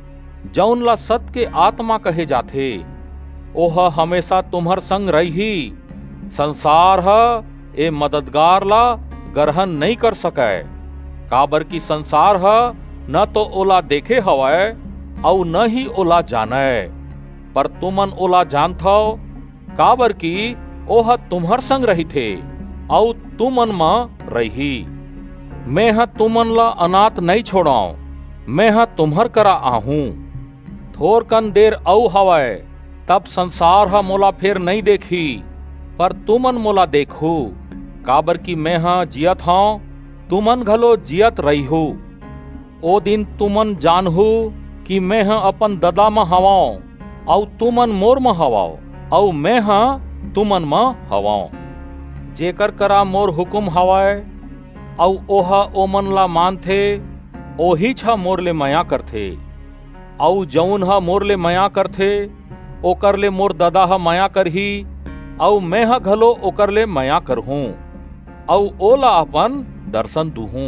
जौन ला सत के आत्मा कहे जाथे। ओह हमेशा तुम्हर संग रही। संसार हा ए मददगार ला ग्रहण नहीं कर सके, काबर की संसार हा न तो ओला देखे हवाए और न ही ओला जाने, पर तुमन ओला जानथो, काबर की ओह तुम्हर संग रही थे और तुमन मा रही। मैं हा तुमन ला अनाथ नहीं छोड़ाऊं, मैं हा तुम्हर करा आहूं। थोर कन देर औ हवाए तब संसार हा मोला फिर नहीं देखी, पर तुमन मोला देखू, काबर की मैं हा जियत हूं, तुमन घलो जियत रही हो। ओ दिन तुमन जानहू कि मैं हा अपन ददा मा हवाऊं और तुमन मोर मा हवाओ और मैं हा तुमन मा हवाऊं। जेकर करा मोर हुकुम हवाए और ओहा ओमन ला मानथे, ओही छा मोर ले मया करथे, और जौन हा मोर ले मया करथे ओकर ले मोर ददा हा मया करही, और मैं हा घलो ओकर ले मया करहूं और ओला अपन दर्शन दूहूं।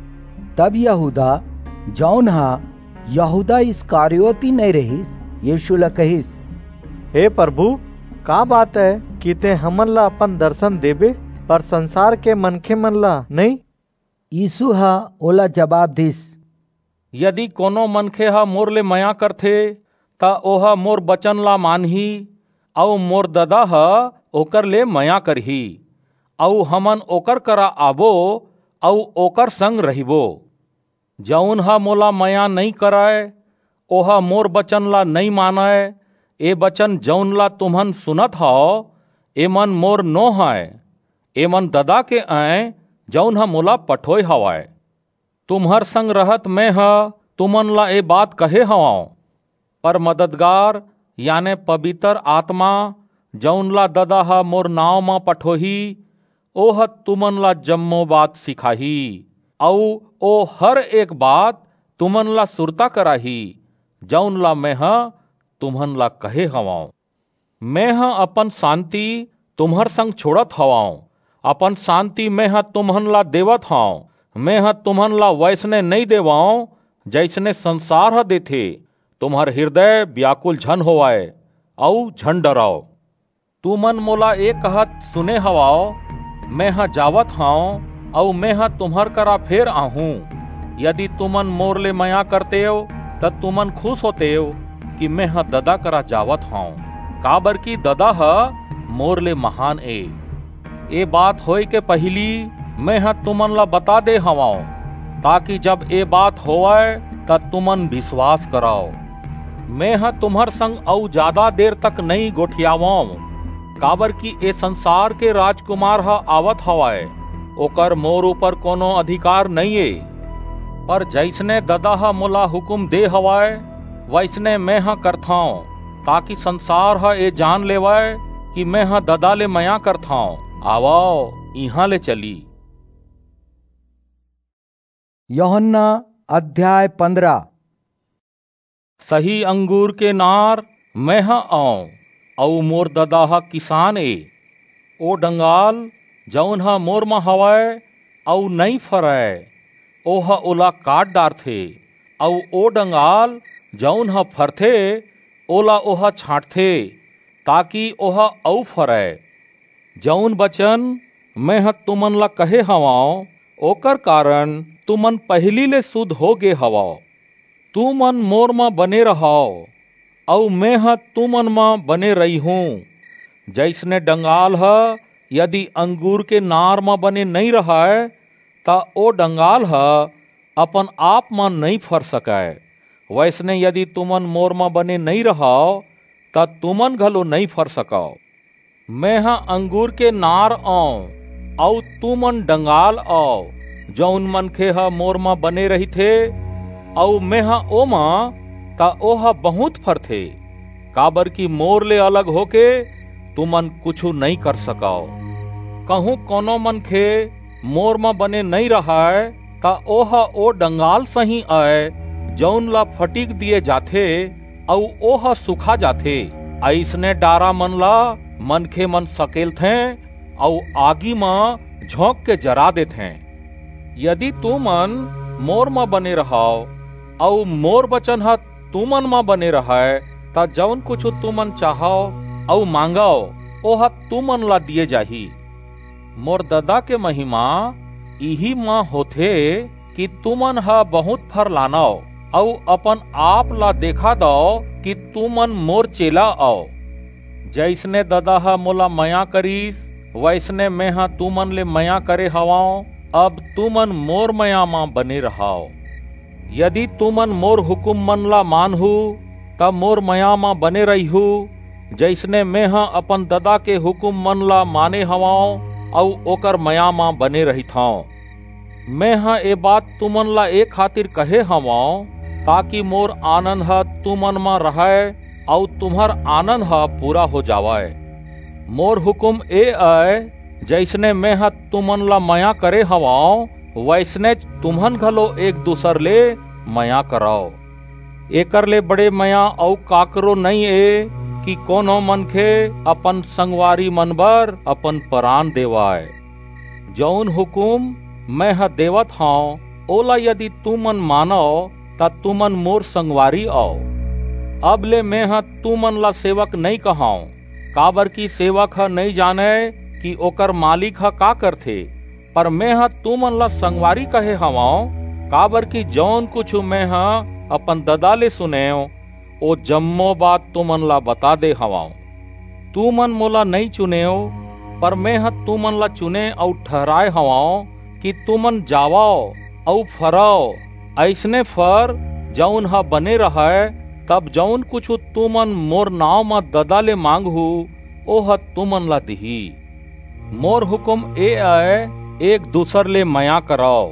तब यहूदा जौन हा यहूदा इस्करियोती नहीं रहीस, यीशु ला कहिस, हे प्रभु, का बात है कि ते हमन ला अपन दर्शन देबे पर संसार के मनखे मन ला नहीं? यीशु हा ओला जवाब दिस, यदि कोनो मनखे हा मोर ले मया करथे ता ओहा मोर बचन ला मानही, और मोर ददा हा ओकर ले मया करही, और हमन ओकर करा आबो और ओकर संग रहिबो। जौन हा मोला मया नहीं कराए ओहा मोर बचन ला नहीं मानाए। ए बचन जौन ला तुम्हन सुनत हाओ एमन मोर नो है, एमन ददा के आए जौन हा मोला पठोय हवाए। तुम्हर संग रहत मैं हा तुमन ला ए बात कहे हवाओ, पर मददगार याने पवित्र आत्मा जौन ला ददा हा मोर नाव मा पठोही, ओह तुमन ला जम्मो बात सिखाही, औ ओ हर एक बात तुमन ला सुरता कराही, जौन ला मैं हा तुम्हन ला कहे हवाओ। मैं हा अपन शांति तुम्हर संग छोड़त हवाओ, अपन शांति मैं हा तुम्हन ला देवत हाओ। मैं हा तुम्हन ला वैसने नहीं देवाओ जैसने संसार हा देथे। तुम्हर हृदय व्याकुल झन होवाए औ झन डराओ। तुमन मोला एक कहत सुने हवाओ, मैं हा जावत हाओ औ मैं हा तुम्हर करा फेर आहूं। यदि तुमन मोर ले मया करते हो त तुमन खुश होते हो कि मैं हा ददा करा जावत हूँ, काबर की ददा हा मोर ले महान ए। ए बात होय के पहली मैं हा तुमन ला बता दे हवाओ, ताकि जब ए बात होवे त तुमन विश्वास कराओ। मैं हा तुम्हर संग औ ज्यादा देर तक नहीं गोठियावाओ, काबर की ए संसार के राजकुमार हा आवत हवाए, ओकर मोर ऊपर कोनो अधिकार नहीं है। पर जैसने ददा हा मोला हुकुम दे हवाए वैसने मैं हा करथाऊं, ताकि संसार हा ए जान लेवाए कि मैं हा ददा ले मया करथाऊं। आवो इहाँ ले चली। यूहन्ना अध्याय पंद्रह। सही अंगूर के नार मैं हा आऊं, औ मोर ददा हा किसान ए। ओ डंगाल जौन हा मोर मा हवाए औ नहीं फराए, ओहा ओला काट डार थे, औ ओ डंगाल जौन हा फरथे ओला ओहा छांटथे, ताकि ओहा औ फराए। जौन बचन मैं हा तुमन ला कहे हवाओ ओकर कारण तुमन पहली ले शुद्ध हो गे हवाओ। तुमन मोर मा बने रहाओ औ मैं हा तुमन मा बने रही हूँ। जैसने डंगाल हा यदि अंगूर के नार मा बने नहीं रहाए ता ओ डंगाल हा अपन आप मा नहीं फर सकाए, वैसने यदि तुमन मोर मा बने नहीं रहाओ ता तुमन घलो नहीं फर सकाओ। मैं हा अंगूर के नार आऊं औ तुमन डंगाल आओ। जौन मनखे हा मोर मा बने रही थे औ मैं हा ओ मा ता ओ हा बहुत फरथे, काबर की मोर ले अलग होके तुमन कुछु नहीं कर सकाओ। कहूँ कोनो मनखे मोर मा बने नहीं रहाए ता ओहा ओ डंगाल सही आए, जौन ला फटीक दिए जाथे औ ओहा सुखा जाथे। ऐसने डारा मन ला मनखे मन सकेल थे औ आगी मा झोंक के जरा देथे। यदि तुमन मोर मा बने रहाओ औ मोर वचन हा तुमन मा बने रहाए ता जौन कुछ तुमन चाहो औ मांगाओ ओहा तुमन ला दिए जाही। मोर ददा के महिमा इही माँ होथे कि तुमन हा बहुत फर लानाओ औ अपन आप ला देखा दो कि तुमन मोर चेला आओ। जैसने ददा हा मोला मया करीस वैसने मैं हा तुमन ले मया करे हवाओ। अब तुमन मोर मया माँ बने रहाओ। यदि तुमन मोर हुकुम मन ला मानहु तब मोर मया माँ बने रहीहु, जैसने मैं हा अपन ददा के हुकुम मन ला माने हवाओ औ ओकर मया माँ बने रही थाओ। मैं हा ए बात तुमन ला ए खातिर कहे हवाओ, ताकि मोर आनंद हा तुमन मा रहाए औ तुम्हार आनंद हा पूरा हो जावाए। मोर हुकुम ए आए, जैसने मैं हा तुमन ला मया करे हवाओ वैसने तुम्हन घलो एक दूसर ले मया कराओ। एकर ले बड़े मया औ काकरो नहीं ए कि कोनो मनखे अपन संगवारी मनबर अपन प्राण देवाए। जौन हुकुम मैं हा देवत हूँ ओला यदि तुमन मानो ता तुमन मोर संगवारी आओ। अब ले मैं हा तुमन ला सेवक नहीं कहाऊं, काबर की सेवक हा नहीं जाने कि ओकर मालिक हा का करथे, पर मैं हा तुमन ला संगवारी कहे हवाओ, काबर की जौन कुछ मैं हा अपन ददा ले सुनेओ ओ जम्मो बात तुमन ला बता दे हवाओ। तुमन मोला नहीं चुनेओ, पर मैं हा तुमन ला चुने और ठहराए हवाओ कि तुमन जावाओ और फराओ, ऐसने फर जौन हा बने रहाए, तब जौन कुछ तुमन मोर नाव मा ददा ले मांगहु ओह तुमन ला दिही। मोर हुकुम ए आए, एक दूसर ले मया कराओ।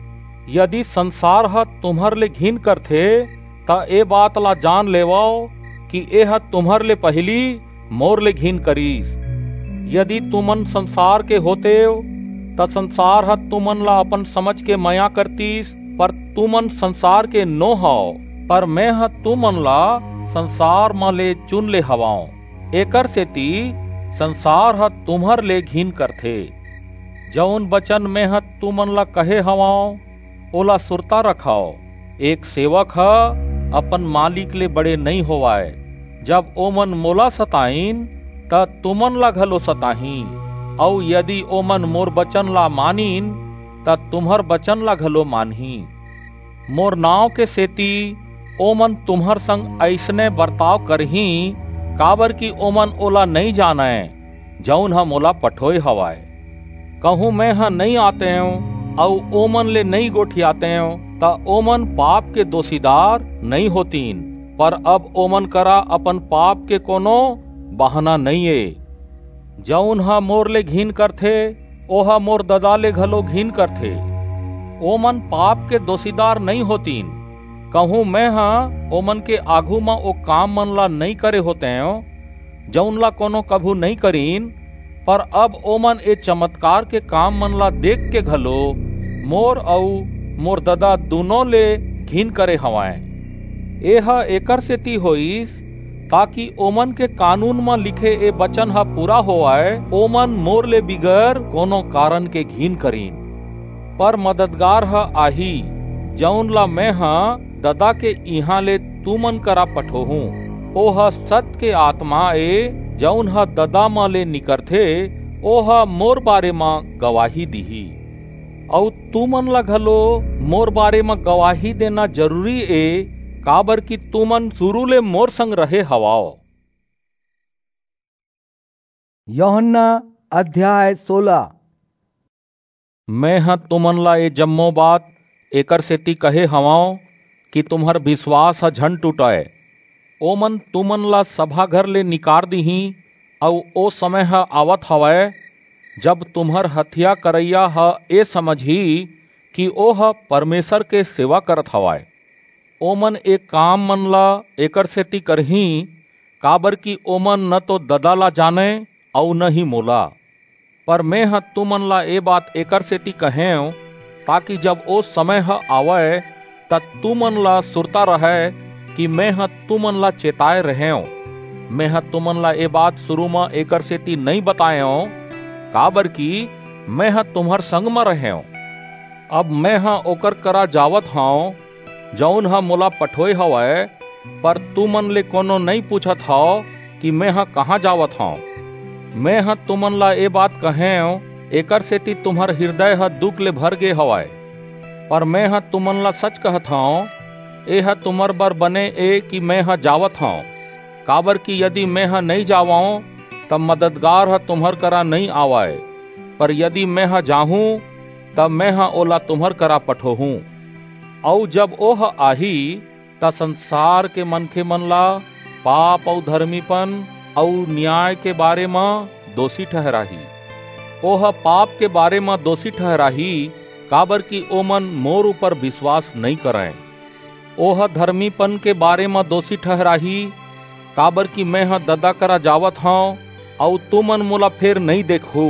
यदि संसार हा तुम्हर ले घिन करथे ता ए बात ला जान लेवाओ कि ए हा तुम्हर ले पहली मोर ले घिन करीस। यदि तुमन संसार के होते ता संसार हा तुमन ला अपन समझ के मया करतीस, पर तुमन संसार के नो हाओ, पर मैं हा तुमन ला संसार मा ले चुन ले हवाओ। एकर सेती संसार हा तुम्हर ले घिन करथे। जौन बचन में हा तुमन ला कहे हवाओ ओला सुरता रखाओ। एक सेवक हा अपन मालिक ले बड़े नहीं होवाए। जब ओमन मोला सताइन त तुमन ला घलो सताही, औ यदि ओमन मोर बचन ला मानिन त तुम्हर बचन ला घलो मानही। मोर नाव के सेती ओमन तुम्हर संग ऐसने बर्ताव करही, काबर की ओमन ओला नहीं जाने जौन हम ओला पठोय हवाय। कहूँ मैं ह नहीं आते हूँ और ओमन ले नहीं गोठियाते हूँ त ओमन पाप के दोषीदार नहीं होतीन, पर अब ओमन करा अपन पाप के कोनो बहाना नहीं है। जौन हा मोर ले घीन करथे ओहा मोर ददा ले घलो घीन करथे। ओमन पाप के दोषीदार नहीं होतीन। कहूँ मैं हा ओमन के आगू में ओ काम मन ला नहीं करे होते हैं जौन ला कोनो कभू नहीं करीन, पर अब ओमन ए चमत्कार के काम मन ला देख के घलो मोर और मोर ददा दोनों ले घीन करे हवाएं। एह एकर सेती होइस ताकि ओमन के कानून में लिखे ए वचन हा पूरा होआए, ओमन मोर ले बिगर कोनो कारण के घीन करीन। पर मददगार हा आही जौन ला मैं हा ददा के इहा ले तुमन करा पठोहूं। ओह सत के आत्मा ए जौन हा ददा मा ले निकरथे, ओह मोर बारे में गवाही दीही। और तुमन ला घलो मोर बारे में गवाही देना जरूरी ए, काबर की तुमन शुरू ले मोर संग रहे हवाओ। यूहन्ना अध्याय सोलह। मैं हा तुमन ला ए जम्मो बात एकर सेती कहे हवाओ कि तुम्हार विश्वास हा झन टूटाए। ओमन तुमन ला सभा घर ले निकार दीही और ओ समय हा आवत हवै जब तुम्हार हथिया करैया हा ए समझी कि ओह परमेश्वर के सेवा करत हवाय। ओमन एक काम मन ला एकर सेती करही, काबर की ओमन न तो ददा ला जाने और न ही मोला। पर मैं हा तुमन ला ए बात एकर सेती कहें ताकि जब ओ समय हा आवै त तुमन ला सुरता रहे कि मैं हा तुमन ला चेताए रहें। मैं हा तुमन ला ए बात शुरू में एकर सेती नहीं बताएं, काबर की मैं हा तुम्हार संग में रहें। अब मैं हा ओकर करा जावत हाउ जौन हा मोला पठोय हवै, पर तुमन ले कोनो नहीं पूछत हाउ कि मैं हा कहाँ जावत हाउ। मैं हा तुमन ला ए बात कहें एकर सेती तुम्हार हृदय हा दुख ले भर गे हवै। पर मैं हा तुमन ला सच कहत हाउ, ए हा तुमर बर बने ए कि मैं हा जावत हाउ, काबर की यदि मैं हा नहीं जावाऊं तब मददगार हा तुम्हर करा नहीं आवाए। पर यदि मैं हा जाहूं तब मैं हा ओला तुम्हर करा पठोहूं। और जब ओह आही त संसार के मनखे मन ला पाप और धर्मीपन और न्याय के बारे में दोषी ठहराही। ओह पाप के बारे में दोषी ठहराही, काबर की ओमन मोर ऊपर विश्वास नहीं करें। ओह धर्मीपन के बारे में दोषी ठहराही, काबर की मैं हा ददा करा जावत हाउ और तुमन मोला फिर नहीं देखू।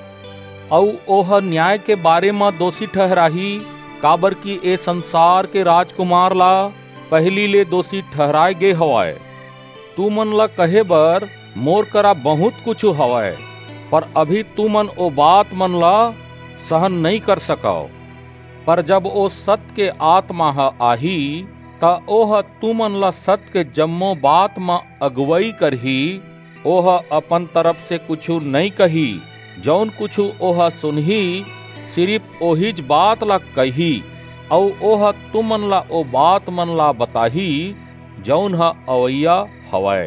और ओह न्याय के बारे में दोषी ठहराही, काबर की ए संसार के राजकुमार ला पहली ले दोषी ठहराए गे हवाए। तुमन ला कहे बर मोर करा बहुत कुछ हवाए, पर अभी तुमन ओ बात मन ला सहन नहीं कर सकाओ। पर जब ओ सत्य के आत्मा हा आही त ओह तुमन ला सत्य के जम्मो बात में अगुवाई करही। ओह अपन तरफ से कुछ नहीं कही, जौन कुछ ओह सुनही सिर्फ ओहिज बात ला कही, और ओह तुमन ला ओ बात मन ला बताही जौन हा अवैया हवै।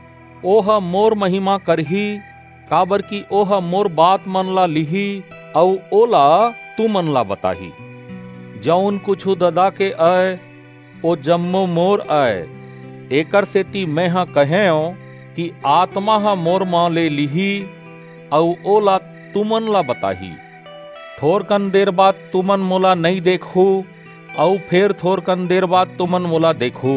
ओह मोर महिमा करही, काबर की ओह मोर बात मन ला लिही और ओला तुमन ला बताही। जौन कुछ ददा के आए ओ जम्मो मोर आए। एकर सेती मैं हा कहें कि आत्मा हा मोर माँ ले लिही और ओला तुमन ला बताही। थोर कन देर बाद तुमन मोला नहीं देखू और फिर थोर कन देर बाद तुमन मोला देखू।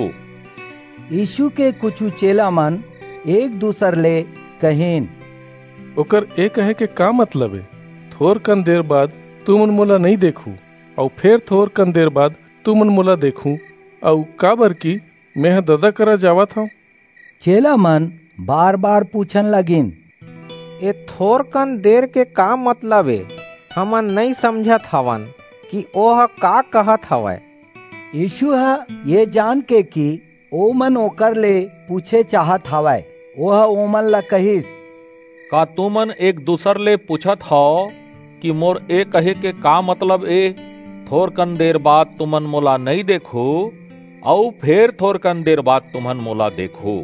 यीशु के कुछ चेला मन एक दूसर ले कहेन, ओकर ए कहे के का मतलब है? थोर कन देर बाद तुमन मोला नहीं देखू और फिर थोर कन देर बाद तुमन मोला देखू, और काबर की मैं ददा करा जावत हूँ। चेला मन बार बार पूछन लगिन, ए थोर कन देर के का मतलब है? हमन नहीं समझत हवन कि ओह का कहत हवै। यीशु हा ये जान के कि ओमन ओकर ले पूछे चाहत हवै, ओह ओमन ला कहिस, का तुमन एक दूसर ले पूछत हो कि मोर ए कहे के का मतलब ए, थोरकन देर बाद तुमन मोला नहीं देखो और फिर थोरकन देर बाद तुमन मोला देखो।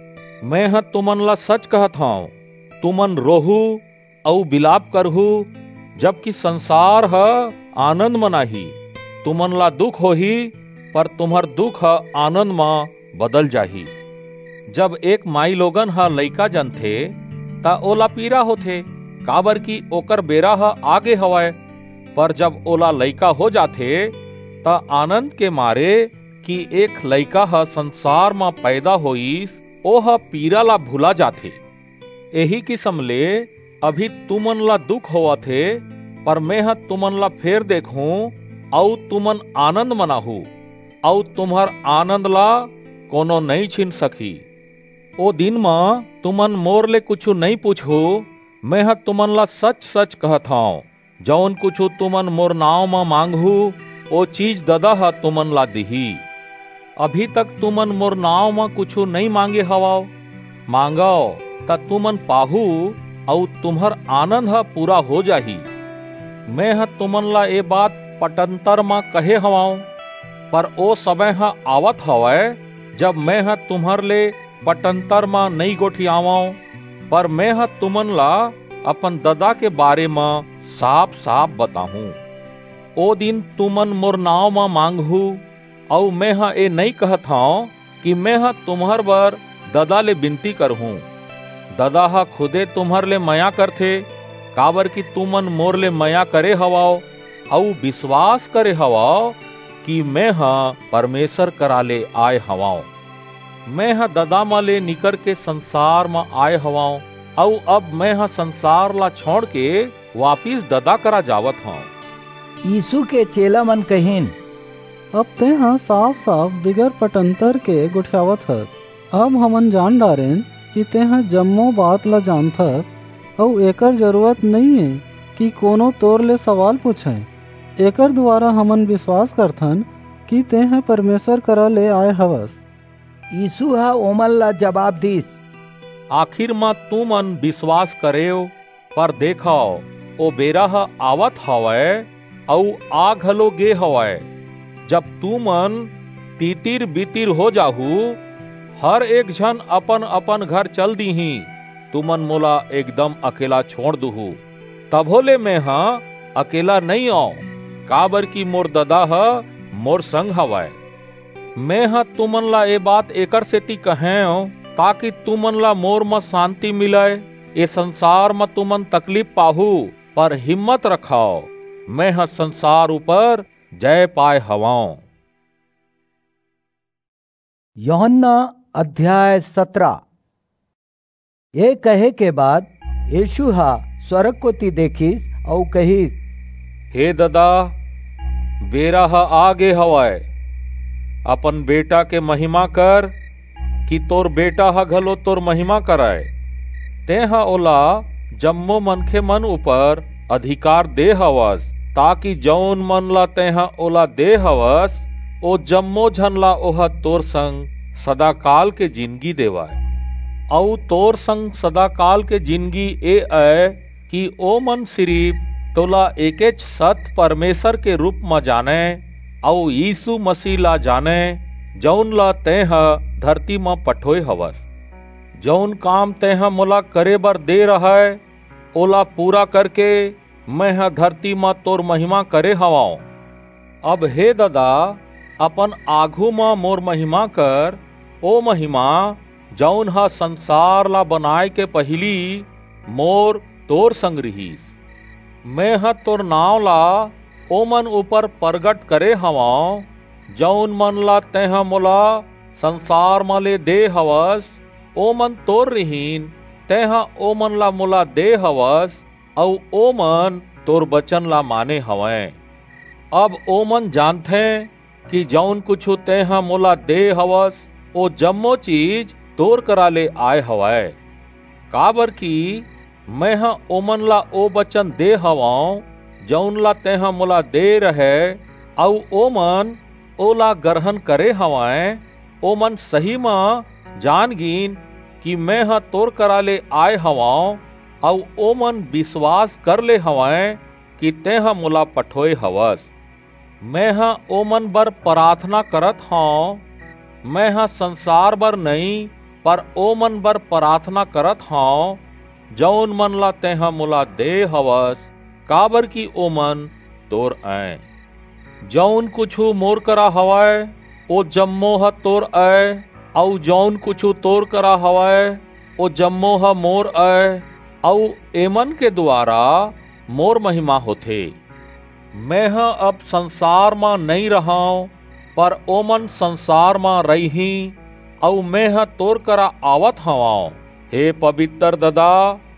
मैं ह तुमन ला सच कहत हूँ, तुमन रोहू और बिलाप करहू, जबकि संसार ह आनंद मनाही। तुमन ला दुख होही, पर तुम्हार दुख ह आनंद में बदल जाही। जब एक माई लोगन ह लइका जनथे ता ओला पीरा होथे, काबर की ओकर बेरा ह आगे हवय। पर जब ओला लइका हो जाथे ता आनंद के मारे कि एक लइका ह संसार में पैदा होइस, ओह पीरा ला भुला जाथे। यही किस्म ले अभी तुमन ला दुख होवा थे, पर मैं ह तुमन ला फेर देखूं और तुमन आनंद मनाहू, और तुम्हार आनंद ला कोनो नहीं छीन सकी। ओ दिन में तुमन मोर ले कुछ नहीं पूछू, मैं ह तुमन ला सच सच कहत हूँ, जौन कुछ तुमन मोर नाव में मांगहू ओ चीज ददा ह तुमन ला दिही। अभी तक तुमन मोर नाव में कुछ नहीं मांगे हवाओ, मांगो ता तुमन पाहू और तुम्हार आनंद ह पूरा हो जाही। मैं ह तुमन ला ए बात पटंतर में कहे हवाओ, पर ओ समय ह आवत हवय जब मैं ह तुम्हार ले पटंतर में नहीं गोठियावाओ, पर मैं ह तुमन ला अपन ददा के बारे में साफ साफ बताहूं। ओ दिन तुमन मोर नाव में मांगहू, और मैं ह ए नहीं कहत हूँ कि मैं ह तुम्हार बर ददा ले बिनती करहूं। ददा ह खुदे तुम्हार ले मया करथे, काबर की तुमन मोर ले मया करे हवाओ और विश्वास करे हवाओ कि मैं ह परमेश्वर करा ले आए हवाओ। मैं ह ददा मा ले निकर के संसार में आए हवाओ, और अब मैं ह संसार ला छोड़ के वापिस ददा करा जावत हूँ। यीशु के चेला मन कहिन, अब ते हाँ साफ साफ बिगर पटंतर के गुठियावत हस। अब हमन जान डारेन कि ते हाँ जम्मो बात ला जानथस, और एकर जरूरत नहीं है कि कोनो तोर ले सवाल पूछे। एकर द्वारा हमन विश्वास करथन कि ते हाँ परमेश्वर करा ले आए हवस। यीशु हा ओमन ला जवाब दिस, आखिर में तुमन विश्वास करेओ, पर देखो ओ बेरा ह आवत हवय और आ घलो गे हवय, जब तुमन तीतिर बीतिर हो जाहू, हर एक जन अपन अपन घर चल दीही, तुमन मोला एकदम अकेला छोड़ दूहू। तभो ले मैं हाँ अकेला नहीं आऊं, काबर की मोर ददा ह मोर संग हवय। मैं हाँ तुमन ला ए बात एकर सेती कहें, ताकि तुमन ला मोर में शांति मिले। ए संसार में तुमन तकलीफ पाहू, पर हिम्मत रखाओ, मैं हाँ संसार ऊपर जय पाए हवाओं। यूहन्ना अध्याय सत्रह। ये कहे के बाद यीशु हा स्वर्ग को ती देखिस और कहिस, हे ददा, बेरा हा आगे हवाय, अपन बेटा के महिमा कर, कि तोर बेटा हा घलो तोर महिमा कराए। ते हा ओला जम्मो मनखे मन ऊपर अधिकार दे हवस, ताकि जौन मन ला ते हा ओला दे हवस, ओ जम्मो झन ला ओह तोर संग सदा काल के जिंदगी देवाय। औ तोर संग सदा काल के जिंदगी ए है कि ओ मन सिर्फ तोला एकेच सत परमेश्वर के रूप में जाने, औ यीशु मसीह ला जाने, जौन ला ते हा धरती में पठोय हवस। जौन काम ते हा मोला करे बर दे रहा है, ओला पूरा करके मैं हा धरती में तोर महिमा करे हवाओ। अब हे ददा, अपन आघू में मोर महिमा कर, ओ महिमा जौन हा संसार ला बनाए के पहली मोर तोर संग रहीस। मैं हा तोर नाव ला ओ मन ऊपर प्रगट करे हवाओ, जौन मन ला ते हा मोला संसार में ले दे हवस, ओ मन तोर रहीन, ते हा ओ मन ला मोला दे हवस, औ ओ मन तोर बचन ला माने हवै। अब ओ मन जानथे कि जौन कुछ ते हा मोला दे हवस, ओ जम्मो चीज तोर करा ले आए हवै। काबर की मैं हा ओ मन ला ओ बचन दे हवाओ, जौन ला ते हा मोला दे रहे, औ ओ मन ओला ग्रहण करे हवै। ओ मन सही में जान गिन कि मैं हा तोर करा ले आए हवाओ, औ ओ मन विश्वास कर ले हवै कि तेह मोला पठोए हवस। मैं हा ओमन बर प्रार्थना करत हूँ। मैं हा संसार बर नहीं पर ओमन बर प्रार्थना करत हूँ जौन मन ला तेह मोला दे हवस, काबर की ओमन तोर आए। जौन कुछु मोर करा हवाय ओ जम्मो ह तोर आए, औ जौन कुछु तोर करा हवाय ओ जम्मो ह मोर आए, औ एमन के द्वारा मोर महिमा होथे। मैं ह अब संसार में नहीं रहाऊं पर ओमन संसार में रही, औ मैं ह तोर करा आवत हवाऊं। हे पवित्र ददा,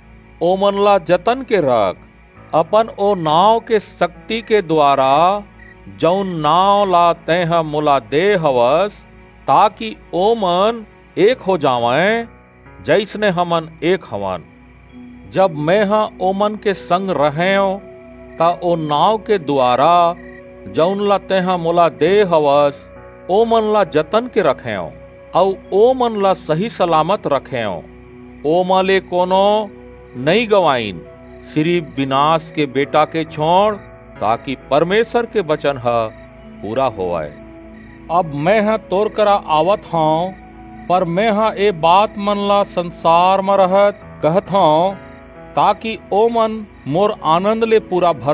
ओमन ला जतन के रख, अपन ओ नाव के शक्ति के द्वारा जौन नाव ला तेह मोला दे हवस, ताकि ओमन एक हो जावें जैसने हमन एक हवन। जब मैं हा ओमन के संग रहें ता ओ नाव के द्वारा जौन ला तेह मोला दे हवस ओमन ला जतन के रखें औ ओमन ला सही सलामत रखें। ओमा ले कोनो नहीं गवाइन, सिर्फ विनाश के बेटा के छोड़, ताकि परमेश्वर के वचन ह पूरा होवे। अब मैं हा तोर करा आवत हूँ, पर मैं हा ए बात मन ला संसार में रहत कहत हूँ, ताकि ओमन मोर आनंद ले पूरा भर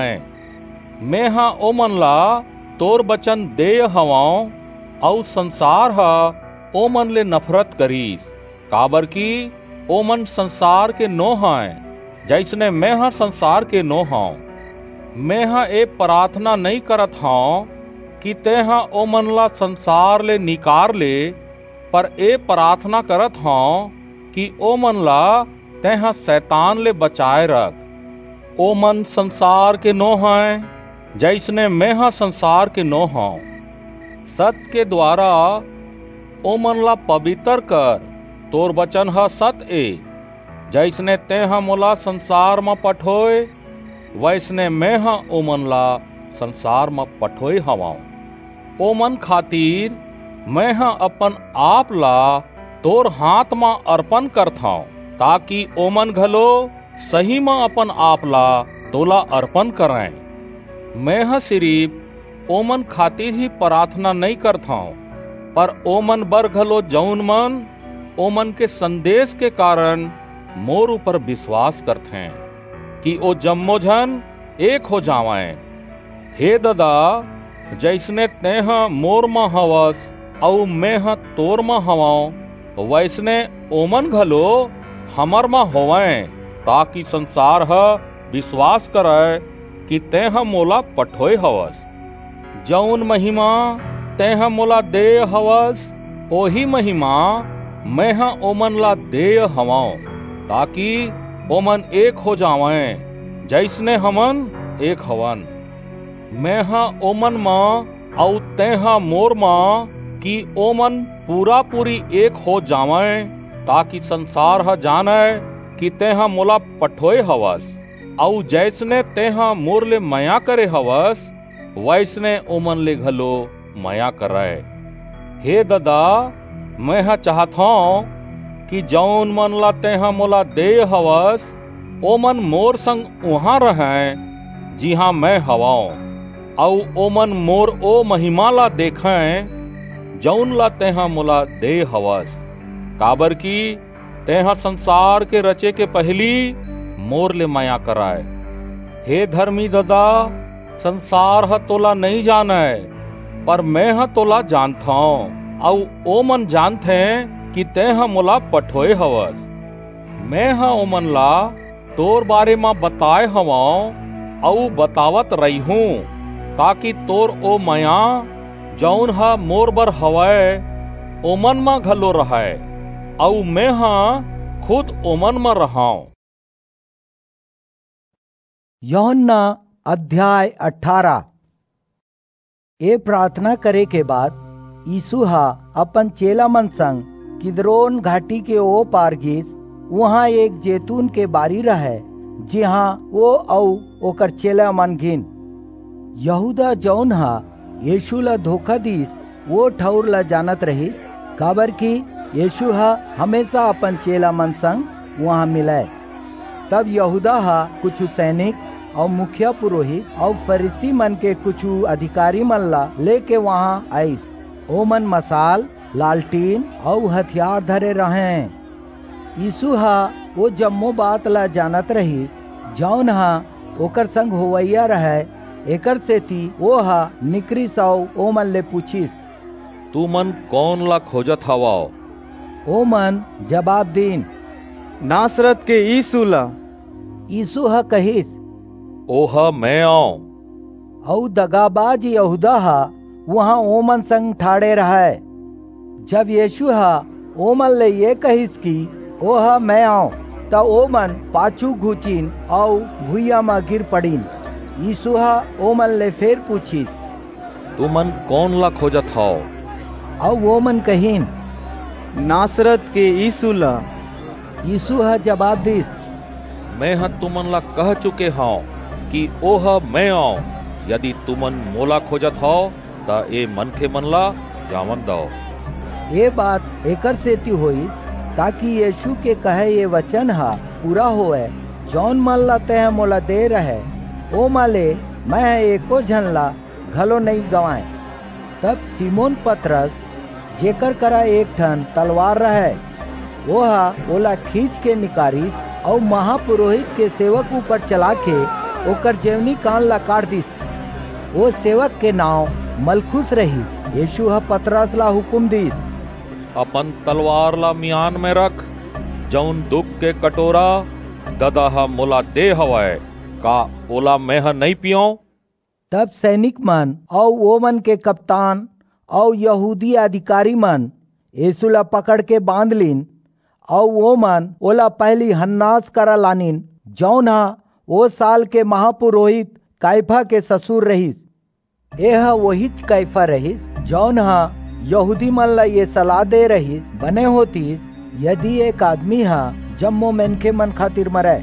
जावें। मैं हा ओमन ला तोर वचन दे हवाऊं, औ संसार हा ओमन ले नफरत करीस, काबर की ओमन संसार के नो हैं जैसने मैं हा संसार के नो हूँ। मैं हा ए प्रार्थना नहीं करत हूँ कि तेहा ओमन ला संसार ले निकार ले, पर ए प्रार्थना करत हूँ कि ओमन ला तेहा शैतान ले बचाए रख। ओमन संसार के नो हैं जैसने मैं हा संसार के नो हूँ। सत्य के द्वारा ओमन ला पवित्र कर, तोर वचन हा सत ए। जैसने तेहा मोला संसार में पठोए, वैसने मैं हा ओमन ला संसार में पठोए हवाऊं। ओमन खातिर मैं हा अपन आप ला तोर हाथ में अर्पण करथाऊं, ताकि ओमन घलो सही में अपन आप ला तोला अर्पण करें। मैं हा सिर्फ ओमन खातिर ही प्रार्थना नहीं करथाऊं, पर ओमन बर घलो जौन मन ओमन के संदेश के कारण मोर ऊपर विश्वास करते हैं कि ओ जम्मो झन एक हो जावें। हे ददा, जैसने तेह मोर में हवस औ मैं ह तोर में हवाऊं, वैसने ओमन घलो हमर में होवें, ताकि संसार ह विश्वास करे कि तेह मोला पठोए हवस। जौन महिमा तेह मोला दे हवस, ओही महिमा मैं ह ओमन ला दे हवाऊं, ताकि ओमन एक हो जावें जैसने हमन एक हवन। मैं हा ओमन मां औ तेहा मोर मां, कि ओमन पूरा पूरी एक हो जावें, ताकि संसार हा जाने कि तेहा मोला पठोए हवस, औ जैसने तेहा मोर ले माया करे हवस, वैसने ओमन ले घलो माया करे। हे ददा, मैं हा चाहत हूँ कि जौन मन ला तेहा मोला दे हवस, ओमन मोर संग उहाँ रहें जिहाँ मैं हवाऊं, औ ओमन मोर ओ महिमा ला देखें जौन ला तेहा मोला दे हवस, काबर की तेहा संसार के रचे के पहली मोर ले माया कराए। हे धर्मी ददा, संसार ह तोला नहीं जाने, पर मैं ह तोला जानता हूँ, औ ओमन जानते कि तेहा मोला पठोए हवस। मैं हा ओमन ला तोर बारे में बताए हवाऊं औ बतावत रही हूँ, ताकि तोर ओ माया जौन हा मोर बर हवै ओमन में घलो रहे, औ मैं हा खुद ओमन में रहाऊं। यूहन्ना अध्याय अठारह। ए प्रार्थना करे के बाद यीशु हा अपन चेला मन संग किद्रोन घाटी के ओ पार गिस। वहाँ एक जैतून के बारी रहे, जहाँ वो औ ओकर चेला मन गिन। यहूदा जौन हा यीशु ला धोखा दीस, वो ठौर ला जानत रहिस, काबर की यीशु हा हमेशा अपन चेला मन संग वहाँ मिले। तब यहूदा हा कुछ सैनिक और मुखिया पुरोहित और फरीसी मन के कुछ अधिकारी मन ला लेके वहाँ आईस। ओ मन मसाल, लालटीन और हथियार धरे रहे। यीशु हा वो जम्मो बात ला जानत रही जौन हा ओकर संग होवैया रहे। एकर से ती वो हा निकरी सौ ओ मन ले पूछिस, तू मन कौन ला खोजत हवाओ? ओ मन जवाब दीन, नासरत के यीशु ला। यीशु हा कहिस, ओहा मैं आऊं। औ दगाबाज यहूदा हा वहाँ ओमन संग ठाड़े रहे। जब यीशु हा ओमन ले ये कहिस कि ओहा मैं आऊं, त ओमन पाछू घुचिन और भुइया में गिर पड़ीन। यीशु हा ओमन ले फिर पूछिस, तू मन कौन ला खोजत हाओ? और ओमन कहिन, नासरत के यीशु ला। यीशु हा जवाब दिस, मैं हा तुमन ला कह चुके हाओ कि ओहा मैं आऊं। यदि तुमन मोला खोजत हो ता ए मनखे मन ला जावन दो। ये बात एकर से ती होई ताकि यीशु के कहे ये वचन हा पूरा होए, जौन मन ला ते मोला दे रहे ओ माले मैं एको झन ला घलो नहीं गवाए। तब सिमोन पतरस जेकर करा एक ठन तलवार रहे वो हा ओला खींच के निकारिस और महापुरोहित के सेवक ऊपर चला के ओकर जेवनी कान ला काट दिस। वो सेवक के नाव मलखुस रही। यीशु हा पतरस ला हुकुम दिस, अपन तलवार ला मियान में रख। जौन दुख के कटोरा ददा हा मोला दे हवाए का ओला मैं हा नहीं पियो। तब सैनिक मन और वो मन के कप्तान और यहूदी अधिकारी मन यीशु ला पकड़ के बांध लीन और वो मन ओला पहली हन्नास करा लानिन जौन हा वो साल के महापुरोहित काइफा के ससुर रहीस। यह वही काइफा रहीस जौन हा यहूदी मन ला ये सलाह दे रहीस बने होतीस यदि एक आदमी हा जम्मो मेनखे मन खातिर मरे।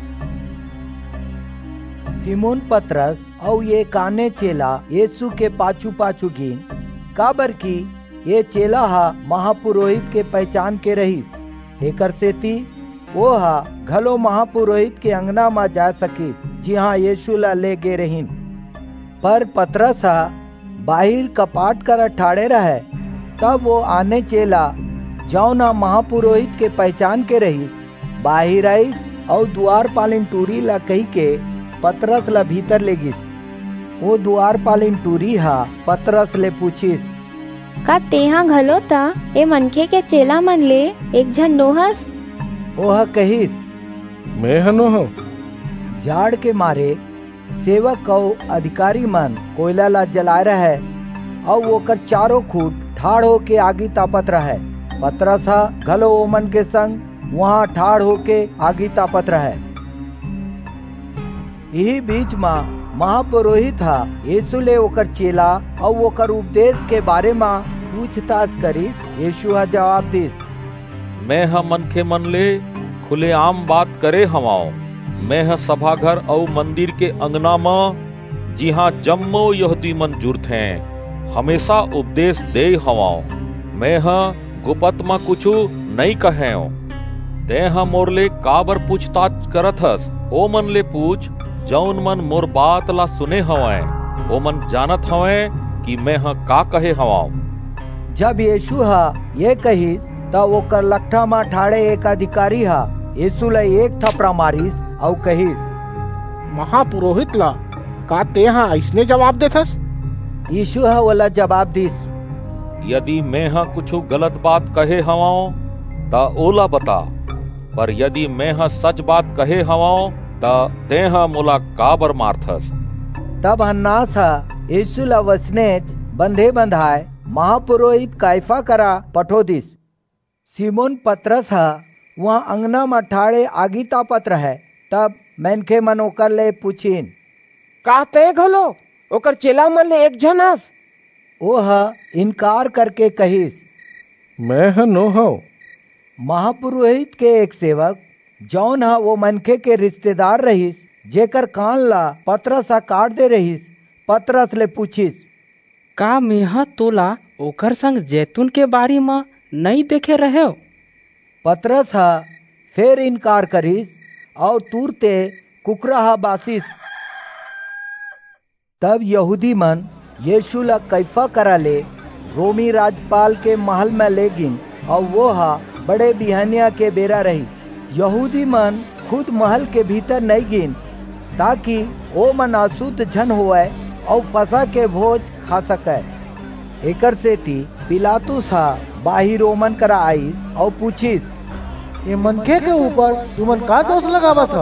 सिमोन पतरस और ये काने चेला यीशु के पाछू पाछू गिन काबर की ये चेला हा महापुरोहित के पहचान के रहीस। एकर से ती वो हा घलो महापुरोहित के अंगना में जा सकी जिहाँ यीशु ला ले गे रहीन। पर पतरस हा बाहिर कपाट कर ठाड़े रहे। तब वो आने चेला जौना महापुरोहित के पहचान के रहीस बाहिर आईस और द्वार पालिन टूरी ला कही के पतरस ला भीतर ले गिस। वो द्वार पालिन टूरी हा पतरस ले पूछिस, का तेहा घलो ता ए मनखे के चेला मन ले एक झन नोहस? ओह कहिस, मैं हनो हूँ। झाड़ के मारे सेवक और अधिकारी मन कोयला ला जला रहे और वो कर चारों खूट ठाड़ हो के आगी तापत रहे। पतरस हा घलो ओमन के संग वहाँ ठाड़ हो के आगी तापत रहे। यही बीच में महापुरोहित हा यीशु ले ओकर चेला और ओकर उपदेश के बारे में पूछताछ करी। यीशु हा जवाब दिस, मैं हा मनखे मन ले खुले आम बात करे हवाओ। मैं हा सभाघर और मंदिर के अंगना में जिहाँ जम्मो यहूदी मन जुड़त हैं हमेशा उपदेश दे हवाओ। मैं हा गुपत में कुछ नहीं कहे। ते हा मोर ले काबर पूछताछ करत हस? ओ मन ले पूछ जौन मन मोर बात ला सुने हवाए। ओ मन जानत हवाए कि मैं हा का कहे हवाओ। जब यीशु हा ये कहिस तब ओकर लट्ठा में ठाड़े एक अधिकारी हा यीशु ला एक थपड़ा मारिस और कहिस, महापुरोहित ला का ते हा ऐसने जवाब देथस? यीशु हा वाला जवाब दिस, यदि मैं हा कुछ गलत बात कहे हवाओ ता ओला बता। पर यदि मैं हा सच बात कहे हवाओ ता ते हा मोला काबर मारथस? तब हन्नास हा यीशु ला वसनेच बंधे बंधाए महापुरोहित काइफा करा पठो दिस। सिमोन पतरस हा वहाँ अंगना में ठाड़े आगी तापत रहे। तब मैनखे मन ओकर ले पूछिन, का ते घलो ओकर चेला मन ले एक झनस? ओह इनकार करके कहिस, मैं हनो हूँ। महापुरोहित के एक सेवक जौन हा वो मनखे के रिश्तेदार रहीस जेकर कान ला पतरस हा काट दे रहीस पतरस ले पूछिस, का मेहा तोला ओकर संग जैतून के बारी में नहीं देखे रहे हो? पतरस हा फिर इनकार करिस और तुरते कुकरा हा बासिस। तब यहूदी मन यीशु ला कैफा करा ले रोमी राजपाल के महल में ले गिन और वो हा बड़े बिहनिया के बेरा रही। यहूदी मन खुद महल के भीतर नहीं गिन ताकि ओ मन अशुद्ध जन हुए और फसा के भोज खा सके। एकर से थी पिलातुस हा बाहिर ओमन करा आई और पूछिस, ये मनखे के ऊपर तुमन का दोष लगावा था?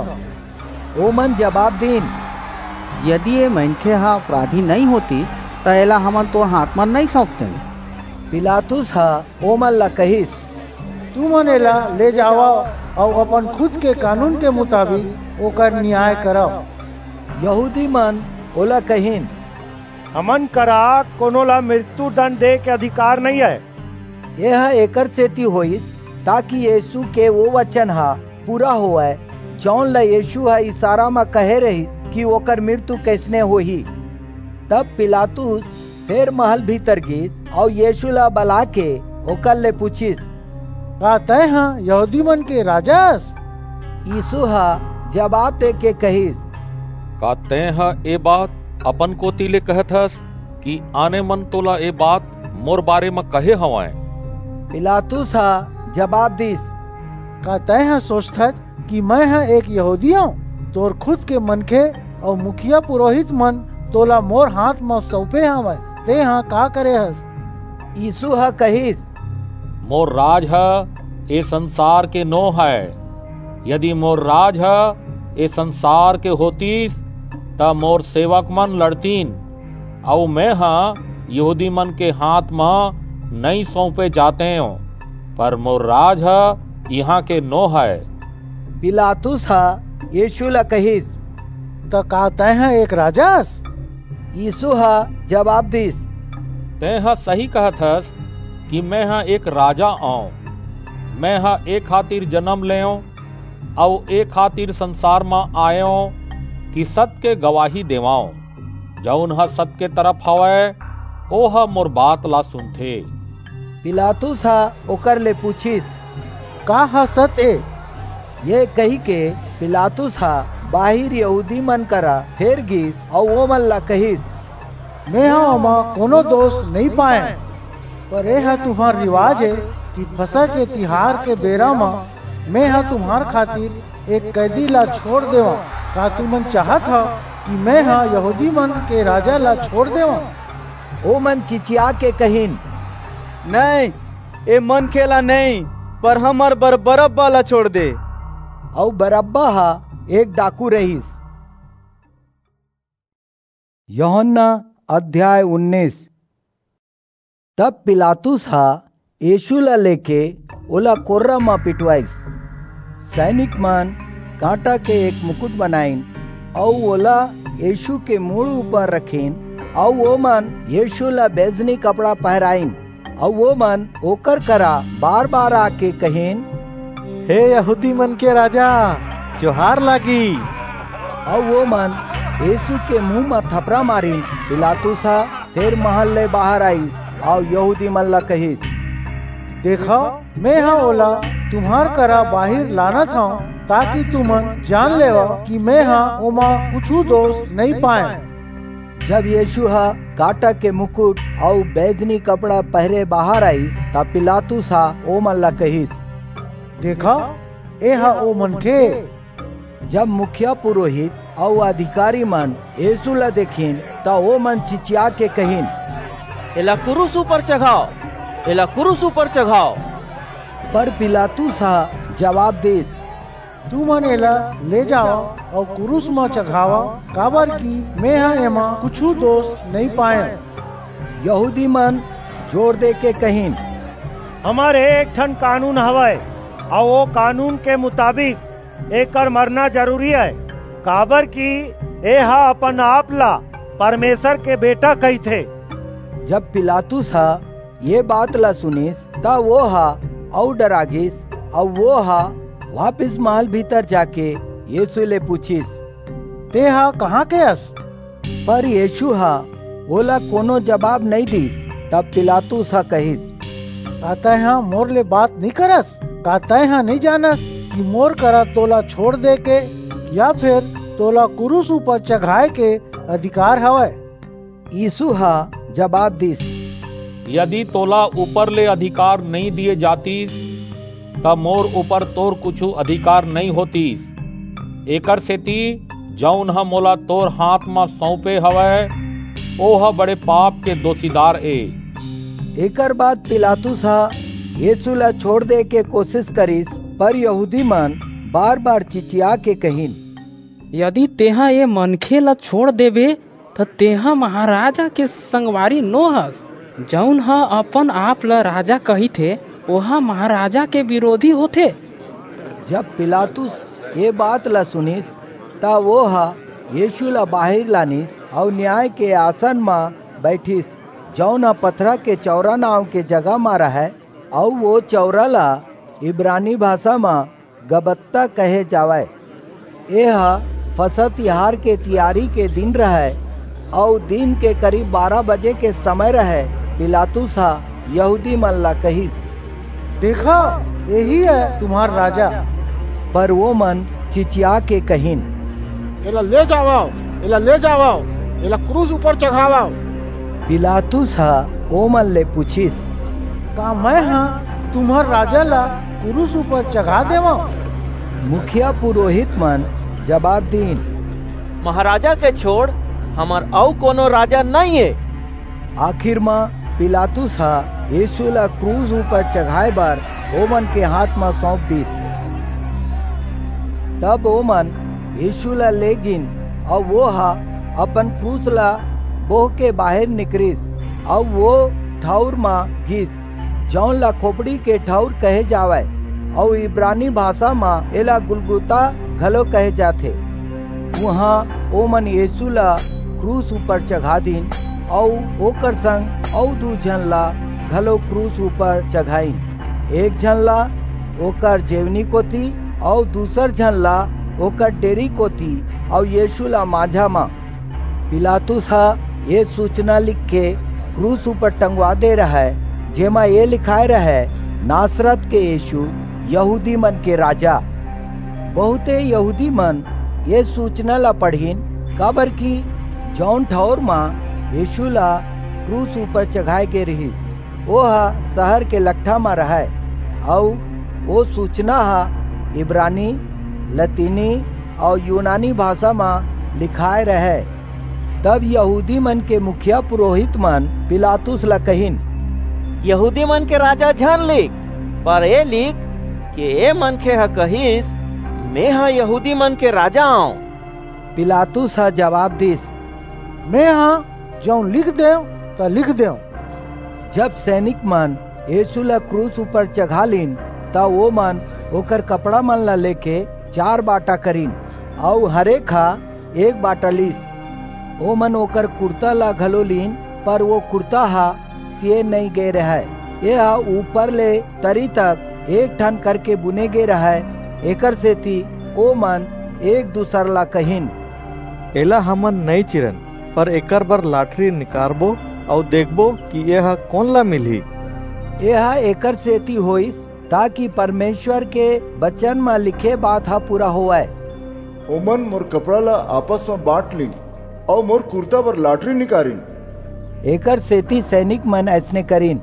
ओमन जवाब दीन, यदि ये मनखे हा अपराधी नहीं होती तो एला हमन तो हाथ में नहीं सौंपते। पिलातुस हा ओमन ला कहिस, तुमन एला ले जावा और अपन खुद के कानून के मुताबिक ओकर न्याय कराओ। यहूदी मन ओला कहिन, हमन करा कोनो ला मृत्यु दंड दे के अधिकार नहीं है। यह एकर सेती होइस ताकि यीशु के वो वचन हा पूरा होए जौन ला यीशु हा इशारा में कहे रही कि ओकर मृत्यु कैसने होही। तब पिलातुस फिर महल भीतर गिस और यीशु ला बला के ओकर ले पूछिस, का तय हाँ यहूदी मन के राजास? यीशु हा जवाब दे के कहिस, का तय हा ए बात अपन कोती ले कहत हस कि आने मन तोला ए बात मोर बारे में कहे हवाए? पिलातुस हा जवाब दिस, का तय हाँ सोचत कि मैं हाँ एक यहूदी हूँ? तोर खुद के मनखे और मुखिया पुरोहित मन तोला मोर हाथ में सौंपे हवे, ते हाँ का करे हस? यीशु हा कहिस, मोर राज है ए संसार के नो है। यदि मोर राज है ए संसार के होतीस ता मोर सेवक मन लड़तीन और मैं हाँ यहूदी मन के हाथ में नहीं सौंपे जाते हो, पर मोर राज है यहाँ के नो है। पिलातुस हा यीशु ला कहिस, तो का तय है एक राजास? यीशु हा जवाब दिस, तय हा सही कहत हस कि मैं हाँ एक राजा आऊं। मैं हाँ एक खातिर जन्म ले और एक खातिर संसार में आयो कि सत्य के गवाही देवाओ। जौन हा सत्य के तरफ हवे ओ हा मोर बात ला सुनथे। पिलातुस हा ओकर ले पूछिस, का हा सत्य? ये कही के पिलातुस हा बाहिर यहूदी मन करा फेर गिस और वो मन ला कहिस, मैं हाँ कोनो दोष नहीं पाए, पर यह तुम्हार रिवाज है कि फसह के तिहार के बेरा में मैं हाँ तुम्हार खातिर एक कैदी ला छोड़ देवा। का तुमन चाहत हा कि मैं हाँ यहूदी मन के राजा ला छोड़ देवा? ओ मन चिचिया के कहिन, नहीं ए मन खेला नहीं, पर हमार बरब्बा ला छोड़ दे। और बरब्बा हा एक डाकू रहीस। यूहन्ना अध्याय उन्नीस। तब पिलातुस हा यीशु ला लेके ओला कोर्रा में पिटवाइस। सैनिक मन कांटा के एक मुकुट बनाइन और ओला यीशु के मुड़ ऊपर रखीन और वो मन यीशु ला बैजनी कपड़ा पहराइन और वो मन ओकर करा बार बार आके कहिन, हे यहूदी मन के राजा जोहार लागी। और वो मन यीशु के मुंह में थपड़ा मारिन। पिलातुस हा फिर महल ले बाहर आई और यहूदी मन ला कहिस, देखो मैं हाँ ओला तुम्हार करा बाहर लाना था ताकि तुमन जान लेवा कि मैं हाँ ओमा कुछ दोष नहीं पाए। जब यीशु हा काटा के मुकुट और बैजनी कपड़ा पहरे बाहर आई तब पिलातुस हा ओ मन ला कहिस, देखा ए हा ओ मन के। जब मुखिया पुरोहित और अधिकारी मन यीशु ला देखिन तो ओ मन चिचिया के कहिन, एला क्रूस ऊपर चढ़ाओ, एला क्रूस ऊपर चढ़ाओ। पर पिलातुस हा जवाब दिस, तू मन एला ले जाओ और क्रूस में चढ़ावा, काबर की मैं हाँ एमा कुछ दोष नहीं पाए। यहूदी मन जोर दे के कहिन, हमारे एक ठन कानून हवाए और वो कानून के मुताबिक एकर मरना जरूरी है, काबर की ए हा अपन आप ला परमेश्वर के बेटा कही थे। जब पिलातुस हा ये बात ला सुनिस ता वो हा और डरागिस और वो हा वापिस महल भीतर जाके यीशु ले पूछिस, ते हा कहाँ के अस? पर यीशु हा बोला कोनो जवाब नहीं दिस। तब पिलातुस हा कहिस, कहता है मोर ले बात नहीं करस? कहता है नहीं जानस कि मोर करा तोला छोड़ दे के या फिर तोला क्रूस ऊपर चढ़ाए के अधिकार हवे? यीशु हा जवाब दिस, यदि तोला ऊपर ले अधिकार नहीं दिए जातीस तब मोर ऊपर तोर कुछ अधिकार नहीं होतीस। एकर सेती जौन ह मोला तोर हाथ में सौंपे हवै ओह बड़े पाप के दोषीदार ए। एकर बाद पिलातुस हा यीशु ला छोड़ दे के कोशिश करिस, पर यहूदी मन बार बार चिचिया के कहिन, यदि तेहा ये मनखे ला छोड़ देबे तो तेहा महाराजा के संगवारी नो हस। जौन ह अपन आप ला राजा कही थे वह महाराजा के विरोधी होते। जब पिलातुस ये बात ला सुनिस ता वो हा यीशु ला बाहर लानिस और न्याय के आसन में बैठिस, जौन पथरा के चौरा नाव के जगह में रहे और वो चौरा ला इब्रानी भाषा में गबत्ता कहे जावे। यह फसह तिहार के तैयारी के दिन रहे और दिन के करीब बारह बजे के समय रहे। पिलातुस हा यहूदी मन ला कही, देखा यही है तुम्हार राजा। पर वो मन चिचिया के कहिन, एला ले जावाओ, एला ले जावाओ, एला क्रूस ऊपर चढ़ावाओ। पिलातुस हा ओ मन ले पूछिस, का मैं हाँ तुम्हार राजा ला क्रूस ऊपर चढ़ा देवा? मुखिया पुरोहित मन जवाब दीन, महाराजा के छोड़ हमार औ कोनो राजा नहीं है। आखिर में पिलातुस हा यीशु ला क्रूस ऊपर चढ़ाए बार ओमन के हाथ में सौंप दिस। तब ओमन यीशु ला ले गिन और वो हा अपन क्रूस ला बोह के बाहर निकरिस और वो ठाउर में घिस, जौन ला खोपड़ी के ठाउर कहे जावे और इब्रानी भाषा में एला गुलगुता घलो कहे जाथे। वहाँ ओमन यीशु ला क्रूस ऊपर चढ़ा दिन और ओकर संग और दू झन ला घलो क्रूस ऊपर चढ़ाइन। एक झन ला ओकर जेवनी कोती और दूसर झन ला ओकर डेरी कोती और यीशु ला माझा मा। पिलातुस हा ये सूचना लिख के क्रूस ऊपर टंगवा दे रहा है, जेमा ये लिखाए रहे, नासरत के यीशु यहूदी मन के राजा। बहुते यहूदी मन ये सूचना ला पढ़ीन, काबर की जौन ठौर माँ यीशु ला क्रूस ऊपर चढ़ाए के रही वो हा शहर के लट्ठा में रहे और वो सूचना हा इब्रानी, लतीनी और यूनानी भाषा में लिखाए रहे। तब यहूदी मन के मुखिया पुरोहित मन पिलातुस ला कहिन, यहूदी मन के राजा झन लिख, पर ए लिख कि ए मन के हा कहिस मैं हा यहूदी मन के राजा आऊं। पिलातुस हा जवाब दिस, मैं हाँ जौन लिख दे तो लिख दे। जब सैनिक मन यीशु ला क्रूस ऊपर चढ़ा लीन ता वो मन ओकर कपड़ा मन ला लेके चार बाटा करीन और हरे खा एक बाटा लीस। ओ मन ओकर कुर्ता ला घलो लीन, पर वो कुर्ता हा सिए नहीं गे रहा, यह ऊपर ले तरी तक एक ठन करके बुने गे रहा। एकर से थी ओ मन एक दूसर ला कहिन, एला हमन नहीं चिरन, पर एकर बर लाठरी निकारबो और देखबो कि यह कौन ला मिली। यह एकर से थी होइस ताकि परमेश्वर के वचन में लिखे बात हा पूरा होए। ओमन मोर कपड़ा ला आपस में बांट ली और मोर कुर्ता पर लाठरी निकारिन। एकर सेती सैनिक मन ऐसने करीन।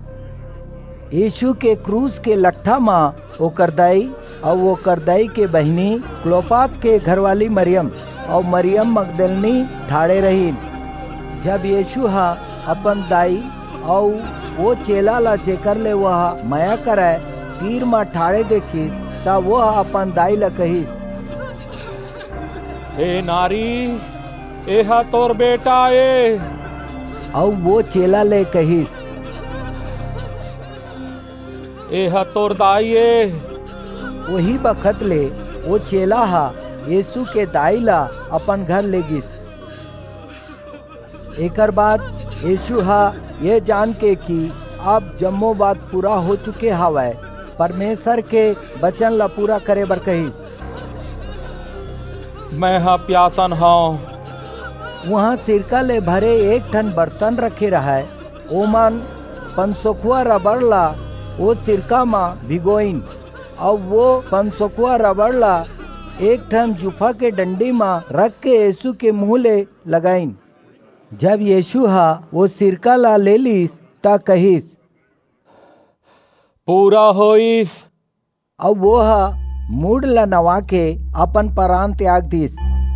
यीशु के क्रूस के लट्ठा माँ वो करदाई और वो करदाई के बहनी क्लोपास के घरवाली मरियम और मरियम मगदलनी ठाड़े रहीन। जब यीशु हा अपन दाई और वो चेला ला जेकर ले वह माया करे तीर में ठाड़े देखी ता वो अपन दाई ला कही, हे नारी एहा तोर बेटा ए। और वो चेला ले कही, एहा तोर दाई ए। वही बखत ले वो चेला हा यीशु के दाई ला अपन घर ले गिस। एकर बाद यीशु हा ये जान के कि अब जम्मो बात पूरा हो चुके हवै, परमेश्वर के वचन ला पूरा करे बर कही, मैं हा प्यासन हूँ। वहाँ सिरका ले भरे एक ठन बर्तन रखे रहा, ओमन पंसोखुआ रबड़ ला वो सिरका में भिगोइन और वो पंसोखुआ रबड़ ला एक ठन जुफा के डंडी में रख के यीशु के मुँह ले लगाइन। जब यीशु हा वो सिरका ला ले लीस ता कहिस पूरा होइस। अब वो हा मूड ला नवा के अपन प्राण त्याग दिस।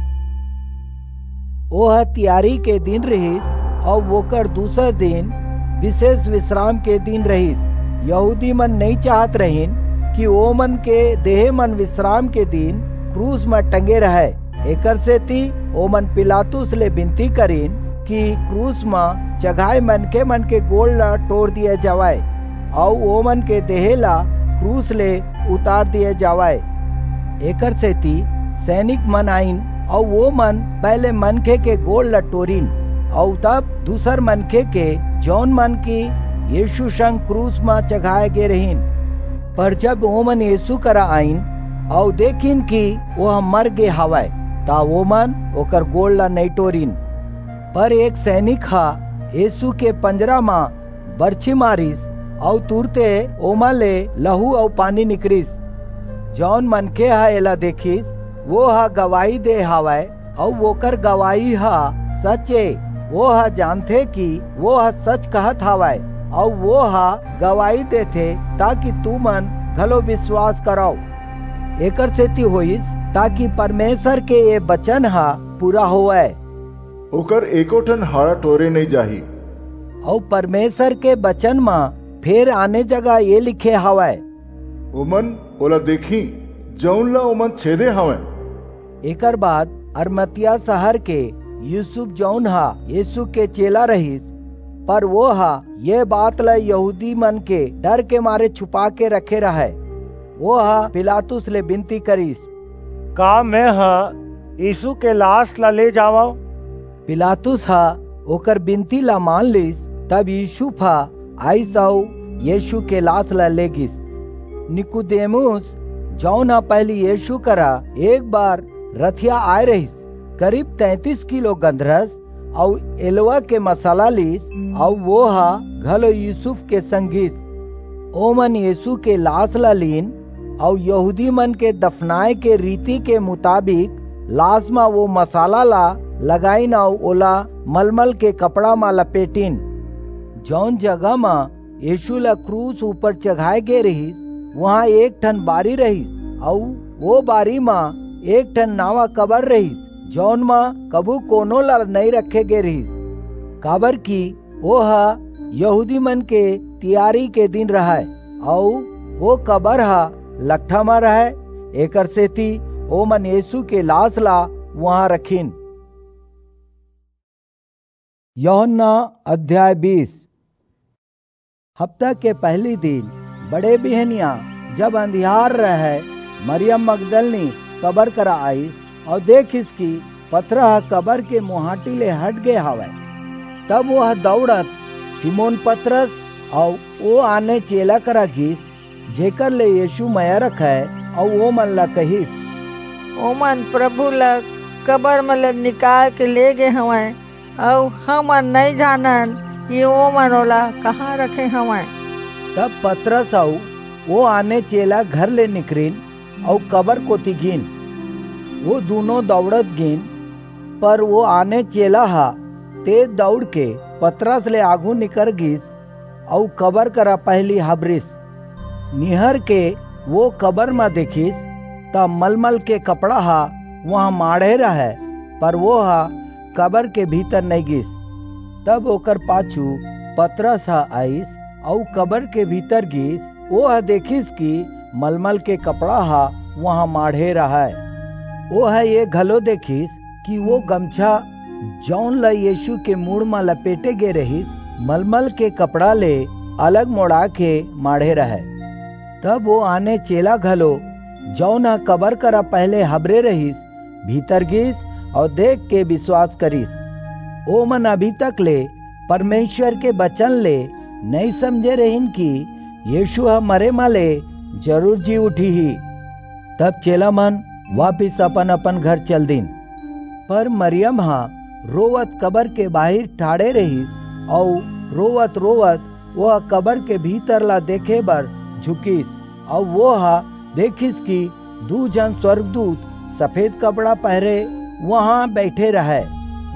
वो हा तियारी के दिन रहिस और वो कर दूसरा दिन विशेष विश्राम के दिन रहिस। यहूदी मन नहीं चाहत रहिन कि ओ मन के देह मन विश्राम के दिन क्रूस में टंगे रहे। एकर से ती ओ मन पिलातुस ले विनती करीन कि क्रूस में चघाए मन के मन के गोड़ ला तोड़ दिया जावाए और ओ मन के देह ला क्रूस ले उतार दिए जावाए। एकर से ती सैनिक मन आइन और वो मन पहले मनखे के गोड़ ला तोड़ीन और तब दूसर मनखे के जौन मन की यीशु संग क्रूस में चघाए गे रहीन। पर जब वो मन यीशु करा आइन और देखिन कि वो मर गे हवाए ता वो मन ओकर गोड़ ला नहीं तोड़ीन। पर एक सैनिक हा यीशु के पंजरा में बरछी मारिस और तुरते ओमा ले लहू और पानी निकरिस। जौन मनखे हा एला देखिस वो हा गवाही दे हवाए और वोकर गवाही हा सच्चे। वो हा जानते कि वो हा सच कहत हवाए और वो हा गवाही देथे ताकि तू मन घलो विश्वास कराओ। एकर से ती होइस ताकि परमेश्वर के ये वचन हा पूरा होए ओकर एकोठन हाड़ा टोरे नहीं जाही। और परमेश्वर के वचन में फिर आने जगह ये लिखे हवाए उमन ओला देखी जौन ला उमन छेदे हवे। एकर बाद अरमतिया शहर के यूसुफ जौन हा यीशु के चेला रहीस। पर वो हा ये बात ला यहूदी मन के डर के मारे छुपा के रखे रहे। वो हा पिलातुस ले विनती करीस का मैं हा यीशु के लाश ला ले जावा। पिलातुस हा ओकर विनती ला मान लीस। तब यूसुफ हा आई सौ यीशु के लाश ला ले गिस। निकुदेमुस जौन हा पहली यीशु करा एक बार रथिया आए रही करीब तैतीस किलो गंधरस और एलवा के मसाला लीस और वो हा घलो यूसुफ के संगीस। ओ मन यीशु के लाश ला लीन और यहूदी मन के दफनाए के रीति के मुताबिक लाश में वो मसाला ला लगाइन और ओला मलमल के कपड़ा में लपेटिन। जौन जगह में यीशु ला क्रूस ऊपर चढ़ाए गे रही वहाँ एक ठन बारी रही और वो बारी में एक ठन नावा कबर रही जौन में कबू कोनो ला नहीं रखे गे रही। काबर की वो हा यहूदी मन के तियारी के दिन रहा और वो कबर हा लट्ठा में रहे। एकर से थी ओ मन यीशु के लाश ला वहाँ रखीन। यूहन्ना अध्याय बीस। हफ्ता के पहली दिन बड़े बिहनिया जब अंधियार रहे मरियम मगदलनी कबर करा आई और देख इसकी पथरा कबर के मुहाटी ले हट गए हवे। तब वह दौड़त सिमोन पतरस और वो आने चेला करा घीस जेकर ले यीशु मया रखे और वो मन ला कहिस ओ मन प्रभु ला कबर में ले निकाल के ले गए हवे और हम नहीं जानन कि वो मन ओला कहाँ रखे हवे। तब पतरस और वो आने चेला घर ले निकरीन और कबर को तिगिन। वो दोनों दौड़त गिन पर वो आने चेला हा तेज दौड़ के पतरस ले आगू निकर गिस और कबर करा पहली हबरिस। निहर के वो कबर में देखिस तब मलमल के कपड़ा हा वहाँ माढ़े रहे पर वो हा कबर के भीतर नहीं गिस। तब ओकर पाछू पतरस हा आइस और कबर के भीतर गिस। वो हा देखिस कि मलमल के कपड़ा हा वहाँ माढ़े रहा है। वो है ये घलो देखिस कि वो गमछा जौन ला यीशु के मुड़ में लपेटे गे रही मलमल के कपड़ा ले अलग मोड़ा के माढ़े रहे। तब वो आने चेला घलो जौन कबर करा पहले हबरे रहीस भीतर गिस और देख के विश्वास करीस। ओ मन अभी तक ले परमेश्वर के वचन ले नहीं समझे रहीन कि यीशु मरे माले जरूर जी उठी ही। तब चेला मन वापिस अपन अपन घर चल दिन। पर मरियम हाँ रोवत कबर के बाहर ठाड़े रही और रोवत रोवत वह कबर के भीतर ला देखे बर झुकीस और वो हा देखिस कि दू जन स्वर्गदूत सफेद कपड़ा पहरे वहाँ बैठे रहे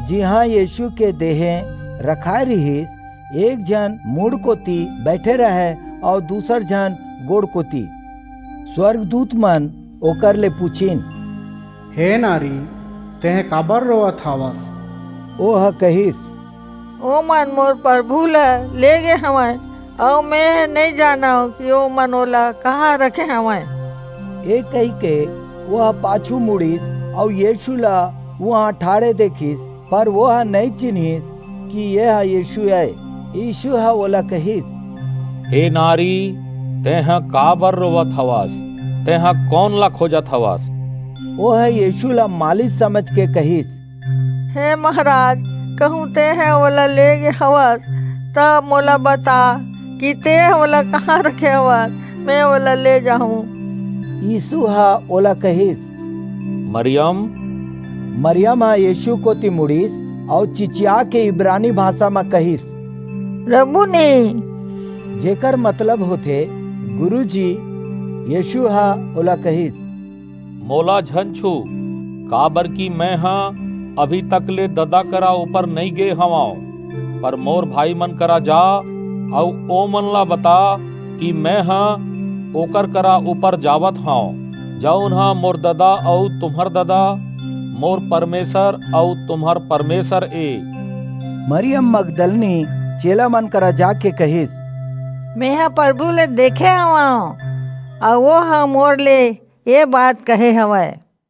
जिहाँ यीशु के देहे रखाए रहीस, एक जन मुड़ कोती बैठे रहे और दूसर जन गोड़ कोती। स्वर्गदूत मन ओकर ले पूछिन, हे नारी, तेह काबर रोवत हवस? ओह कहिस, ओ मन मोर प्रभु ला ले गे हवय और मैं नहीं जाना कि ओ मन ओला कहाँ रखे हवय। एक कही के वह पाछू मुड़ीस और यीशु ला वहाँ ठाड़े देखिस, पर वह नहीं चिन्हिस कि यह यीशु है। यीशु हा ओला कहिस, हे नारी, तेह काबर रोवत हवस? तेह कौन ला खोजत हवस? वह यीशु ला मालिक समझ के कहिस, हे महाराज, कहूँ ते है ओला ले गे हवस तब मोला बता कि ते ओला कहाँ रखे हवस, मैं ओला ले जाऊँ। यीशु हा ओला कहिस, मरियम। मरियम हा यीशु को ती मुड़ीस और चिचिया के इब्रानी भाषा में कहिस, रब्बुनी, जेकर मतलब होते गुरुजी। यीशु हा ओला कहिस, मोला झन छू, काबर की मैं हाँ अभी तक ले ददा करा ऊपर नहीं गे हवाओ, पर मोर भाई मन करा जा और ओ मन ला बता कि मैं हाँ ओकर करा ऊपर जावत हाउ, जौन हाँ मोर ददा और तुम्हार ददा, मोर परमेश्वर और तुम्हार परमेश्वर ए। मरियम मगदलनी चेला मन करा जाके कहिस, मैं हाँ प्रभु ले देखे हवाओ और वो हाँ मोर ले ये बात कहे हवय।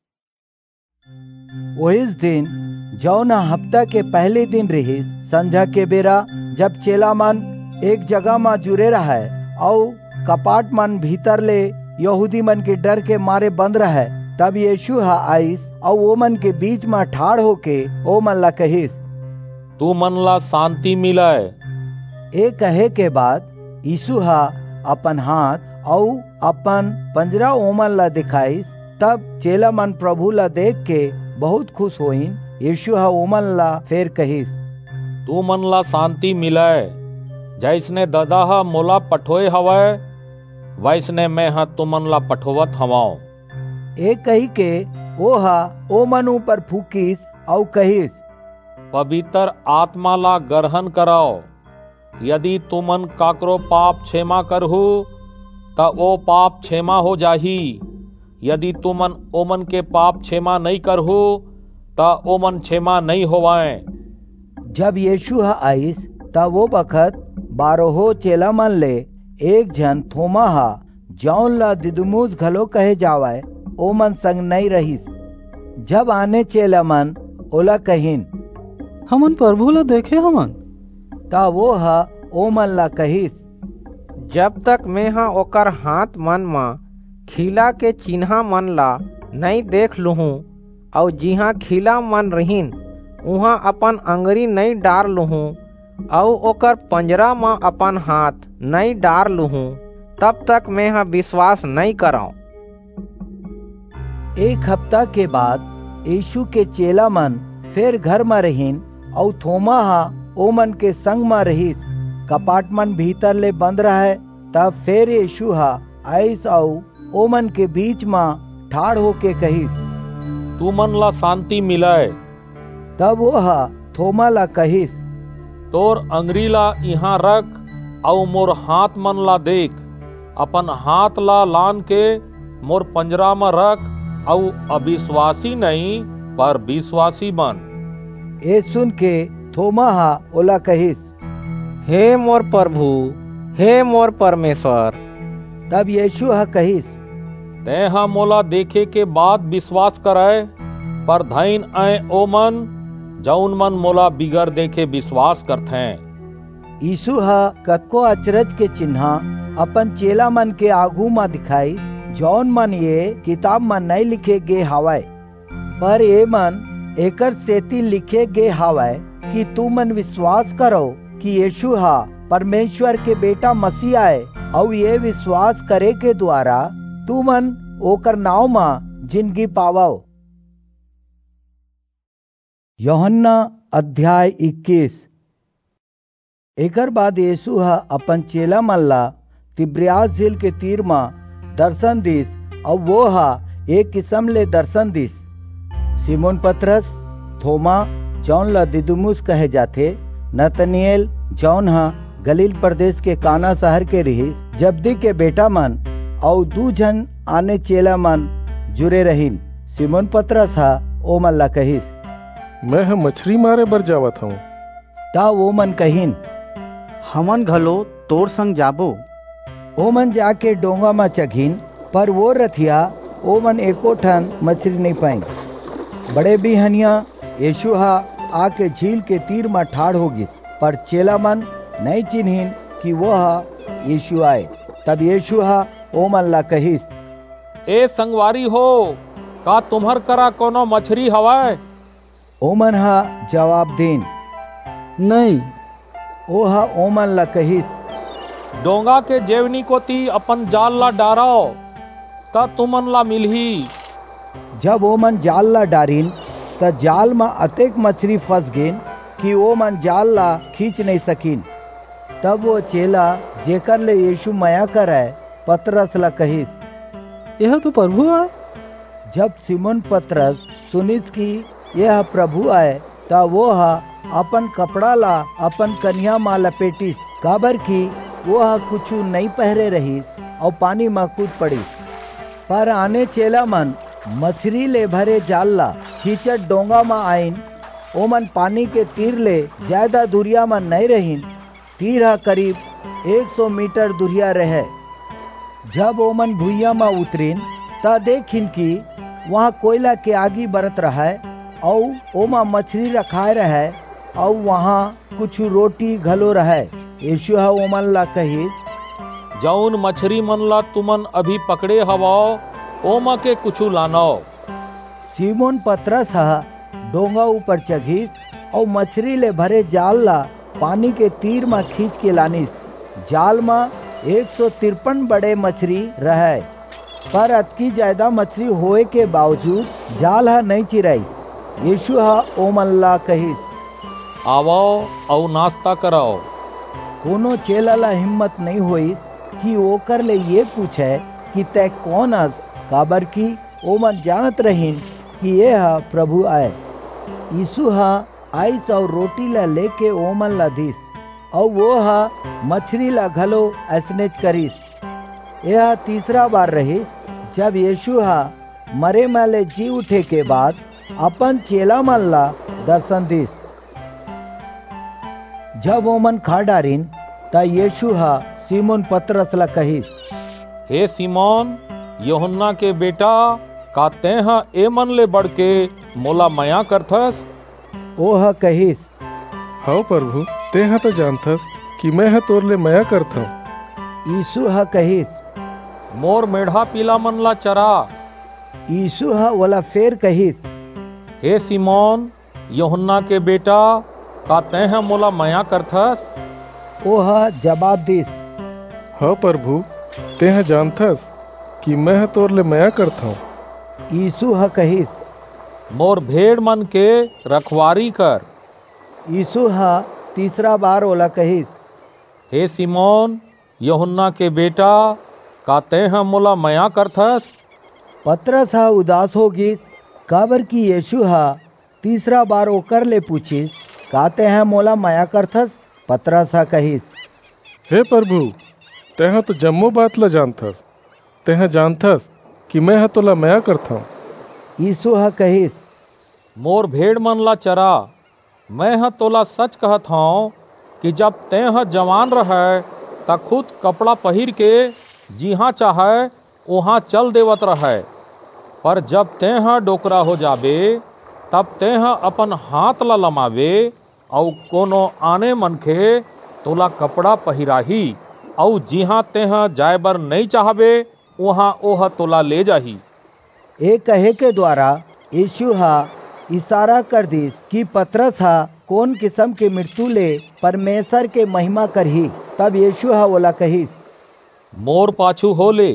ओहिस दिन जौना हफ्ता के पहले दिन रही संझा के बेरा, जब चेला मन एक जगह में जुड़े रहे और कपाट मन भीतर ले यहूदी मन के डर के मारे बंद रहे, तब यीशु हा आइस और वो मन के बीच में ठाड़ होके ओ मन ला कहिस, तू मन ला शांति मिलाए। ए कहे के बाद यीशु हा अपन हाथ और अपन पंजरा ओमन ला दिखाइस। तब चेला मन प्रभु ला देख के बहुत खुश होइन। यीशु हा ओमन ला फेर कहिस, तू मन ला शांति मिलाए। जैसने ददा हा मोला पठोए हवय, वैसने मैं हा तुमन ला पठोवत हवाओ। एक कही के ओ हा ओ मन ऊपर फूकिस और कहिस, पवित्र आत्मा ला ग्रहण कराओ। यदि तुमन काकरो पाप क्षमा करहु ता ओ पाप क्षमा हो जाही, यदि तुमन ओमन के पाप क्षमा नहीं करहु ता ओमन क्षमा नहीं होवाए। जब यीशु हा आइस तब वो बखत बारहो चेला मन ले एक जन थोमा हा, जौन ला दिदुमुस घलो कहे जावाए, ओ मन संग नहीं रहीस। जब आने चेला मन ओला कहिन, हमन प्रभु ला देखे हमन, ता वो हा ओ मन ला कहिस, जब तक मैं हाँ ओकर हाथ मन मा खिला के चिन्हा मन ला नहीं देख लूहूं और जिहाँ खिला मन रहीन उहाँ अपन अंगरी नहीं डार लूहूं और ओकर पंजरा मा अपन हाथ नहीं डार लूहूं, तब तक मैं हाँ विश्वास नहीं कराऊं। एक हफ्ता के बाद यीशु के चेला मन फिर घर में रहीन और थोमा हा ओ मन के संग में रहीस। कपाट मन भीतर ले बंद रहे। तब फिर यीशु हा आइस और ओ मन के बीच में ठाड़ होके कहिस, तू मन ला शांति मिलाए। तब वो हा थोमा ला कहिस, तोर अंगरी ला यहाँ रख और मोर हाथ मन ला देख। अपन हाथ ला लान के मोर पंजरा में रख और अविश्वासी नहीं पर विश्वासी बन। ए सुन के थोमा हा ओला कहिस, हे मोर प्रभु, हे मोर परमेश्वर। तब यीशु हा कहिस, ते हा मोला देखे के बाद विश्वास कराए, पर धैन आए ओ मन जौन मन मोला बिगर देखे विश्वास करते हैं। यीशु हा कतको अचरज के चिन्हा अपन चेला मन के आगू में दिखाई, जौन मन ये किताब में नहीं लिखे गे हावय, पर ये मन एकर सेती लिखे गे हावय कि तू मन विश्वास करो कि यीशु हा परमेश्वर के बेटा मसीह आए, और ये विश्वास करे के द्वारा तू मन ओकर नाव में जिंदगी पावो। यूहन्ना अध्याय इक्कीस। एकर बाद यीशु हा अपन चेला मन ला तिब्रियास झील के तीर में दर्शन दिस, और वो हा एक किस्म ले दर्शन दिस। सिमोन पतरस, थोमा जौन ला दिदुमुस कहे जाथे, नतनिएल जौन हा गलील प्रदेश के काना शहर के रहीस, जब्दी के बेटा मन और दू जन आने चेला मन जुरे रहीन। सिमोन पतरस हा ओ मन ला कहिस, मैं हम मछली मारे बर जावत हूँ। ता वो मन कहिन, हमन घलो तोर संग जाबो। ओ मन जाके डोंगा में चघिन, पर वो रथिया ओ मन एको ठन मछली नहीं पाई। बड़े बिहनिया यीशु हा आके झील के तीर में ठाड़ हो गिस, पर चेला मन नहीं चिन्हिन कि वो हा यीशु आए। तब यीशु हा ओ मन ला कहिस, ए संगवारी हो, का तुम्हर करा कोनो मछली हवाय? ओ मन हा जवाब देन, नहीं। ओ हा ओ मन ला कहिस, डोंगा के जेवनी को ती अपन जाल ला डारो, ता तुमन ला मिलही। जब ओ मन जाल ला डारिन त जाल में अतेक मछली फंस गेन कि ओ मन जाल ला खींच नहीं सकिन। तब वो चेला जेकर ले यीशु मया करे पतरस ला कहिस, यह तो प्रभु आए। जब सिमोन पतरस सुनिस कि यह प्रभु आए, ता वो हा अपन कपड़ा ला अपन कन्या मा लपेटिस, काबर की वो हा कुछ नहीं पहरे रही और पानी में कूद पड़ी। पर आने चेला मन मछली ले भरे जाल ला खींचत डोंगा में आइन। ओ मन पानी के तीर ले ज्यादा दूरिया में नहीं रहीन, तीर हा करीब एक सौ मीटर दूरिया रहे। जब ओ मन भुइया में उतरीन ता देखिन कि वहाँ कोयला के आगी बरत रहा है और ओमा मछली रखाए रहे और वहाँ कुछ रोटी घलो रहे। यीशु हा ओ मन ला कहिस, जौन मछली मन ला तुमन अभी पकड़े हवाओ, ओमा के कुछु लानो। सिमोन पतरस हा डोंगा ऊपर चघिस और मछली ले भरे जाल ला पानी के तीर में खींच के लानिस। जाल में एक सौ तिरपन बड़े मछली रहे, पर अतकी ज्यादा मछली होए के बावजूद जाल हा नहीं चिराइस। यीशु हा ओ मन ला कहिस, आवो और नाश्ता कराओ। कोनो चेला ला हिम्मत नहीं हुई कि ओकर ले ये पूछे कि तै कौन हस, काबर की ओ मन जानत रहीन कि ये हा प्रभु आए। यीशु हा आइस और रोटी ला लेके ओ मन ला दिस और वो हा मछली ला घलो ऐसनेच करिस। यह तीसरा बार रहिस जब यीशु हा मरे माले जी उठे के बाद अपन चेला मन ला दर्शन दिस। जब ओ मन खा डारिन ता यीशु हा सिमोन पतरस ला कहिस, हे सिमोन यूहन्ना के बेटा, का तेहा ए मन ले बढ़ के मोला मया करथस? ओ हा कहिस, हाँ प्रभु, तेहा तो जानथस कि मैं हा तोर ले मया करथूं। यीशु हा कहिस, मोर मेढ़ा पीला मन ला चरा। यीशु हा वाला फेर कहिस, हे सिमोन यूहन्ना के बेटा, का तेहा मोला मया करथस? ओ हा जवाब दिस, हाँ प्रभु, तेहा जानथस कि मैं हा तोर ले मया करथूं। यीशु हा कहिस, मोर भेड़ मन के रखवारी कर। यीशु हा तीसरा बार ओला कहिस, हे सिमोन यूहन्ना के बेटा, का तेहा मोला मया करथस? पतरस हा उदास हो गिस, काबर की यीशु हा तीसरा बार ओकर ले पूछिस, का तेहा मोला मया करथस? पतरस हा कहिस, हे प्रभु, तेहा तो जम्मो बात ला जानथस, तेहा जानथस कि मैं हा तोला मया करथूं। यीशु हा कहिस, मोर भेड़ मन ला चरा। मैं हा तोला सच कहत हूँ कि जब तेहा जवान रहे ता खुद कपड़ा पहिर के जिहाँ चाहे वहाँ चल देवत रहे, पर जब तेहा डोकरा हो जाबे तब तेहा अपन हाथ ला लमावे और कोनो आने मनखे तोला कपड़ा पहिराही और जिहाँ तेहा जाए बर नहीं चाहबे वहाँ ओह तोला ले जाही। ए कहे के द्वारा यीशु हा इशारा कर दिस कि पतरस हा कौन किस्म के मृत्यु ले परमेश्वर के महिमा करही। तब यीशु हा ओला कहिस, मोर पाछू हो ले।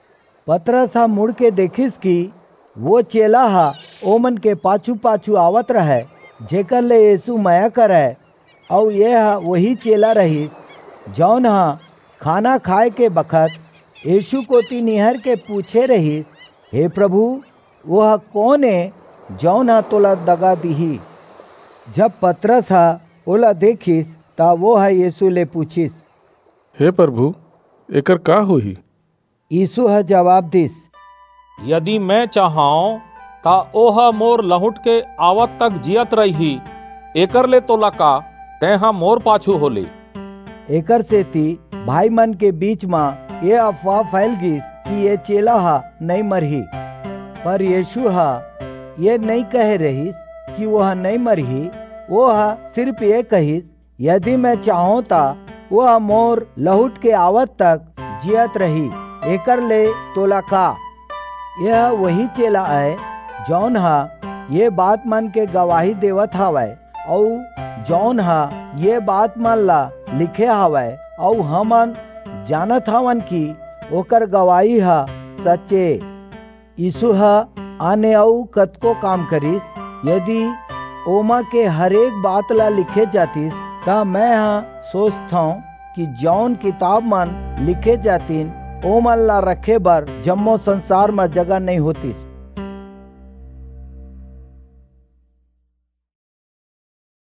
पतरस हा मुड़ के देखिस कि वो चेला हा ओमन के पाछू पाछू आवत रहे जेकर ले यीशु मया करे, और ये हा वही चेला रही जौन हा खाना खाए के बखत यीशु को निहर के पूछे रही, हे प्रभु, वह कौन है जौन हा तोला दगा दीही? जब पतरस हा ओला देखिस ता वो है यीशु ले पूछिस, हे प्रभु एकर का होही? यीशु हा जवाब दिस, यदि मैं चाहाऊं ता ओहा मोर लहुट के आवत तक जियत रही, एकर ले तो लका तेहा मोर पाछू होले। एकर से ती भाई मन के बीच में ये अफवाह फैल गई कि ये चेला हा नहीं मरही। पर यीशु हा ये नहीं कह रहीस कि वह नहीं मरही, वो हा सिर्फ ये कहिस, यदि मैं चाहूं ता वह मोर लहुट के आवत तक जियत रही, एकर ले तोला का। यह वही चेला है जौन हा ये बात मन के गवाही देवत हवै और जौन हा ये बात मन ला लिखे हवै और हमन जानत हवन कि ओकर गवाही हा सच्चे। यीशु हा आने औ कतको काम करिस, यदि ओमा के हरेक बात ला लिखे जातिस ता मैं हा सोचता हूँ कि जौन किताब मन लिखे जातिन ओमन ला रखे बर जम्मो संसार में जगह नहीं होतिस।